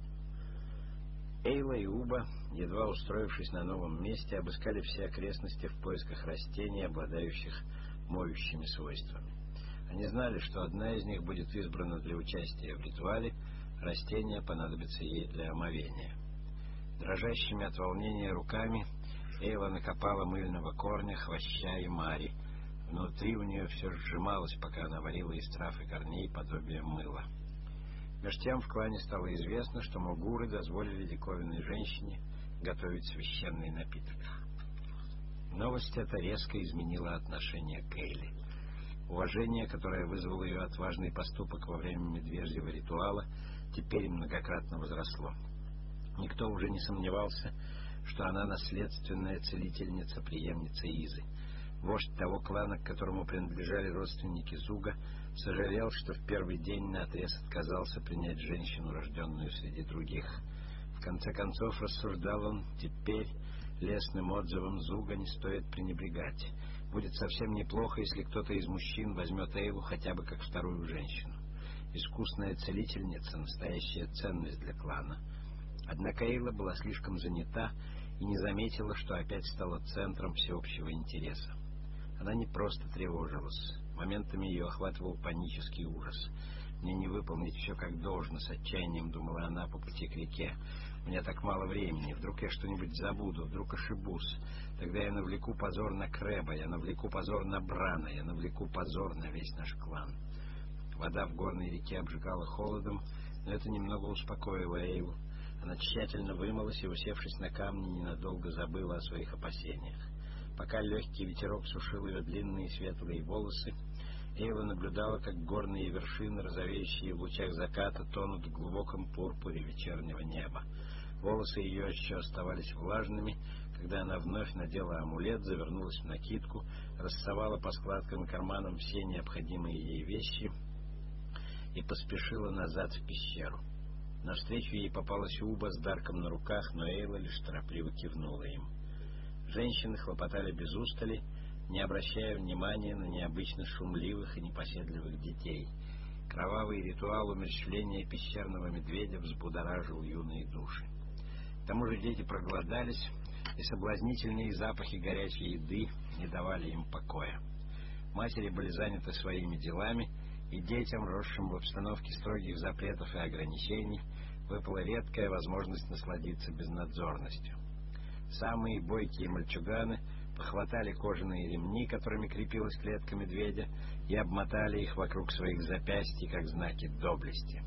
Эйла и Уба, едва устроившись на новом месте, обыскали все окрестности в поисках растений, обладающих моющими свойствами. Они знали, что одна из них будет избрана для участия в ритуале, растение понадобится ей для омовения. Дрожащими от волнения руками Эйла накопала мыльного корня, хвоща и мари. Внутри у нее все сжималось, пока она варила из трав и корней подобие мыла. Меж тем в клане стало известно, что могуры дозволили диковинной женщине готовить священный напиток. Новость эта резко изменила отношение к Эйле. Уважение, которое вызвало ее отважный поступок во время медвежьего ритуала, теперь многократно возросло. Никто уже не сомневался, что она наследственная целительница, преемница Изы. Вождь того клана, к которому принадлежали родственники Зуга, сожалел, что в первый день наотрез отказался принять женщину, рожденную среди других. В конце концов, рассуждал он, теперь лестным отзывом Зуга не стоит пренебрегать. Будет совсем неплохо, если кто-то из мужчин возьмет Эйлу хотя бы как вторую женщину. Искусная целительница — настоящая ценность для клана. Однако Эйла была слишком занята и не заметила, что опять стала центром всеобщего интереса. Она не просто тревожилась. Моментами ее охватывал панический ужас. «Мне не выполнить все как должно», — с отчаянием думала она по пути к реке. «У меня так мало времени. Вдруг я что-нибудь забуду, вдруг ошибусь. Тогда я навлеку позор на Крэба, я навлеку позор на Брана, я навлеку позор на весь наш клан». Вода в горной реке обжигала холодом, но это немного успокоило Эйлу. Она тщательно вымылась и, усевшись на камни, ненадолго забыла о своих опасениях. Пока легкий ветерок сушил ее длинные светлые волосы, Эйла наблюдала, как горные вершины, розовеющие в лучах заката, тонут в глубоком пурпуре вечернего неба. Волосы ее еще оставались влажными, когда она вновь надела амулет, завернулась в накидку, рассовала по складкам и карманам все необходимые ей вещи и поспешила назад в пещеру. Навстречу ей попалась Уба с Дарком на руках, но Эйла лишь торопливо кивнула им. Женщины хлопотали без устали, не обращая внимания на необычно шумливых и непоседливых детей. Кровавый ритуал умерщвления пещерного медведя взбудоражил юные души. К тому же дети проголодались, и соблазнительные запахи горячей еды не давали им покоя. Матери были заняты своими делами, и детям, росшим в обстановке строгих запретов и ограничений, выпала редкая возможность насладиться безнадзорностью. Самые бойкие мальчуганы похватали кожаные ремни, которыми крепилась клетка медведя, и обмотали их вокруг своих запястий, как знаки доблести.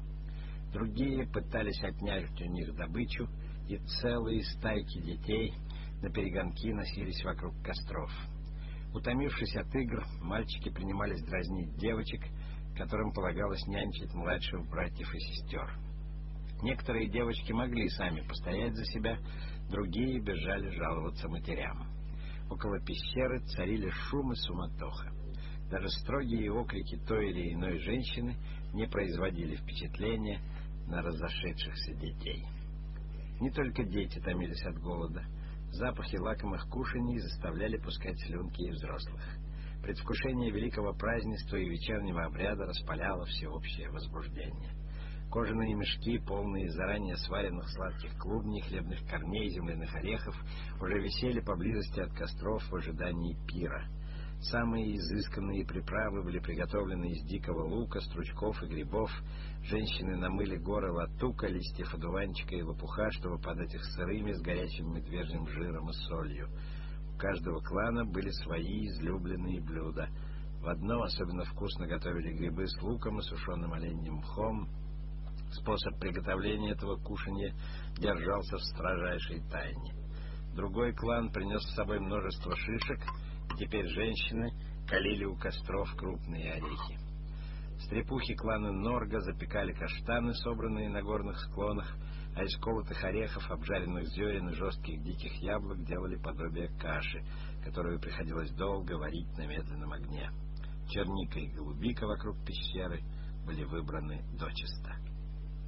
Другие пытались отнять у них добычу, и целые стайки детей наперегонки носились вокруг костров. Утомившись от игр, мальчики принимались дразнить девочек, которым полагалось нянчить младших братьев и сестер. Некоторые девочки могли сами постоять за себя, другие бежали жаловаться матерям. Около пещеры царили шум и суматоха. Даже строгие окрики той или иной женщины не производили впечатления на разошедшихся детей. Не только дети томились от голода. Запахи лакомых кушаний заставляли пускать слюнки и взрослых. Предвкушение великого празднества и вечернего обряда распаляло всеобщее возбуждение. Кожаные мешки, полные заранее сваренных сладких клубней, хлебных корней, земляных орехов, уже висели поблизости от костров в ожидании пира. Самые изысканные приправы были приготовлены из дикого лука, стручков и грибов. Женщины намыли горы латука, листьев одуванчика и лопуха, чтобы подать их сырыми с горячим медвежьим жиром и солью. У каждого клана были свои излюбленные блюда. В одном особенно вкусно готовили грибы с луком и сушеным оленьим мхом. Способ приготовления этого кушанья держался в строжайшей тайне. Другой клан принес с собой множество шишек, и теперь женщины калили у костров крупные орехи. Стрепухи клана Норга запекали каштаны, собранные на горных склонах, а из колотых орехов, обжаренных зерен и жестких диких яблок делали подобие каши, которую приходилось долго варить на медленном огне. Черника и голубика вокруг пещеры были выбраны дочисто.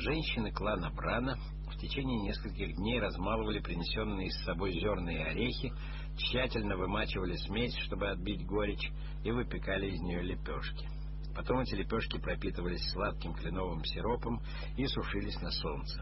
Женщины клана Брана в течение нескольких дней размалывали принесенные с собой зерна и орехи, тщательно вымачивали смесь, чтобы отбить горечь, и выпекали из нее лепешки. Потом эти лепешки пропитывались сладким кленовым сиропом и сушились на солнце.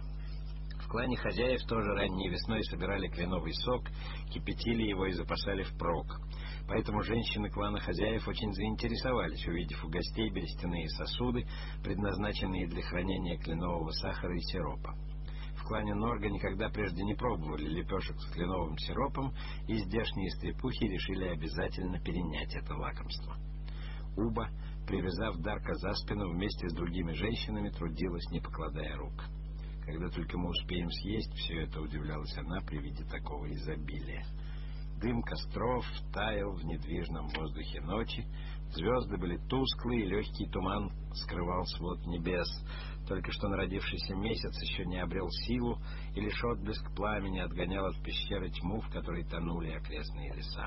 В клане хозяев тоже ранней весной собирали кленовый сок, кипятили его и запасали впрок. Поэтому женщины клана хозяев очень заинтересовались, увидев у гостей берестяные сосуды, предназначенные для хранения кленового сахара и сиропа. В клане Норга никогда прежде не пробовали лепешек с кленовым сиропом, и здешние стрепухи решили обязательно перенять это лакомство. Уба, привязав Дарка за спину, вместе с другими женщинами трудилась, не покладая рук. «Когда только мы успеем съесть все это», — удивлялась она при виде такого изобилия. Дым костров таял в недвижном воздухе ночи, звезды были тусклые, и легкий туман скрывал свод небес. Только что народившийся месяц еще не обрел силу, и лишь отблеск пламени отгонял от пещеры тьму, в которой тонули окрестные леса.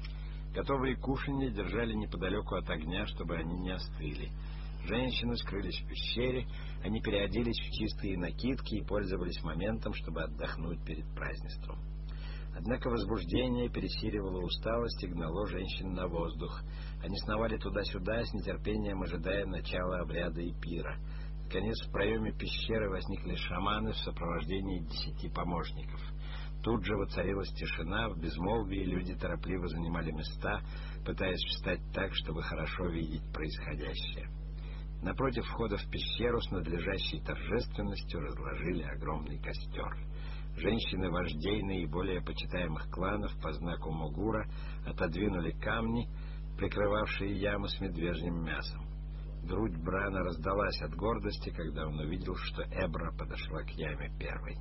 Готовые кушанья держали неподалеку от огня, чтобы они не остыли. Женщины скрылись в пещере, они переоделись в чистые накидки и пользовались моментом, чтобы отдохнуть перед празднеством. Однако возбуждение пересиливало усталость и гнало женщин на воздух. Они сновали туда-сюда, с нетерпением ожидая начала обряда и пира. Наконец, в проеме пещеры возникли шаманы в сопровождении 10 помощников. Тут же воцарилась тишина, в безмолвии люди торопливо занимали места, пытаясь встать так, чтобы хорошо видеть происходящее. Напротив входа в пещеру с надлежащей торжественностью разложили огромный костер. Женщины вождей наиболее почитаемых кланов по знаку Могура отодвинули камни, прикрывавшие яму с медвежьим мясом. Грудь Брана раздалась от гордости, когда он увидел, что Эбра подошла к яме первой.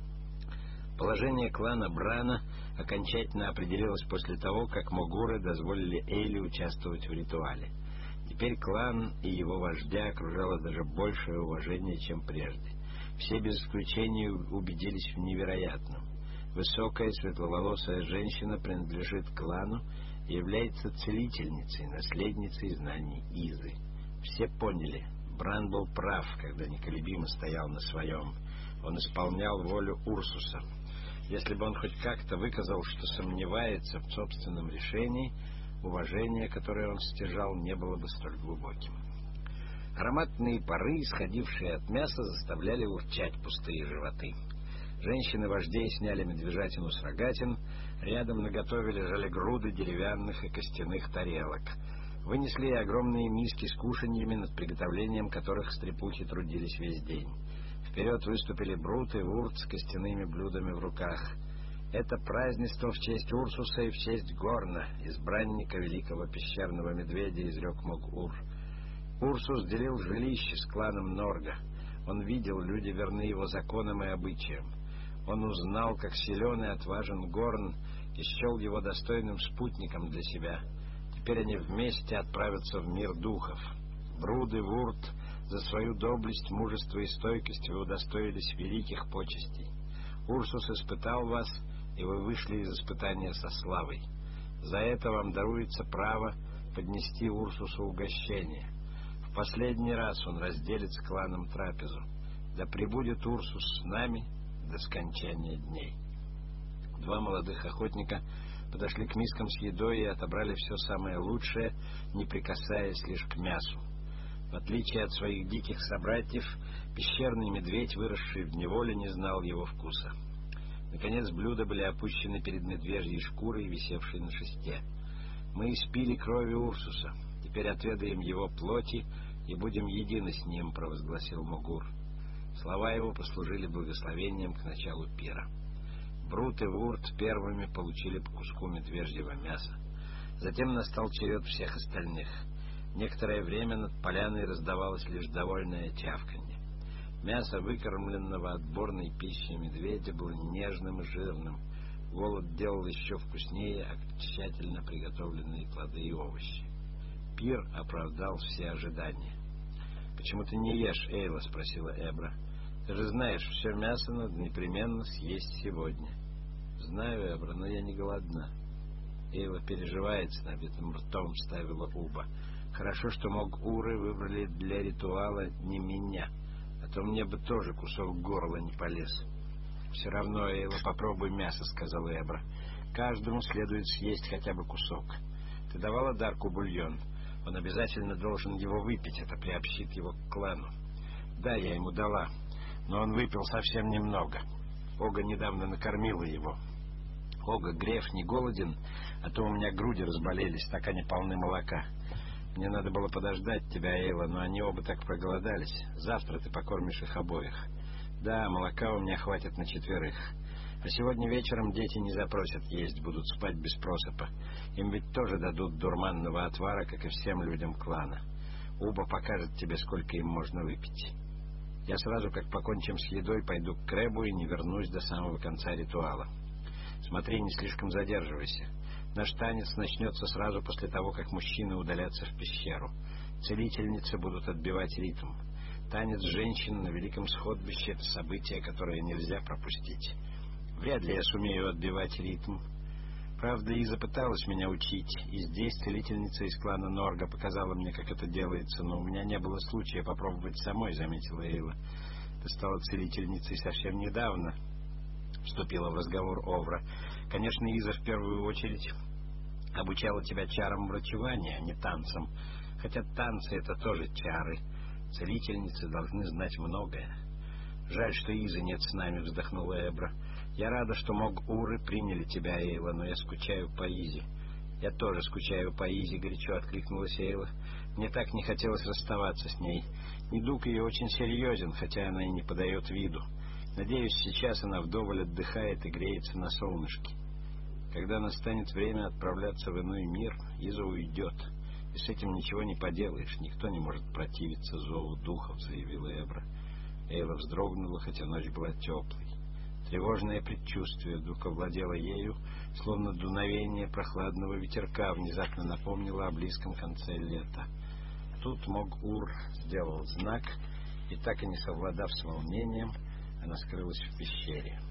Положение клана Брана окончательно определилось после того, как Могуры дозволили Эйле участвовать в ритуале. Теперь клан и его вождя окружало даже большее уважение, чем прежде. Все без исключения убедились в невероятном. Высокая светловолосая женщина принадлежит клану и является целительницей, наследницей знаний Изы. Все поняли, Бран был прав, когда неколебимо стоял на своем. Он исполнял волю Урсуса. Если бы он хоть как-то выказал, что сомневается в собственном решении, уважение, которое он стяжал, не было бы столь глубоким. Ароматные пары, исходившие от мяса, заставляли урчать пустые животы. Женщины вождей сняли медвежатину с рогатин, рядом наготове лежали груды деревянных и костяных тарелок. Вынесли и огромные миски с кушаньями, над приготовлением которых стрепухи трудились весь день. Вперед выступили Брут и Вурт с костяными блюдами в руках. Это празднество в честь Урсуса и в честь Горна, избранника великого пещерного медведя, изрек Могур. Урсус делил жилище с кланом Норга. Он видел, люди верны его законам и обычаям. Он узнал, как силен и отважен Горн, и счел его достойным спутником для себя. Теперь они вместе отправятся в мир духов. Бруд и Вурт за свою доблесть, мужество и стойкость вы удостоились великих почестей. Урсус испытал вас, и вы вышли из испытания со славой. За это вам даруется право поднести Урсусу угощение. В последний раз он разделит с кланом трапезу. Да пребудет Урсус с нами до скончания дней. Два молодых охотника подошли к мискам с едой и отобрали все самое лучшее, не прикасаясь лишь к мясу. В отличие от своих диких собратьев, пещерный медведь, выросший в неволе, не знал его вкуса. Наконец блюда были опущены перед медвежьей шкурой, висевшей на шесте. «Мы испили крови Урсуса. Теперь отведаем его плоти и будем едины с ним», — провозгласил Могур. Слова его послужили благословением к началу пира. Брут и Вурт первыми получили по куску медвежьего мяса. Затем настал черед всех остальных. Некоторое время над поляной раздавалось лишь довольное чавканье. Мясо выкормленного отборной пищей медведя было нежным и жирным. Голод делал еще вкуснее тщательно приготовленные плоды и овощи. Пир оправдал все ожидания. «Почему ты не ешь, Эйла?» — спросила Эбра. «Ты же знаешь, все мясо надо непременно съесть сегодня». «Знаю, Эбра, но я не голодна». Эйла переживает, с набитым ртом вставила Уба. «Хорошо, что Могуры выбрали для ритуала не меня. а то мне бы тоже кусок горла не полез». «Все равно, Эйла, попробуй мясо», — сказал Эбра. «Каждому следует съесть хотя бы кусок. Ты давала Дарку бульон? Он обязательно должен его выпить, это приобщит его к клану». «Да, я ему дала, но он выпил совсем немного. Ога недавно накормила его. Ога, Греф не голоден, а то у меня груди разболелись, так они полны молока. Мне надо было подождать тебя, Эйла, но они оба так проголодались. Завтра ты покормишь их обоих. Да, молока у меня хватит на 4. А сегодня вечером дети не запросят есть, будут спать без просыпа. Им ведь тоже дадут дурманного отвара, как и всем людям клана. Уба покажет тебе, сколько им можно выпить. Я сразу, как покончим с едой, пойду к Крэбу и не вернусь до самого конца ритуала. Смотри, не слишком задерживайся. Наш танец начнется сразу после того, как мужчины удалятся в пещеру. Целительницы будут отбивать ритм. Танец женщин на великом сходбище — это событие, которое нельзя пропустить. Вряд ли я сумею отбивать ритм. Правда, Иза пыталась меня учить, и здесь целительница из клана Норга показала мне, как это делается, но у меня не было случая попробовать самой, заметила Эйла. Ты стала целительницей совсем недавно, вступила в разговор Овра. Конечно, Иза в первую очередь обучала тебя чарам врачевания, а не танцам. Хотя танцы — это тоже чары. Целительницы должны знать многое. Жаль, что Изы нет с нами, вздохнула Эбра. Я рада, что Мог-Уры приняли тебя, Эйла, но я скучаю по Изе. Я тоже скучаю по Изе, горячо откликнулась Эйла. Мне так не хотелось расставаться с ней. Недуг ее очень серьезен, хотя она и не подает виду. Надеюсь, сейчас она вдоволь отдыхает и греется на солнышке. Когда настанет время отправляться в иной мир, Иза уйдет. И с этим ничего не поделаешь. Никто не может противиться зову духов, заявила Эбра. Эйла вздрогнула, хотя ночь была теплой. Тревожное предчувствие вдруг овладело ею, словно дуновение прохладного ветерка внезапно напомнило о близком конце лета. Тут Мог-Ур сделал знак, и так и не совладав с волнением, она скрылась в пещере.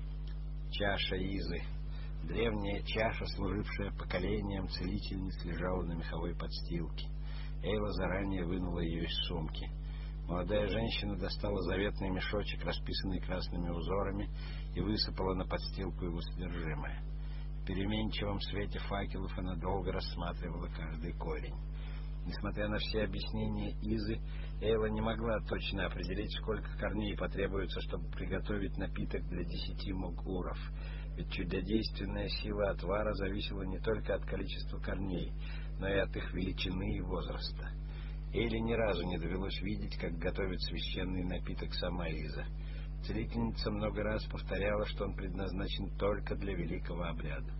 Чаша Изы, древняя чаша, служившая поколениям целительниц, лежала на меховой подстилке. Эйла заранее вынула ее из сумки. Молодая женщина достала заветный мешочек, расписанный красными узорами, и высыпала на подстилку его содержимое. В переменчивом свете факелов она долго рассматривала каждый корень. Несмотря на все объяснения Изы, Эйла не могла точно определить, сколько корней потребуется, чтобы приготовить напиток для 10 Мог-Уров. Ведь чудодейственная сила отвара зависела не только от количества корней, но и от их величины и возраста. Эйле ни разу не довелось видеть, как готовит священный напиток сама Иза. Целительница много раз повторяла, что он предназначен только для великого обряда.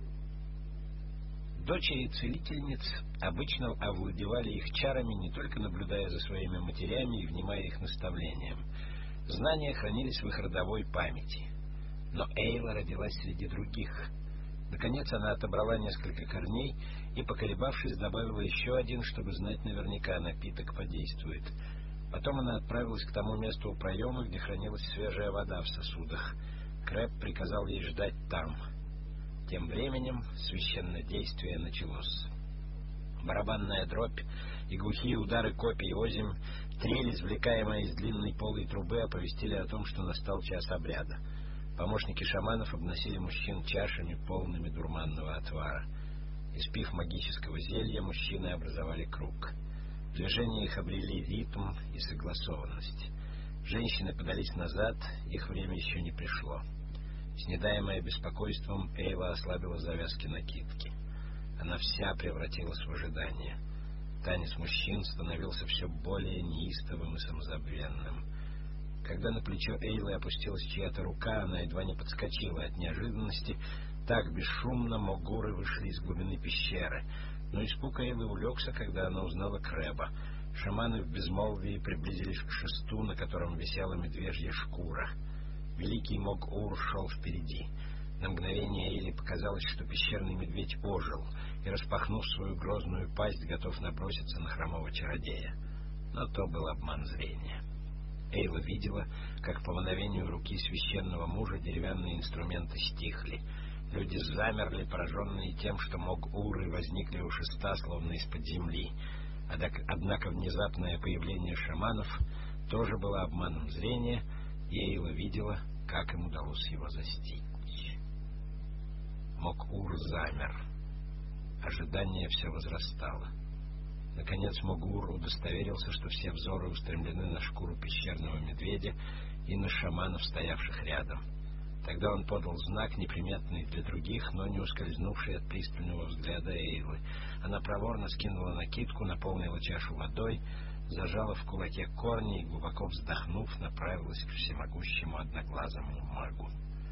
Дочери целительниц обычно овладевали их чарами, не только наблюдая за своими матерями и внимая их наставлениям. Знания хранились в их родовой памяти. Но Эйла родилась среди других. Наконец она отобрала несколько корней и, поколебавшись, добавила еще один, чтобы знать наверняка, напиток подействует. Потом она отправилась к тому месту у проема, где хранилась свежая вода в сосудах. Крэб приказал ей ждать там. Тем временем священнодействие началось. Барабанная дробь и глухие удары копий озимь, трель, извлекаемая из длинной полой трубы, оповестили о том, что настал час обряда. Помощники шаманов обносили мужчин чашами, полными дурманного отвара. Испив магического зелья, мужчины образовали круг. Движения их обрели ритм и согласованность. Женщины подались назад, их время еще не пришло. Снедаемая беспокойством, Эйла ослабила завязки накидки. Она вся превратилась в ожидание. Танец мужчин становился все более неистовым и самозабвенным. Когда на плечо Эйлы опустилась чья-то рука, она едва не подскочила от неожиданности. Так бесшумно Мог-Уры вышли из глубины пещеры. Но испуг Эйлы улегся, когда она узнала Крэба. Шаманы в безмолвии приблизились к шесту, на котором висела медвежья шкура. Великий Мог-Ур шел впереди. На мгновение Эйле показалось, что пещерный медведь ожил и, распахнув свою грозную пасть, готов наброситься на хромого чародея. Но то был обман зрения. Эйла видела, как по мановению руки священного мужа деревянные инструменты стихли. Люди замерли, пораженные тем, что Мог-Уры возникли у шеста, словно из-под земли. Однако внезапное появление шаманов тоже была обманом зрения, и Эйла видела, как им удалось его застигнуть. Мок-Ур замер. Ожидание все возрастало. Наконец Мок-Ур удостоверился, что все взоры устремлены на шкуру пещерного медведя и на шаманов, стоявших рядом. Тогда он подал знак, неприметный для других, но не ускользнувший от пристального взгляда Эйлы. Она проворно скинула накидку, наполнила чашу водой, зажала в кулаке корни и, глубоко вздохнув, направилась к всемогущему одноглазому магу.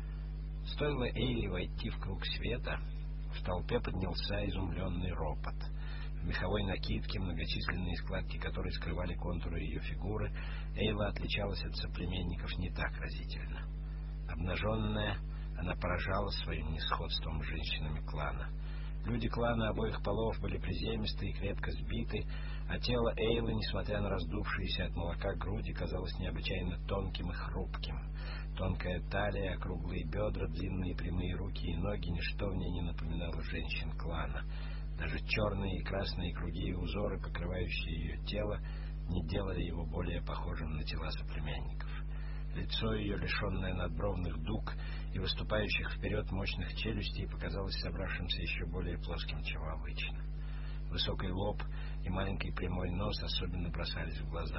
Стоило Эйле войти в круг света, в толпе поднялся изумленный ропот. В меховой накидке, многочисленные складки которой скрывали контуры ее фигуры, Эйла отличалась от соплеменников не так разительно. Обнаженная, она поражала своим несходством с женщинами клана. Люди клана обоих полов были приземисты и крепко сбиты, а тело Эйлы, несмотря на раздувшиеся от молока груди, казалось необычайно тонким и хрупким. Тонкая талия, округлые бедра, длинные прямые руки и ноги — ничто в ней не напоминало женщин клана. Даже черные и красные круги и узоры, покрывающие ее тело, не делали его более похожим на тела соплеменников. Лицо ее, лишенное надбровных дуг и выступающих вперед мощных челюстей, показалось собравшимся еще более плоским, чем обычно. Высокий лоб и маленький прямой нос особенно бросались в глаза.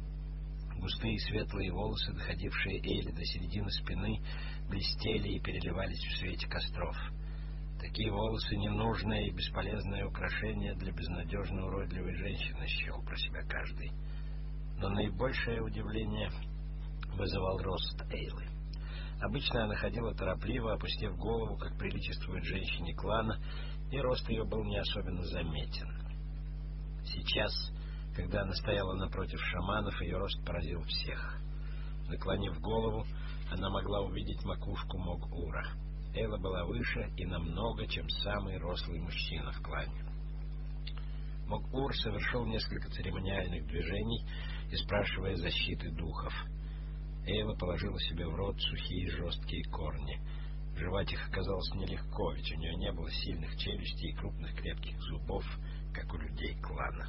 Густые светлые волосы, доходившие Эйле до середины спины, блестели и переливались в свете костров. Такие волосы — ненужное и бесполезное украшение для безнадежно уродливой женщины, счел про себя каждый. Но наибольшее удивление вызывал рост Эйлы. Обычно она ходила торопливо, опустив голову, как приличествует женщине клана, и рост ее был не особенно заметен. Сейчас, когда она стояла напротив шаманов, ее рост поразил всех. Наклонив голову, она могла увидеть макушку Мок-Ура. Эйла была выше и намного, чем самый рослый мужчина в клане. Мок-Ур совершил несколько церемониальных движений, и спрашивая защиты духов. Эйла положила себе в рот сухие жесткие корни. Жевать их оказалось нелегко, ведь у нее не было сильных челюстей и крупных крепких зубов, как у людей клана.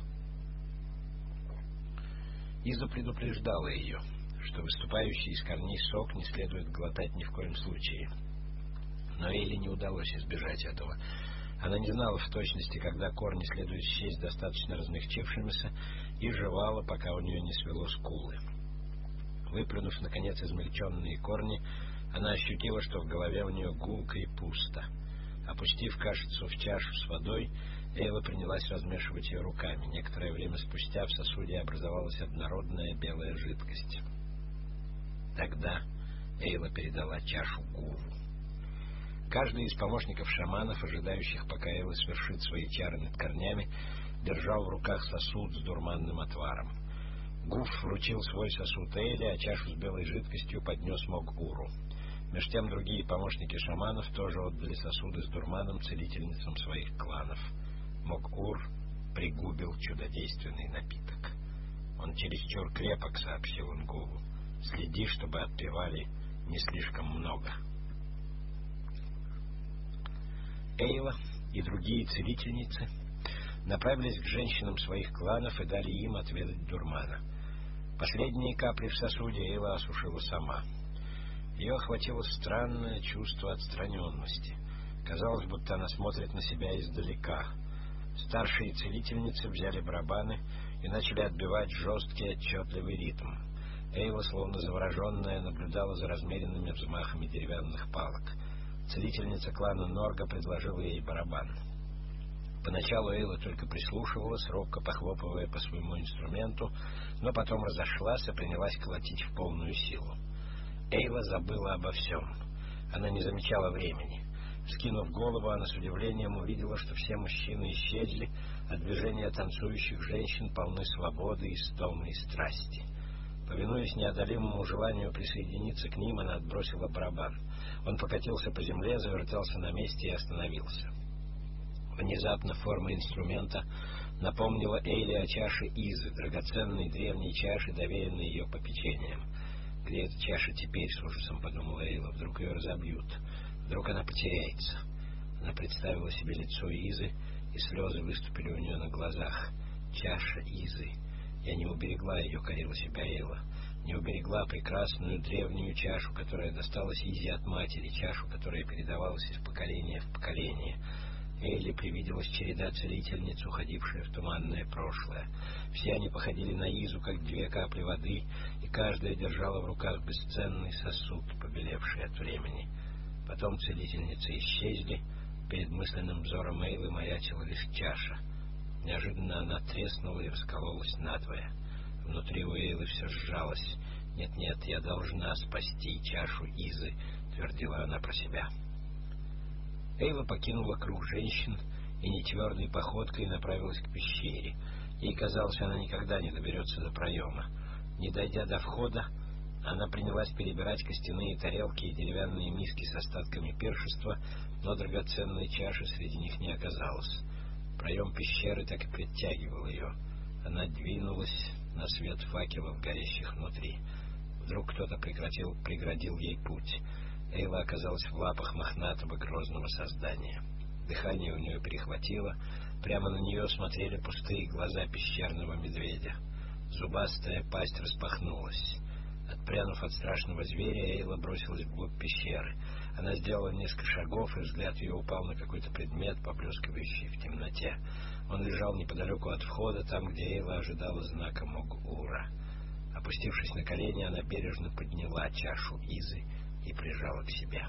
Иза предупреждала ее, что выступающий из корней сок не следует глотать ни в коем случае. Но Эйле не удалось избежать этого. Она не знала в точности, когда корни следует счесть достаточно размягчившимися, и жевала, пока у нее не свело скулы. Выплюнув, наконец, измельченные корни, она ощутила, что в голове у нее гулко и пусто. Опустив кашицу в чашу с водой, Эйла принялась размешивать ее руками. Некоторое время спустя в сосуде образовалась однородная белая жидкость. Тогда Эйла передала чашу Гуву. Каждый из помощников шаманов, ожидающих, пока Эйла свершит свои чары над корнями, держал в руках сосуд с дурманным отваром. Гуф вручил свой сосуд Эйле, а чашу с белой жидкостью поднес Мок-Уру. Меж тем другие помощники шаманов тоже отдали сосуды с дурманом целительницам своих кланов. Мок-Ур пригубил чудодейственный напиток. «Он чересчур крепок», — сообщил он Гуву. «Следи, чтобы отпивали не слишком много». Эйла и другие целительницы направились к женщинам своих кланов и дали им отведать дурмана. Последние капли в сосуде Эйла осушила сама. Ее охватило странное чувство отстраненности. Казалось, будто она смотрит на себя издалека. Старшие целительницы взяли барабаны и начали отбивать жесткий отчетливый ритм. Эйла, словно завороженная, наблюдала за размеренными взмахами деревянных палок. Целительница клана Норга предложила ей барабан. Поначалу Эйла только прислушивалась, робко похлопывая по своему инструменту, но потом разошлась и принялась колотить в полную силу. Эйла забыла обо всем. Она не замечала времени. Вскинув голову, она с удивлением увидела, что все мужчины исчезли, а движения танцующих женщин полны свободы, истома и страсти. Повинуясь неодолимому желанию присоединиться к ним, она отбросила барабан. Он покатился по земле, завертелся на месте и остановился. Внезапно форма инструмента напомнила Эйле о чаше Изы, драгоценной древней чаше, доверенной ее попечением. «Где эта чаша теперь?» — с ужасом подумала Эйла. «Вдруг ее разобьют? Вдруг она потеряется?» Она представила себе лицо Изы, и слезы выступили у нее на глазах. «Чаша Изы! Я не уберегла ее», — корила себя Эйла. не уберегла прекрасную древнюю чашу, которая досталась Изи от матери, чашу, которая передавалась из поколения в поколение. Эйле привиделась череда целительниц, уходившая в туманное прошлое. Все они походили на Изу, как две капли воды, и каждая держала в руках бесценный сосуд, побелевший от времени. Потом целительницы исчезли, перед мысленным взором Эйлы маячила лишь чаша. Неожиданно она треснула и раскололась надвое. Внутри у Эйлы все сжалось. «Нет-нет, я должна спасти чашу Изы», — твердила она про себя. Эйла покинула круг женщин и нетвердой походкой направилась к пещере. Ей казалось, она никогда не доберется до проема. Не дойдя до входа, она принялась перебирать костяные тарелки и деревянные миски с остатками пиршества, но драгоценной чаши среди них не оказалось. Проем пещеры так и притягивал ее. Она двинулась на свет факелов, горящих внутри. Вдруг кто-то преградил ей путь. Эйла оказалась в лапах мохнатого грозного создания. Дыхание у нее перехватило. Прямо на нее смотрели пустые глаза пещерного медведя. Зубастая пасть распахнулась. Отпрянув от страшного зверя, Эйла бросилась вглубь пещеры. Она сделала несколько шагов, и взгляд ее упал на какой-то предмет, поблескивающий в темноте. Он лежал неподалеку от входа, там, где Эйла ожидала знака Мог-Ура. Опустившись на колени, она бережно подняла чашу Изы и прижала к себе.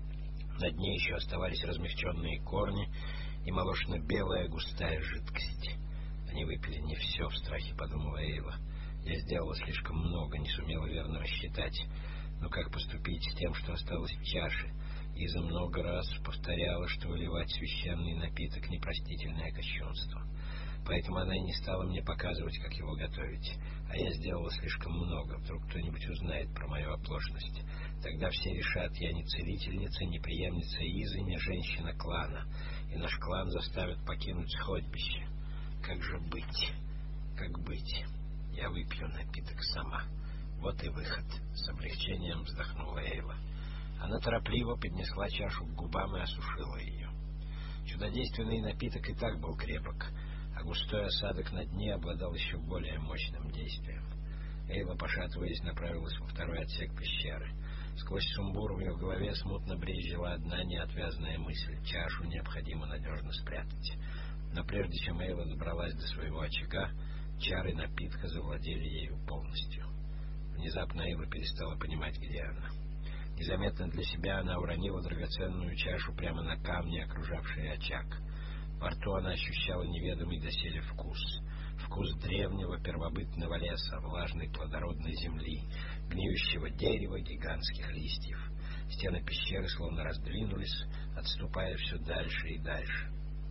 На дне еще оставались размягченные корни и молочно-белая густая жидкость. Они выпили не все, в страхе подумала Эйла. Я сделала слишком много, не сумела верно рассчитать. Но как поступить с тем, что осталось в чаше? Иза много раз повторяла, что выливать священный напиток — непростительное кощунство. Поэтому она и не стала мне показывать, как его готовить. А я сделала слишком много. Вдруг кто-нибудь узнает про мою оплошность. Тогда все решат, я не целительница, не преемница Изы, не женщина клана. И наш клан заставят покинуть сходбище. Как же быть? Как быть? Я выпью напиток сама. Вот и выход. С облегчением вздохнула Эйла. Она торопливо поднесла чашу к губам и осушила ее. Чудодейственный напиток и так был крепок, а густой осадок на дне обладал еще более мощным действием. Эйла, пошатываясь, направилась во второй отсек пещеры. Сквозь сумбур в ее голове смутно брезжила одна неотвязная мысль: чашу необходимо надежно спрятать. Но прежде чем Эйла добралась до своего очага, чары напитка завладели ею полностью. Внезапно Эйла перестала понимать, где она. Незаметно для себя она уронила драгоценную чашу прямо на камни, окружавшие очаг. Во рту она ощущала неведомый доселе вкус. Вкус древнего первобытного леса, влажной плодородной земли, гниющего дерева, гигантских листьев. Стены пещеры словно раздвинулись, отступая все дальше и дальше.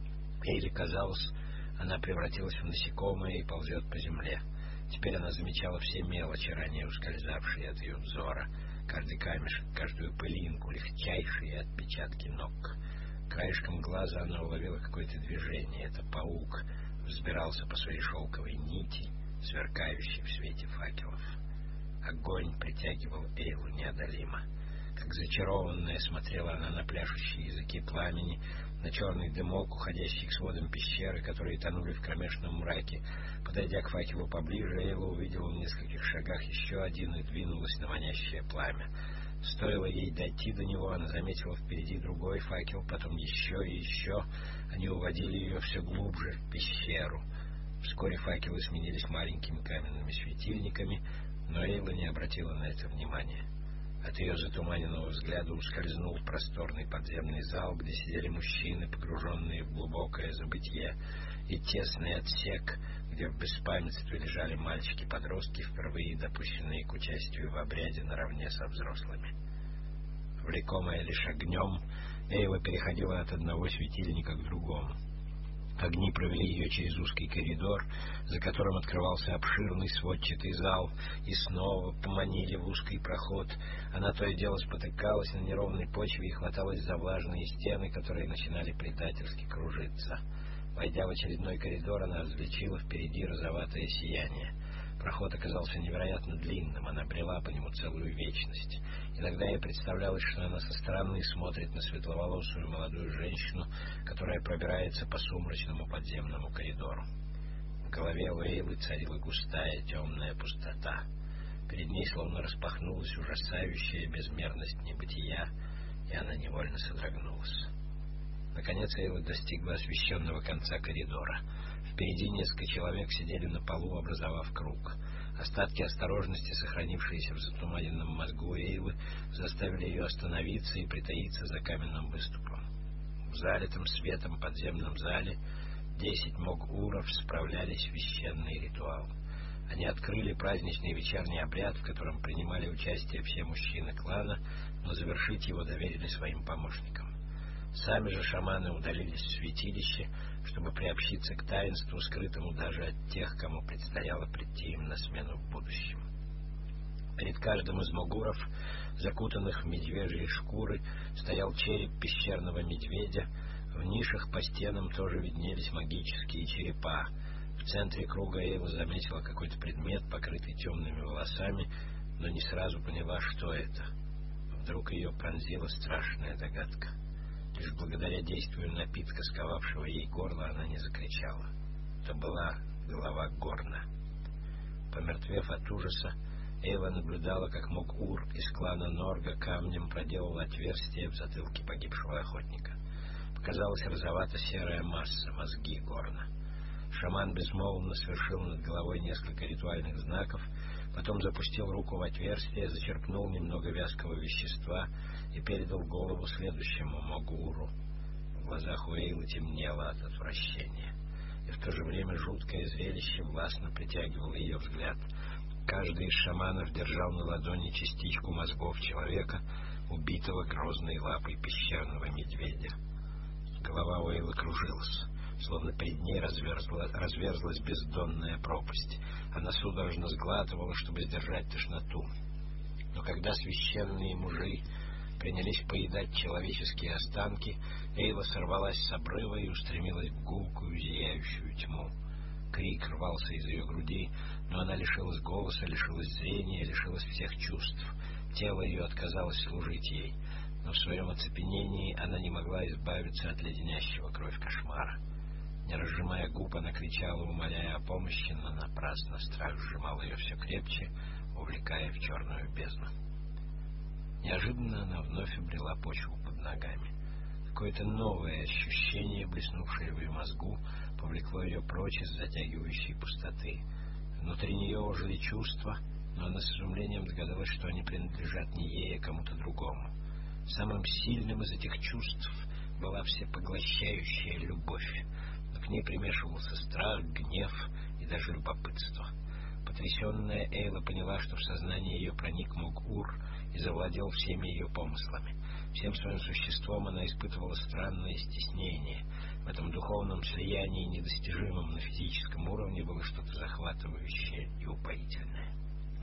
Эйле казалось, она превратилась в насекомое и ползет по земле. Теперь она замечала все мелочи, ранее ускользавшие от ее взора. Каждый камешек, каждую пылинку, легчайшие отпечатки ног. Краешком глаза она уловила какое-то движение. Это паук взбирался по своей шелковой нити, сверкающей в свете факелов. Огонь притягивал Эйлу неодолимо. Как зачарованная смотрела она на пляшущие языки пламени, на черный дымок, уходящий к сводам пещеры, которые тонули в кромешном мраке. Подойдя к факелу поближе, Эйла увидела в нескольких шагах еще один и двинулась на манящее пламя. Стоило ей дойти до него, она заметила впереди другой факел, потом еще и еще. Они уводили ее все глубже в пещеру. Вскоре факелы сменились маленькими каменными светильниками, но Эйла не обратила на это внимания. От ее затуманенного взгляда ускользнул в просторный подземный зал, где сидели мужчины, погруженные в глубокое забытье, и тесный отсек, где в беспамятстве лежали мальчики-подростки, впервые допущенные к участию в обряде наравне со взрослыми. Влекомая лишь огнем, Эйла переходила от одного светильника к другому. Огни провели ее через узкий коридор, за которым открывался обширный сводчатый зал, и снова поманили в узкий проход. Она то и дело спотыкалась на неровной почве и хваталась за влажные стены, которые начинали предательски кружиться. Войдя в очередной коридор, она различила впереди розоватое сияние. Проход оказался невероятно длинным, она брела по нему целую вечность. Иногда ей представлялось, что она со стороны смотрит на светловолосую молодую женщину, которая пробирается по сумрачному подземному коридору. В голове у Эйлы царила густая темная пустота. Перед Перед ней словно распахнулась ужасающая безмерность небытия, и она невольно содрогнулась. Наконец Эйла достигла освещенного конца коридора. Впереди несколько человек сидели на полу, образовав круг. Остатки осторожности, сохранившиеся в затуманенном мозгу Эйлы, заставили ее остановиться и притаиться за каменным выступом. В залитом светом подземном зале 10 могуров справляли священный ритуал. Они открыли праздничный вечерний обряд, в котором принимали участие все мужчины клана, но завершить его доверили своим помощникам. Сами же шаманы удалились в святилище, чтобы приобщиться к таинству, скрытому даже от тех, кому предстояло прийти им на смену в будущем. Перед каждым из могуров, закутанных в медвежьи шкуры, стоял череп пещерного медведя. В нишах по стенам тоже виднелись магические черепа. В центре круга Эйла заметила какой-то предмет, покрытый темными волосами, но не сразу поняла, что это. Вдруг ее пронзила страшная догадка. Лишь благодаря действию напитка, сковавшего ей горло, она не закричала. Это была голова Горна. Помертвев от ужаса, Эйла наблюдала, как Мог-Ур из клана Норга камнем проделал отверстие в затылке погибшего охотника. Показалась розовато-серая масса, мозги Горна. Шаман безмолвно совершил над головой несколько ритуальных знаков, потом запустил руку в отверстие, зачерпнул немного вязкого вещества и передал голову следующему Могуру. В глазах у Эйлы темнело от отвращения, и в то же время жуткое зрелище властно притягивало ее взгляд. Каждый из шаманов держал на ладони частичку мозгов человека, убитого грозной лапой пещерного медведя. Голова у Эйлы кружилась, словно перед ней разверзлась бездонная пропасть. Она судорожно сглатывала, чтобы сдержать тошноту. Но когда священные мужи принялись поедать человеческие останки, Эйла сорвалась с обрыва и устремилась в гулкую, зияющую тьму. Крик рвался из ее груди, но она лишилась голоса, лишилась зрения, лишилась всех чувств. Тело ее отказалось служить ей, но в своем оцепенении она не могла избавиться от леденящего кровь кошмара. Не разжимая губ, она кричала, умоляя о помощи, но напрасно. Страх сжимал ее все крепче, увлекая в черную бездну. Неожиданно она вновь обрела почву под ногами. Какое-то новое ощущение, блеснувшее в ее мозгу, повлекло ее прочь из затягивающей пустоты. Внутри нее ожили чувства, но она с изумлением догадалась, что они принадлежат не ей, а кому-то другому. Самым сильным из этих чувств была всепоглощающая любовь, но к ней примешивался страх, гнев и даже любопытство. Потрясенная Эйла поняла, что в сознание ее проник Мог-Ур и завладел всеми ее помыслами. Всем своим существом она испытывала странное стеснение. В этом духовном слиянии, недостижимом на физическом уровне, было что-то захватывающее и упоительное.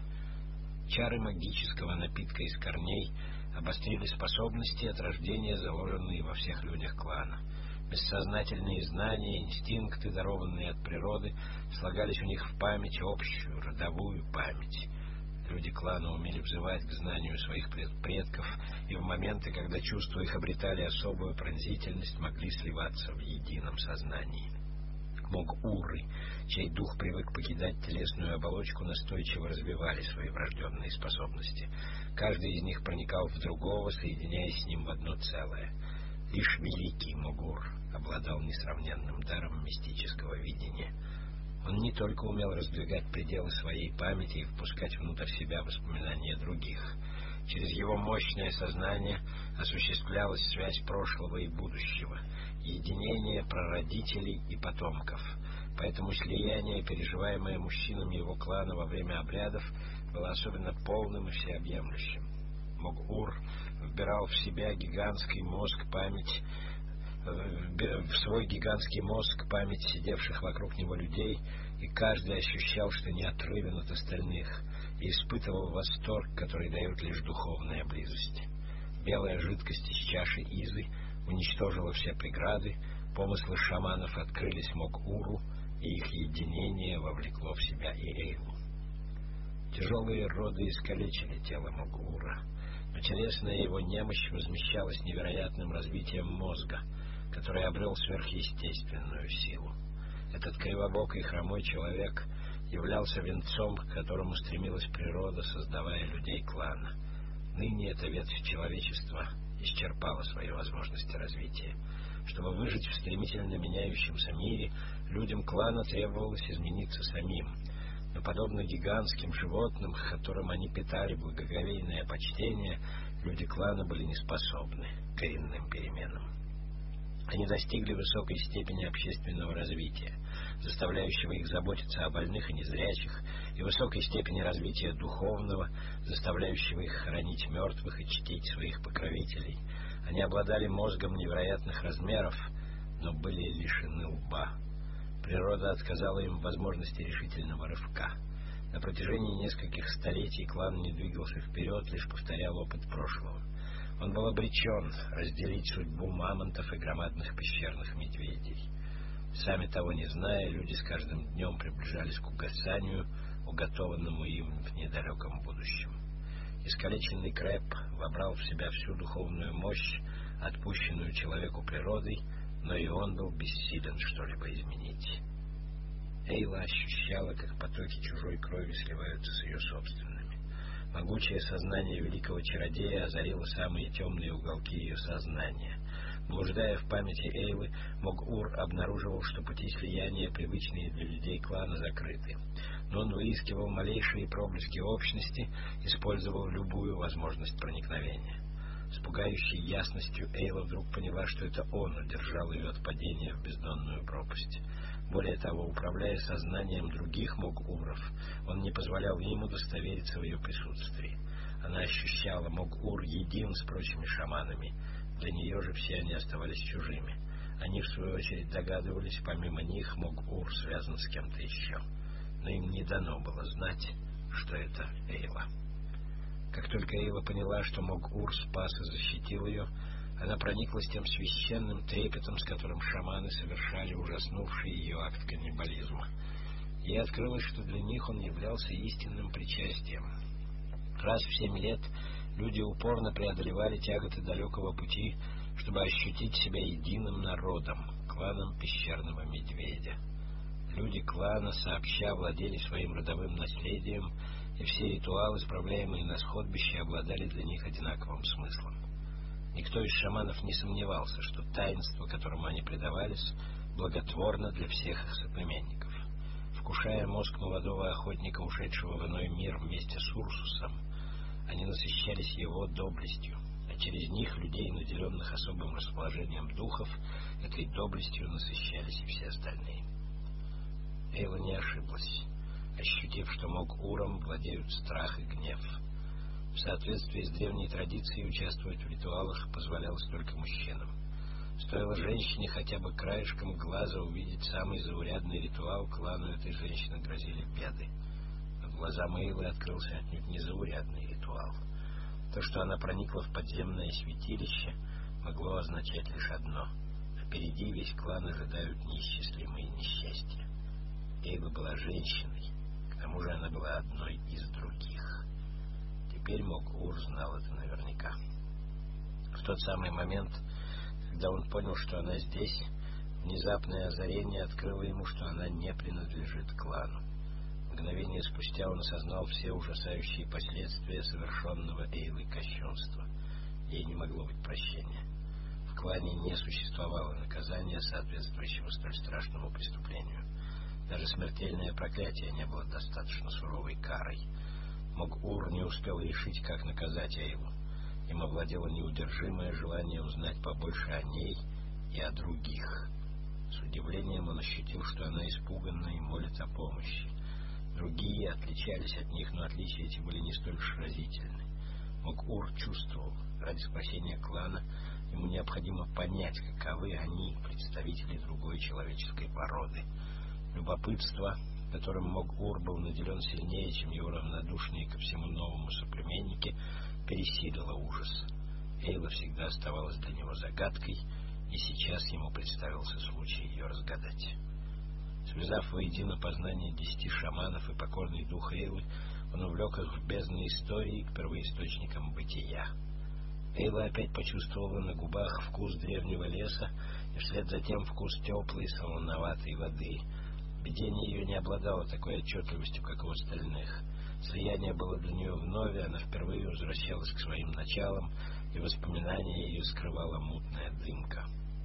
Чары магического напитка из корней обострили способности от рождения, заложенные во всех людях клана. Бессознательные знания, инстинкты, дарованные от природы, слагались у них в память, общую, родовую память. Люди клана умели взывать к знанию своих предков, и в моменты, когда чувства их обретали особую пронзительность, могли сливаться в едином сознании. Мог-Уры, чей дух привык покидать телесную оболочку, настойчиво развивали свои врожденные способности. Каждый из них проникал в другого, соединяясь с ним в одно целое. Лишь великий Могур обладал несравненным даром мистического видения. Он не только умел раздвигать пределы своей памяти и впускать внутрь себя воспоминания других. Через его мощное сознание осуществлялась связь прошлого и будущего, единение прародителей и потомков. Поэтому слияние, переживаемое мужчинами его клана во время обрядов, было особенно полным и всеобъемлющим. Мог-Ур вбирал в себя гигантский мозг память, в свой гигантский мозг память сидевших вокруг него людей, и каждый ощущал, что неотрывен от остальных, и испытывал восторг, который дает лишь духовная близость. Белая жидкость из чаши Изы уничтожила все преграды, помыслы шаманов открылись Мог-Уру, и их единение вовлекло в себя и Эйлу. Тяжелые роды искалечили тело Мог-Ура, но телесная его немощь возмещалась невероятным развитием мозга, который обрел сверхъестественную силу. Этот кривобокий хромой человек являлся венцом, к которому стремилась природа, создавая людей клана. Ныне эта ветвь человечества исчерпала свои возможности развития. Чтобы выжить в стремительно меняющемся мире, людям клана требовалось измениться самим. Но подобно гигантским животным, к которым они питали благоговейное почтение, люди клана были неспособны к коренным переменам. Они достигли высокой степени общественного развития, заставляющего их заботиться о больных и незрячих, и высокой степени развития духовного, заставляющего их хоронить мертвых и чтить своих покровителей. Они обладали мозгом невероятных размеров, но были лишены лба. Природа отказала им в возможности решительного рывка. На протяжении нескольких столетий клан не двигался вперед, лишь повторял опыт прошлого. Он был обречен разделить судьбу мамонтов и громадных пещерных медведей. Сами того не зная, люди с каждым днем приближались к угасанию, уготованному им в недалеком будущем. Искалеченный Крэб вобрал в себя всю духовную мощь, отпущенную человеку природой, но и он был бессилен что-либо изменить. Эйла ощущала, как потоки чужой крови сливаются с ее собственными. Могучее сознание великого чародея озарило самые темные уголки ее сознания. Блуждая в памяти Эйлы, Мог-Ур обнаруживал, что пути слияния, привычные для людей клана, закрыты. Но он выискивал малейшие проблески общности, использовал любую возможность проникновения. С пугающей ясностью Эйла вдруг поняла, что это он удержал ее от падения в бездонную пропасть. Более того, управляя сознанием других Мог-Уров, он не позволял им удостовериться в ее присутствии. Она ощущала Мог-Ур един с прочими шаманами. Для нее же все они оставались чужими. Они, в свою очередь, догадывались, помимо них Мог-Ур связан с кем-то еще. Но им не дано было знать, что это Эйла. Как только Эйла поняла, что Мог-Ур спас и защитил ее, она прониклась тем священным трепетом, с которым шаманы совершали ужаснувший ее акт каннибализма. Ей открылось, что для них он являлся истинным причастием. Раз в 7 лет люди упорно преодолевали тяготы далекого пути, чтобы ощутить себя единым народом, кланом пещерного медведя. Люди клана сообща владели своим родовым наследием, и все ритуалы, справляемые на сходбище, обладали для них одинаковым смыслом. Никто из шаманов не сомневался, что таинство, которому они предавались, благотворно для всех их соплеменников. Вкушая мозг молодого охотника, ушедшего в иной мир вместе с Урсусом, они насыщались его доблестью, а через них, людей, наделенных особым расположением духов, этой доблестью насыщались и все остальные. Эйла не ошиблась, ощутив, что Мог-Уром владеют страх и гнев. В соответствии с древней традицией участвовать в ритуалах позволялось только мужчинам. Стоило женщине хотя бы краешком глаза увидеть самый заурядный ритуал, клану этой женщины грозили беды. Но глазам Эйлы открылся отнюдь незаурядный ритуал. То, что она проникла в подземное святилище, могло означать лишь одно: впереди весь клан ожидают неисчислимые несчастья. Эйла была женщиной, к тому же она была одной из других. Теперь Мог-Ур знал это наверняка. В тот самый момент, когда он понял, что она здесь, внезапное озарение открыло ему, что она не принадлежит клану. Мгновение спустя он осознал все ужасающие последствия совершенного Эйлой кощунства. Ей не могло быть прощения. В клане не существовало наказания, соответствующего столь страшному преступлению. Даже смертельное проклятие не было достаточно суровой карой. Мог-Ур не успел решить, как наказать Эйлу. Им овладело неудержимое желание узнать побольше о ней и о других. С удивлением он ощутил, что она испуганна и молит о помощи. Другие отличались от них, но отличия эти были не столь уж разительны. Мог-Ур чувствовал, ради спасения клана ему необходимо понять, каковы они, представители другой человеческой породы. Любопытство, которым Мог-Ур был наделен сильнее, чем его равнодушные ко всему новому соплеменники, пересилило ужас. Эйла всегда оставалась для него загадкой, и сейчас ему представился случай ее разгадать. Связав воедино познание 10 шаманов и покорный дух Эйлы, он увлек их в бездны истории к первоисточникам бытия. Эйла опять почувствовала на губах вкус древнего леса и вслед за тем вкус теплой солоноватой воды. Видение ее не обладало такой отчетливостью, как у остальных. Слияние было для нее вновь, она впервые возвращалась к своим началам, и воспоминания ее скрывала мутная дымка.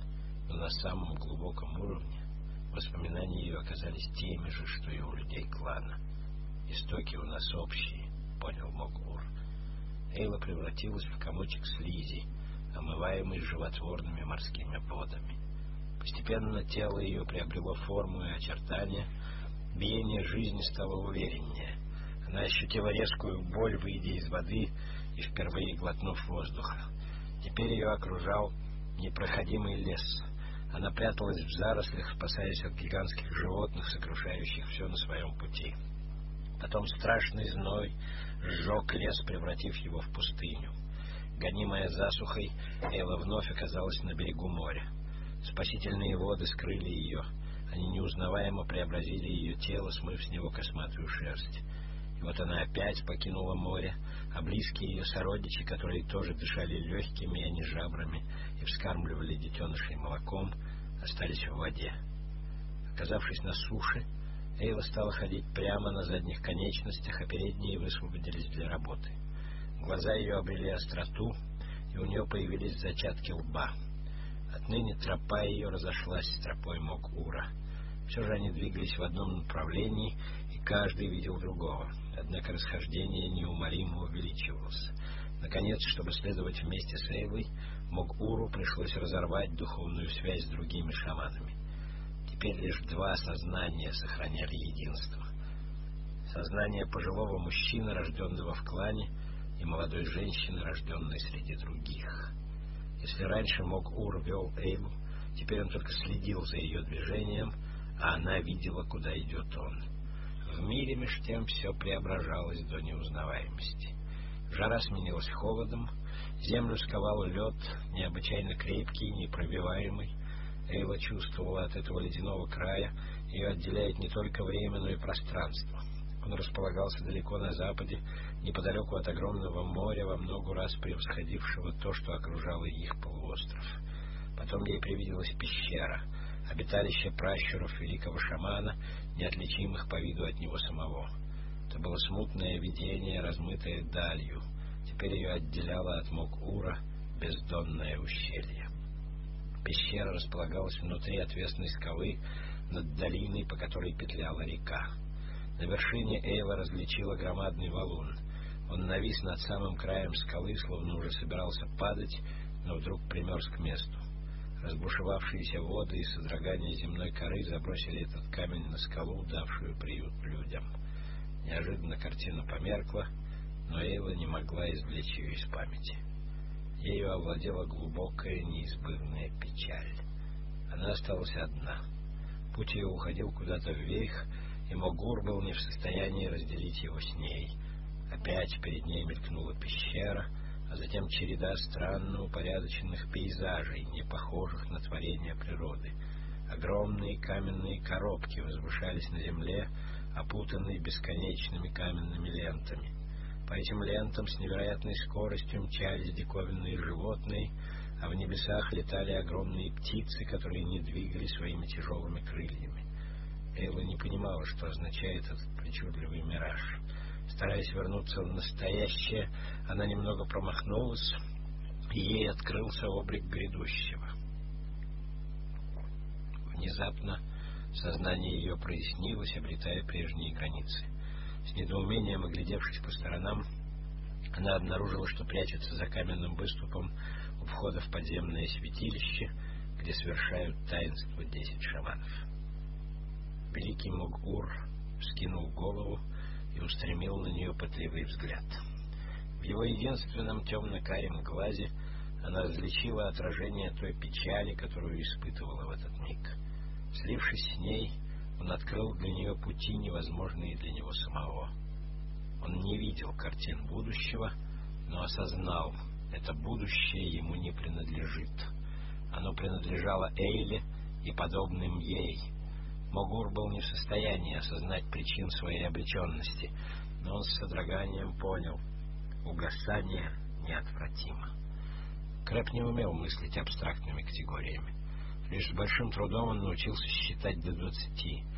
Но на самом глубоком уровне воспоминания ее оказались теми же, что и у людей клана. «Истоки у нас общие», — понял Могур. Эйла превратилась в комочек слизи, омываемый животворными морскими водами. Постепенно тело ее приобрело форму и очертания, биение жизни стало увереннее. Она ощутила резкую боль, выйдя из воды и впервые глотнув воздуха. Теперь ее окружал непроходимый лес. Она пряталась в зарослях, спасаясь от гигантских животных, сокрушающих все на своем пути. Потом страшный зной сжег лес, превратив его в пустыню. Гонимая засухой, Эйла вновь оказалась на берегу моря. Спасительные воды скрыли ее. Они неузнаваемо преобразили ее тело, смыв с него косматую шерсть. И вот она опять покинула море, а близкие ее сородичи, которые тоже дышали легкими, а не жабрами, и вскармливали детенышей молоком, остались в воде. Оказавшись на суше, Эйла стала ходить прямо на задних конечностях, а передние высвободились для работы. Глаза ее обрели остроту, и у нее появились зачатки лба. Отныне тропа ее разошлась с тропой Могура. Все же они двигались в одном направлении, и каждый видел другого. Однако расхождение неумолимо увеличивалось. Наконец, чтобы следовать вместе с Эйлой, Могуру пришлось разорвать духовную связь с другими шаманами. Теперь лишь два сознания сохраняли единство. Сознание пожилого мужчины, рожденного в клане, и молодой женщины, рожденной среди других. Если раньше Могур вел Эйлу, теперь он только следил за ее движением, а она видела, куда идет он. В мире меж тем все преображалось до неузнаваемости. Жара сменилась холодом, землю сковал лед, необычайно крепкий и непробиваемый. Эйла чувствовала от этого ледяного края, ее отделяет не только время, но и пространство. Он располагался далеко на западе, неподалеку от огромного моря, во много раз превосходившего то, что окружало их полуостров. Потом ей привиделась пещера, обиталище пращуров великого шамана, неотличимых по виду от него самого. Это было смутное видение, размытое далью. Теперь ее отделяло от Могура бездонное ущелье. Пещера располагалась внутри отвесной скалы, над долиной, по которой петляла река. На вершине Эйла различила громадный валун. Он навис над самым краем скалы, словно уже собирался падать, но вдруг примерз к месту. Разбушевавшиеся воды и содрогание земной коры забросили этот камень на скалу, давшую приют людям. Неожиданно картина померкла, но Эйла не могла извлечь ее из памяти. Ею овладела глубокая неизбывная печаль. Она осталась одна. Путь ее уходил куда-то вверх, и Могур был не в состоянии разделить его с ней. Опять перед ней мелькнула пещера, а затем череда странно упорядоченных пейзажей, не похожих на творения природы. Огромные каменные коробки возвышались на земле, опутанные бесконечными каменными лентами. По этим лентам с невероятной скоростью мчались диковинные животные, а в небесах летали огромные птицы, которые не двигали своими тяжелыми крыльями. Эйла не понимала, что означает этот причудливый мираж. Стараясь вернуться в настоящее, она немного промахнулась, и ей открылся облик грядущего. Внезапно сознание ее прояснилось, обретая прежние границы. С недоумением оглядевшись по сторонам, она обнаружила, что прячется за каменным выступом у входа в подземное святилище, где совершают таинство 10 шаманов. Великий Могур вскинул голову и устремил на нее пытливый взгляд. В его единственном темно-карем глазе она различила отражение той печали, которую испытывала в этот миг. Слившись с ней, он открыл для нее пути, невозможные для него самого. Он не видел картин будущего, но осознал, это будущее ему не принадлежит. Оно принадлежало Эйле и подобным ей. Могур был не в состоянии осознать причин своей обреченности, но он с содроганием понял, угасание неотвратимо. Крэб не умел мыслить абстрактными категориями. Лишь с большим трудом он научился считать до 20.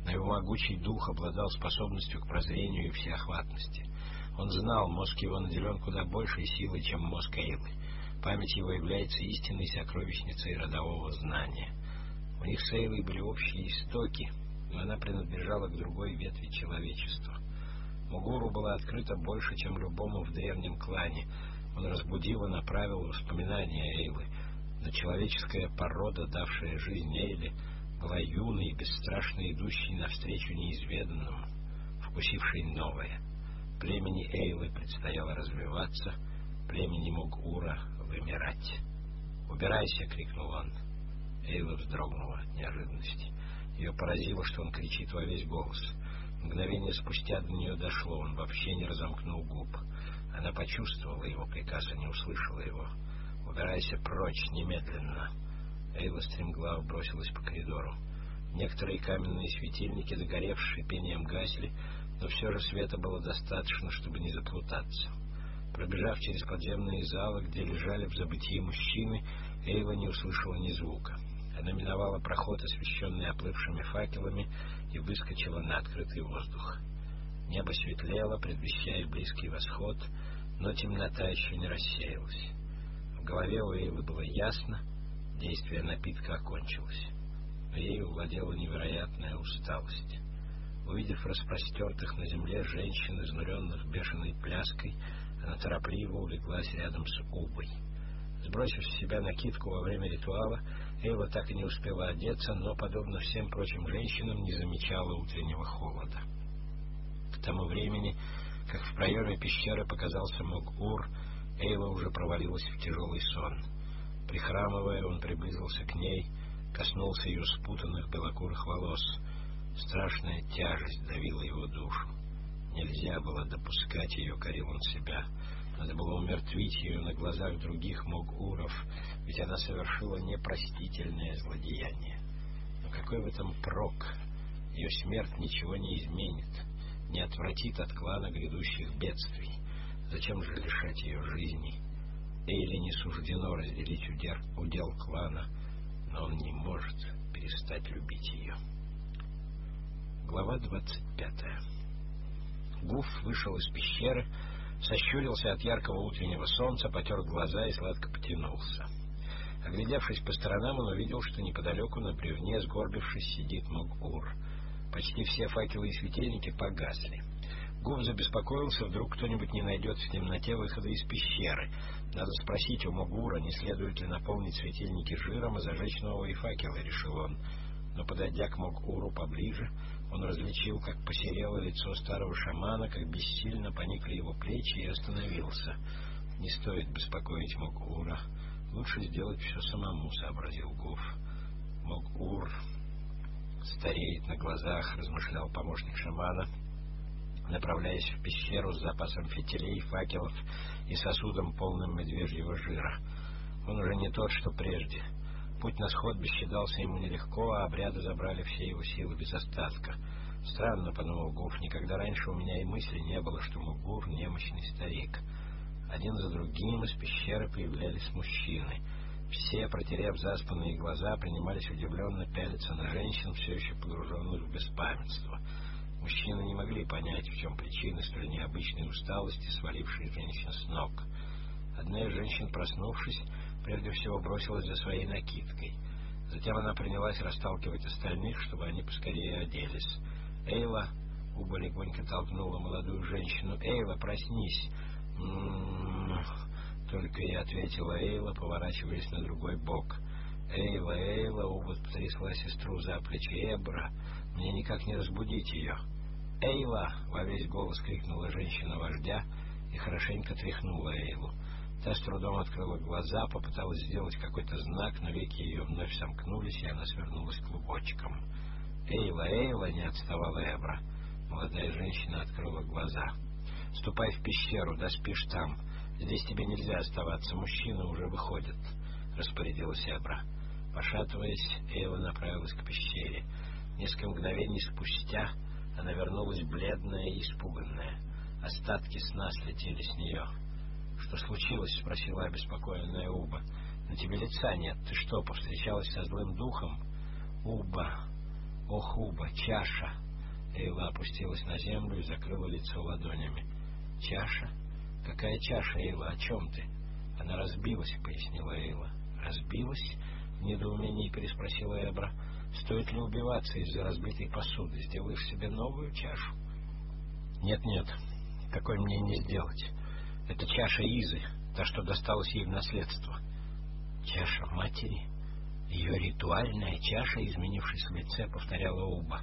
но его могучий дух обладал способностью к прозрению и всеохватности. Он знал, мозг его наделен куда большей силой, чем мозг Эйлы. Память его является истинной сокровищницей родового знания. У них с Эйлой были общие истоки, но она принадлежала к другой ветви человечества. Мугуру была открыта больше, чем любому в древнем клане. Он разбудил и направил воспоминания Эйлы, но человеческая порода, давшая жизнь Эйле, была юной и бесстрашно идущей навстречу неизведанному, вкусившей новое. Племени Эйлы предстояло развиваться, племени Мугура вымирать. «Убирайся!» — крикнул он. Эйла вздрогнула от неожиданности. Ее поразило, что он кричит во весь голос. Мгновение спустя до нее дошло, он вообще не разомкнул губ. Она почувствовала его приказ, а не услышала его. «Убирайся прочь, немедленно!» Эйла стремглав бросилась по коридору. Некоторые каменные светильники, догорев с шипением, гасли, но все же света было достаточно, чтобы не заплутаться. Пробежав через подземные залы, где лежали в забытии мужчины, Эйла не услышала ни звука. Она миновала проход, освещенный оплывшими факелами, и выскочила на открытый воздух. Небо светлело, предвещая близкий восход, но темнота еще не рассеялась. В голове у Эйлы было ясно, действие напитка окончилось. Но ею владела невероятная усталость. Увидев распростертых на земле женщин, изнуренных бешеной пляской, она торопливо улеглась рядом с Убой. Сбросив с себя накидку во время ритуала, Эйла так и не успела одеться, но, подобно всем прочим женщинам, не замечала утреннего холода. К тому времени, как в проеме пещеры показался Мугур, Эйла уже провалилась в тяжелый сон. Прихрамывая, он приблизился к ней, коснулся ее спутанных белокурых волос. Страшная тяжесть давила его душу. Нельзя было допускать ее, корил он себя. Надо было умертвить ее на глазах других Мугуров, ведь она совершила непростительное злодеяние. Но какой в этом прок? Ее смерть ничего не изменит, не отвратит от клана грядущих бедствий. Зачем же лишать ее жизни? Эйле не суждено разделить удел клана, но он не может перестать любить ее. Глава 25. Гуф вышел из пещеры, сощурился от яркого утреннего солнца, потер глаза и сладко потянулся. Оглядевшись по сторонам, он увидел, что неподалеку на бревне, сгорбившись, сидит Мугур. Почти все факелы и светильники погасли. Гуф забеспокоился, вдруг кто-нибудь не найдет в темноте выхода из пещеры. Надо спросить у Мугура, не следует ли наполнить светильники жиром и зажечь новые факелы, решил он. Но, подойдя к Мугуру поближе, он различил, как посерело лицо старого шамана, как бессильно поникли его плечи, и остановился. «Не стоит беспокоить Мугура. Лучше сделать все самому», — сообразил Гуф. «Мугур стареет на глазах», — размышлял помощник шамана, направляясь в пещеру с запасом фитилей, факелов и сосудом, полным медвежьего жира. Он уже не тот, что прежде. Путь на сходбище дался ему нелегко, а обряды забрали все его силы без остатка. «Странно», — подумал Гуф, — «никогда раньше у меня и мысли не было, что Мугур — немощный старик». Один за другим из пещеры появлялись мужчины. Все, протерев заспанные глаза, принимались удивленно пялиться на женщин, все еще погруженных в беспамятство. Мужчины не могли понять, в чем причина столь необычной усталости, свалившей женщин с ног. Одна из женщин, проснувшись, прежде всего бросилась за своей накидкой. Затем она принялась расталкивать остальных, чтобы они поскорее оделись. «Эйла!» — Уба легонько толкнула молодую женщину. «Эйла, проснись!» Только и ответила Эйла, поворачиваясь на другой бок. «Эйла, Эйла!» — Уба потрясла сестру за плечи. «Эбра! Мне никак не разбудить ее!» «Эйла!» — во весь голос крикнула женщина-вождя и хорошенько тряхнула Эйлу. Та с трудом открыла глаза, попыталась сделать какой-то знак, но веки ее вновь сомкнулись, и она свернулась клубочком. «Эйла, Эйла!» — не отставала Эбра. Молодая женщина открыла глаза. «Ступай в пещеру, да спишь там. Здесь тебе нельзя оставаться, мужчины уже выходят», — распорядилась Эбра. Пошатываясь, Эйла направилась к пещере. Несколько мгновений спустя она вернулась бледная и испуганная. Остатки сна слетели с нее. «Что случилось?» — спросила обеспокоенная Уба. «На тебе лица нет. Ты что, повстречалась со злым духом?» «Уба, «О, Хуба, чаша!» Эйла опустилась на землю и закрыла лицо ладонями. «Чаша? Какая чаша, Эйла? О чем ты?» «Она разбилась», — пояснила Эйла. «Разбилась?» — в недоумении переспросила Эбра. «Стоит ли убиваться из-за разбитой посуды? Сделаешь себе новую чашу?» «Нет, такой мне не сделать. Это чаша Изы, та, что досталась ей в наследство». «Чаша матери? Ее ритуальная чаша», — изменившись в лице, повторяла Уба.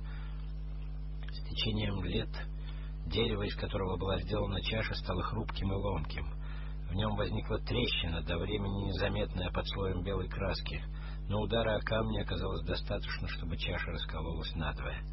С течением лет дерево, из которого была сделана чаша, стало хрупким и ломким. В нем возникла трещина, до времени незаметная под слоем белой краски, но удара о камни оказалось достаточно, чтобы чаша раскололась надвое.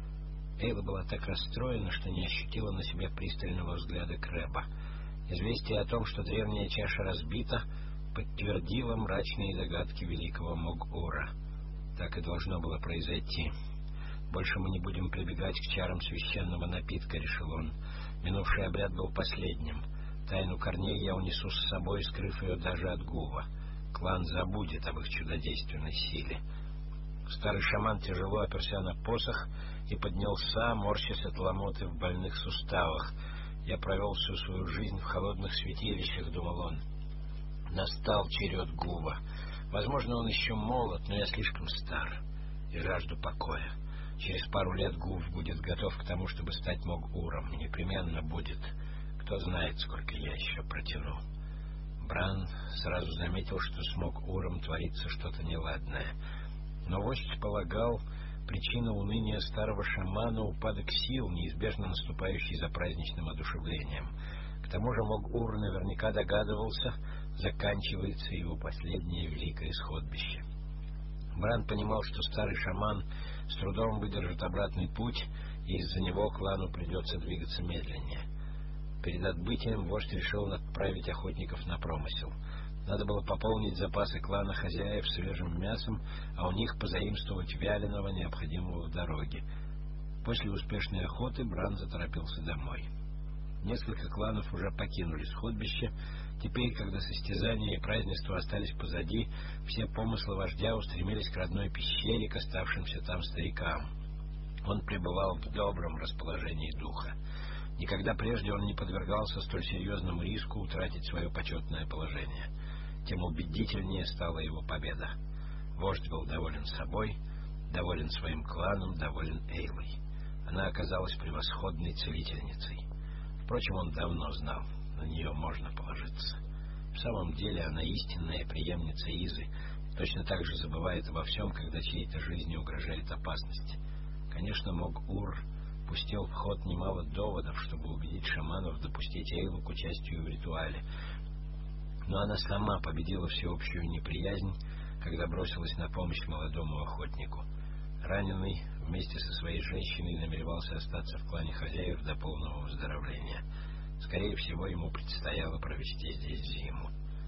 Эйла была так расстроена, что не ощутила на себе пристального взгляда Крэба. Известие о том, что древняя чаша разбита, подтвердило мрачные догадки великого Мог-Ура. Так и должно было произойти. «Больше мы не будем прибегать к чарам священного напитка», — решил он. «Минувший обряд был последним. Тайну корней я унесу с собой, скрыв ее даже от Гува. Клан забудет об их чудодейственной силе». Старый шаман тяжело оперся на посох и поднялся, морщась от ломоты в больных суставах. «Я провел всю свою жизнь в холодных святилищах», — думал он. «Настал черед Гува. Возможно, он еще молод, но я слишком стар и жажду покоя. Через пару лет Гув будет готов к тому, чтобы стать Мог-Уром. Непременно будет. Кто знает, сколько я еще протяну». Бран сразу заметил, что с Мог-Уром творится что-то неладное. Но вождь полагал, причина уныния старого шамана — упадок сил, неизбежно наступающий за праздничным одушевлением. К тому же Мог-Ур наверняка догадывался, заканчивается его последнее великое сходбище. Бран понимал, что старый шаман с трудом выдержит обратный путь, и из-за него клану придется двигаться медленнее. Перед отбытием вождь решил отправить охотников на промысел. Надо было пополнить запасы клана хозяев свежим мясом, а у них позаимствовать вяленого, необходимого в дороге. После успешной охоты Бран заторопился домой. Несколько кланов уже покинули сходбище. Теперь, когда состязания и празднества остались позади, все помыслы вождя устремились к родной пещере, к оставшимся там старикам. Он пребывал в добром расположении духа. Никогда прежде он не подвергался столь серьезному риску утратить свое почетное положение. Тем убедительнее стала его победа. Вождь был доволен собой, доволен своим кланом, доволен Эйлой. Она оказалась превосходной целительницей. Впрочем, он давно знал, на нее можно положиться. В самом деле она истинная преемница Изы, точно так же забывает обо всем, когда чьей-то жизни угрожает опасность. Конечно, Мог-Ур пустил в ход немало доводов, чтобы убедить шаманов допустить Эйлу к участию в ритуале. Но она сама победила всеобщую неприязнь, когда бросилась на помощь молодому охотнику. Раненый вместе со своей женщиной намеревался остаться в клане хозяев до полного выздоровления. Скорее всего, ему предстояло провести здесь зиму.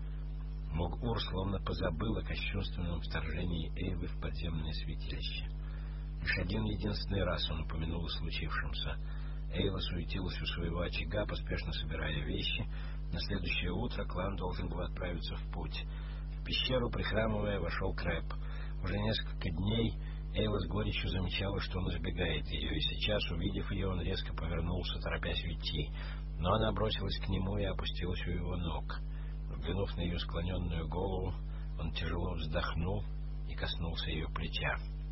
Мог-Ур словно позабыл о кощунственном вторжении Эйлы в подземное святилище. Лишь один-единственный раз он упомянул о случившемся. Эйла суетилась у своего очага, поспешно собирая вещи. На следующее утро клан должен был отправиться в путь. В пещеру, прихрамывая, вошел Крэб. Уже несколько дней Эйла с горечью замечала, что он избегает ее, и сейчас, увидев ее, он резко повернулся, торопясь уйти. Но она бросилась к нему и опустилась у его ног. Взглянув на ее склоненную голову, он тяжело вздохнул и коснулся ее плеча.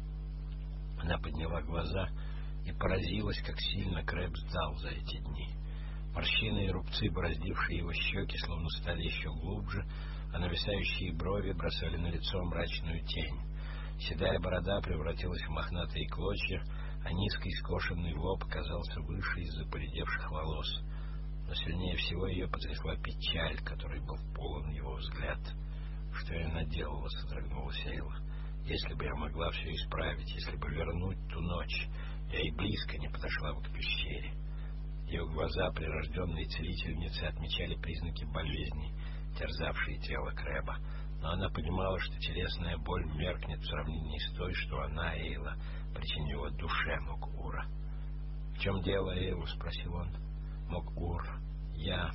Она подняла глаза и поразилась, как сильно Крэб сдал за эти дни. Морщины и рубцы, бороздившие его щеки, словно стали еще глубже, а нависающие брови бросали на лицо мрачную тень. Седая борода превратилась в мохнатые клочья, а низкий скошенный лоб казался выше из-за поредевших волос. Но сильнее всего ее потрясла печаль, которой был полон его взгляд. «Что я наделала?» — содрогнулась Эйла. «Если бы я могла все исправить, если бы вернуть ту ночь, я и близко не подошла бы к пещере». Ее глаза прирожденной целительницы отмечали признаки болезни, терзавшие тело Крэба, но она понимала, что телесная боль меркнет в сравнении с той, что она, Эйла, причинила душе Мог-Ура. «В чем дело, Эйла?» — спросил он. «Мог-Ур, я...»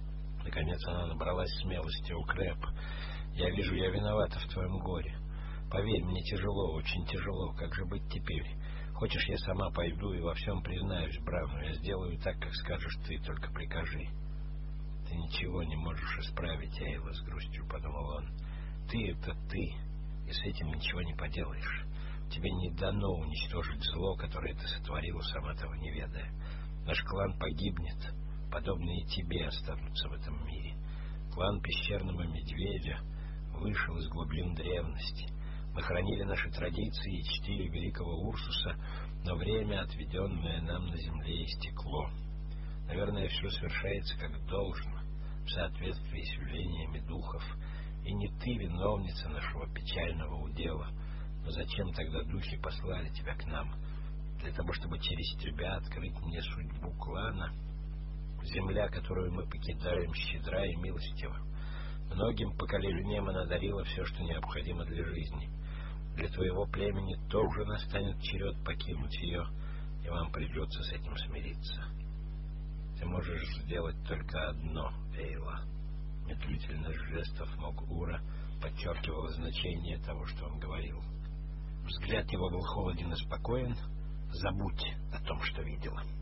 Наконец она набралась смелости. «О, Крэб, я вижу, я виновата в твоем горе. Поверь, мне тяжело, очень тяжело. Как же быть теперь? Хочешь, я сама пойду и во всем признаюсь Брауну? Я сделаю так, как скажешь ты, только прикажи. Ты ничего не можешь исправить, Эйла, с грустью подумал он. Ты — это ты, и с этим ничего не поделаешь. Тебе не дано уничтожить зло, которое ты сотворила, сама того не ведая. Наш клан погибнет, подобные тебе останутся в этом мире. Клан Пещерного Медведя вышел из глубин древности. Мы хранили наши традиции и чтили великого Урсуса, но время, отведенное нам на земле, истекло. Наверное, все совершается как должно, в соответствии с велениями духов, и не ты виновница нашего печального удела. Но зачем тогда духи послали тебя к нам? Для того, чтобы через тебя открыть мне судьбу клана? Земля, которую мы покидаем, щедра и милостива. Многим поколениям она дарила все, что необходимо для жизни. Для твоего племени тоже настанет черед покинуть ее, и вам придется с этим смириться. Ты можешь сделать только одно, Эйла. Медлительность жестов Мог-Ура подчеркивала значение того, что он говорил. Взгляд его был холоден и спокоен. Забудь о том, что видела.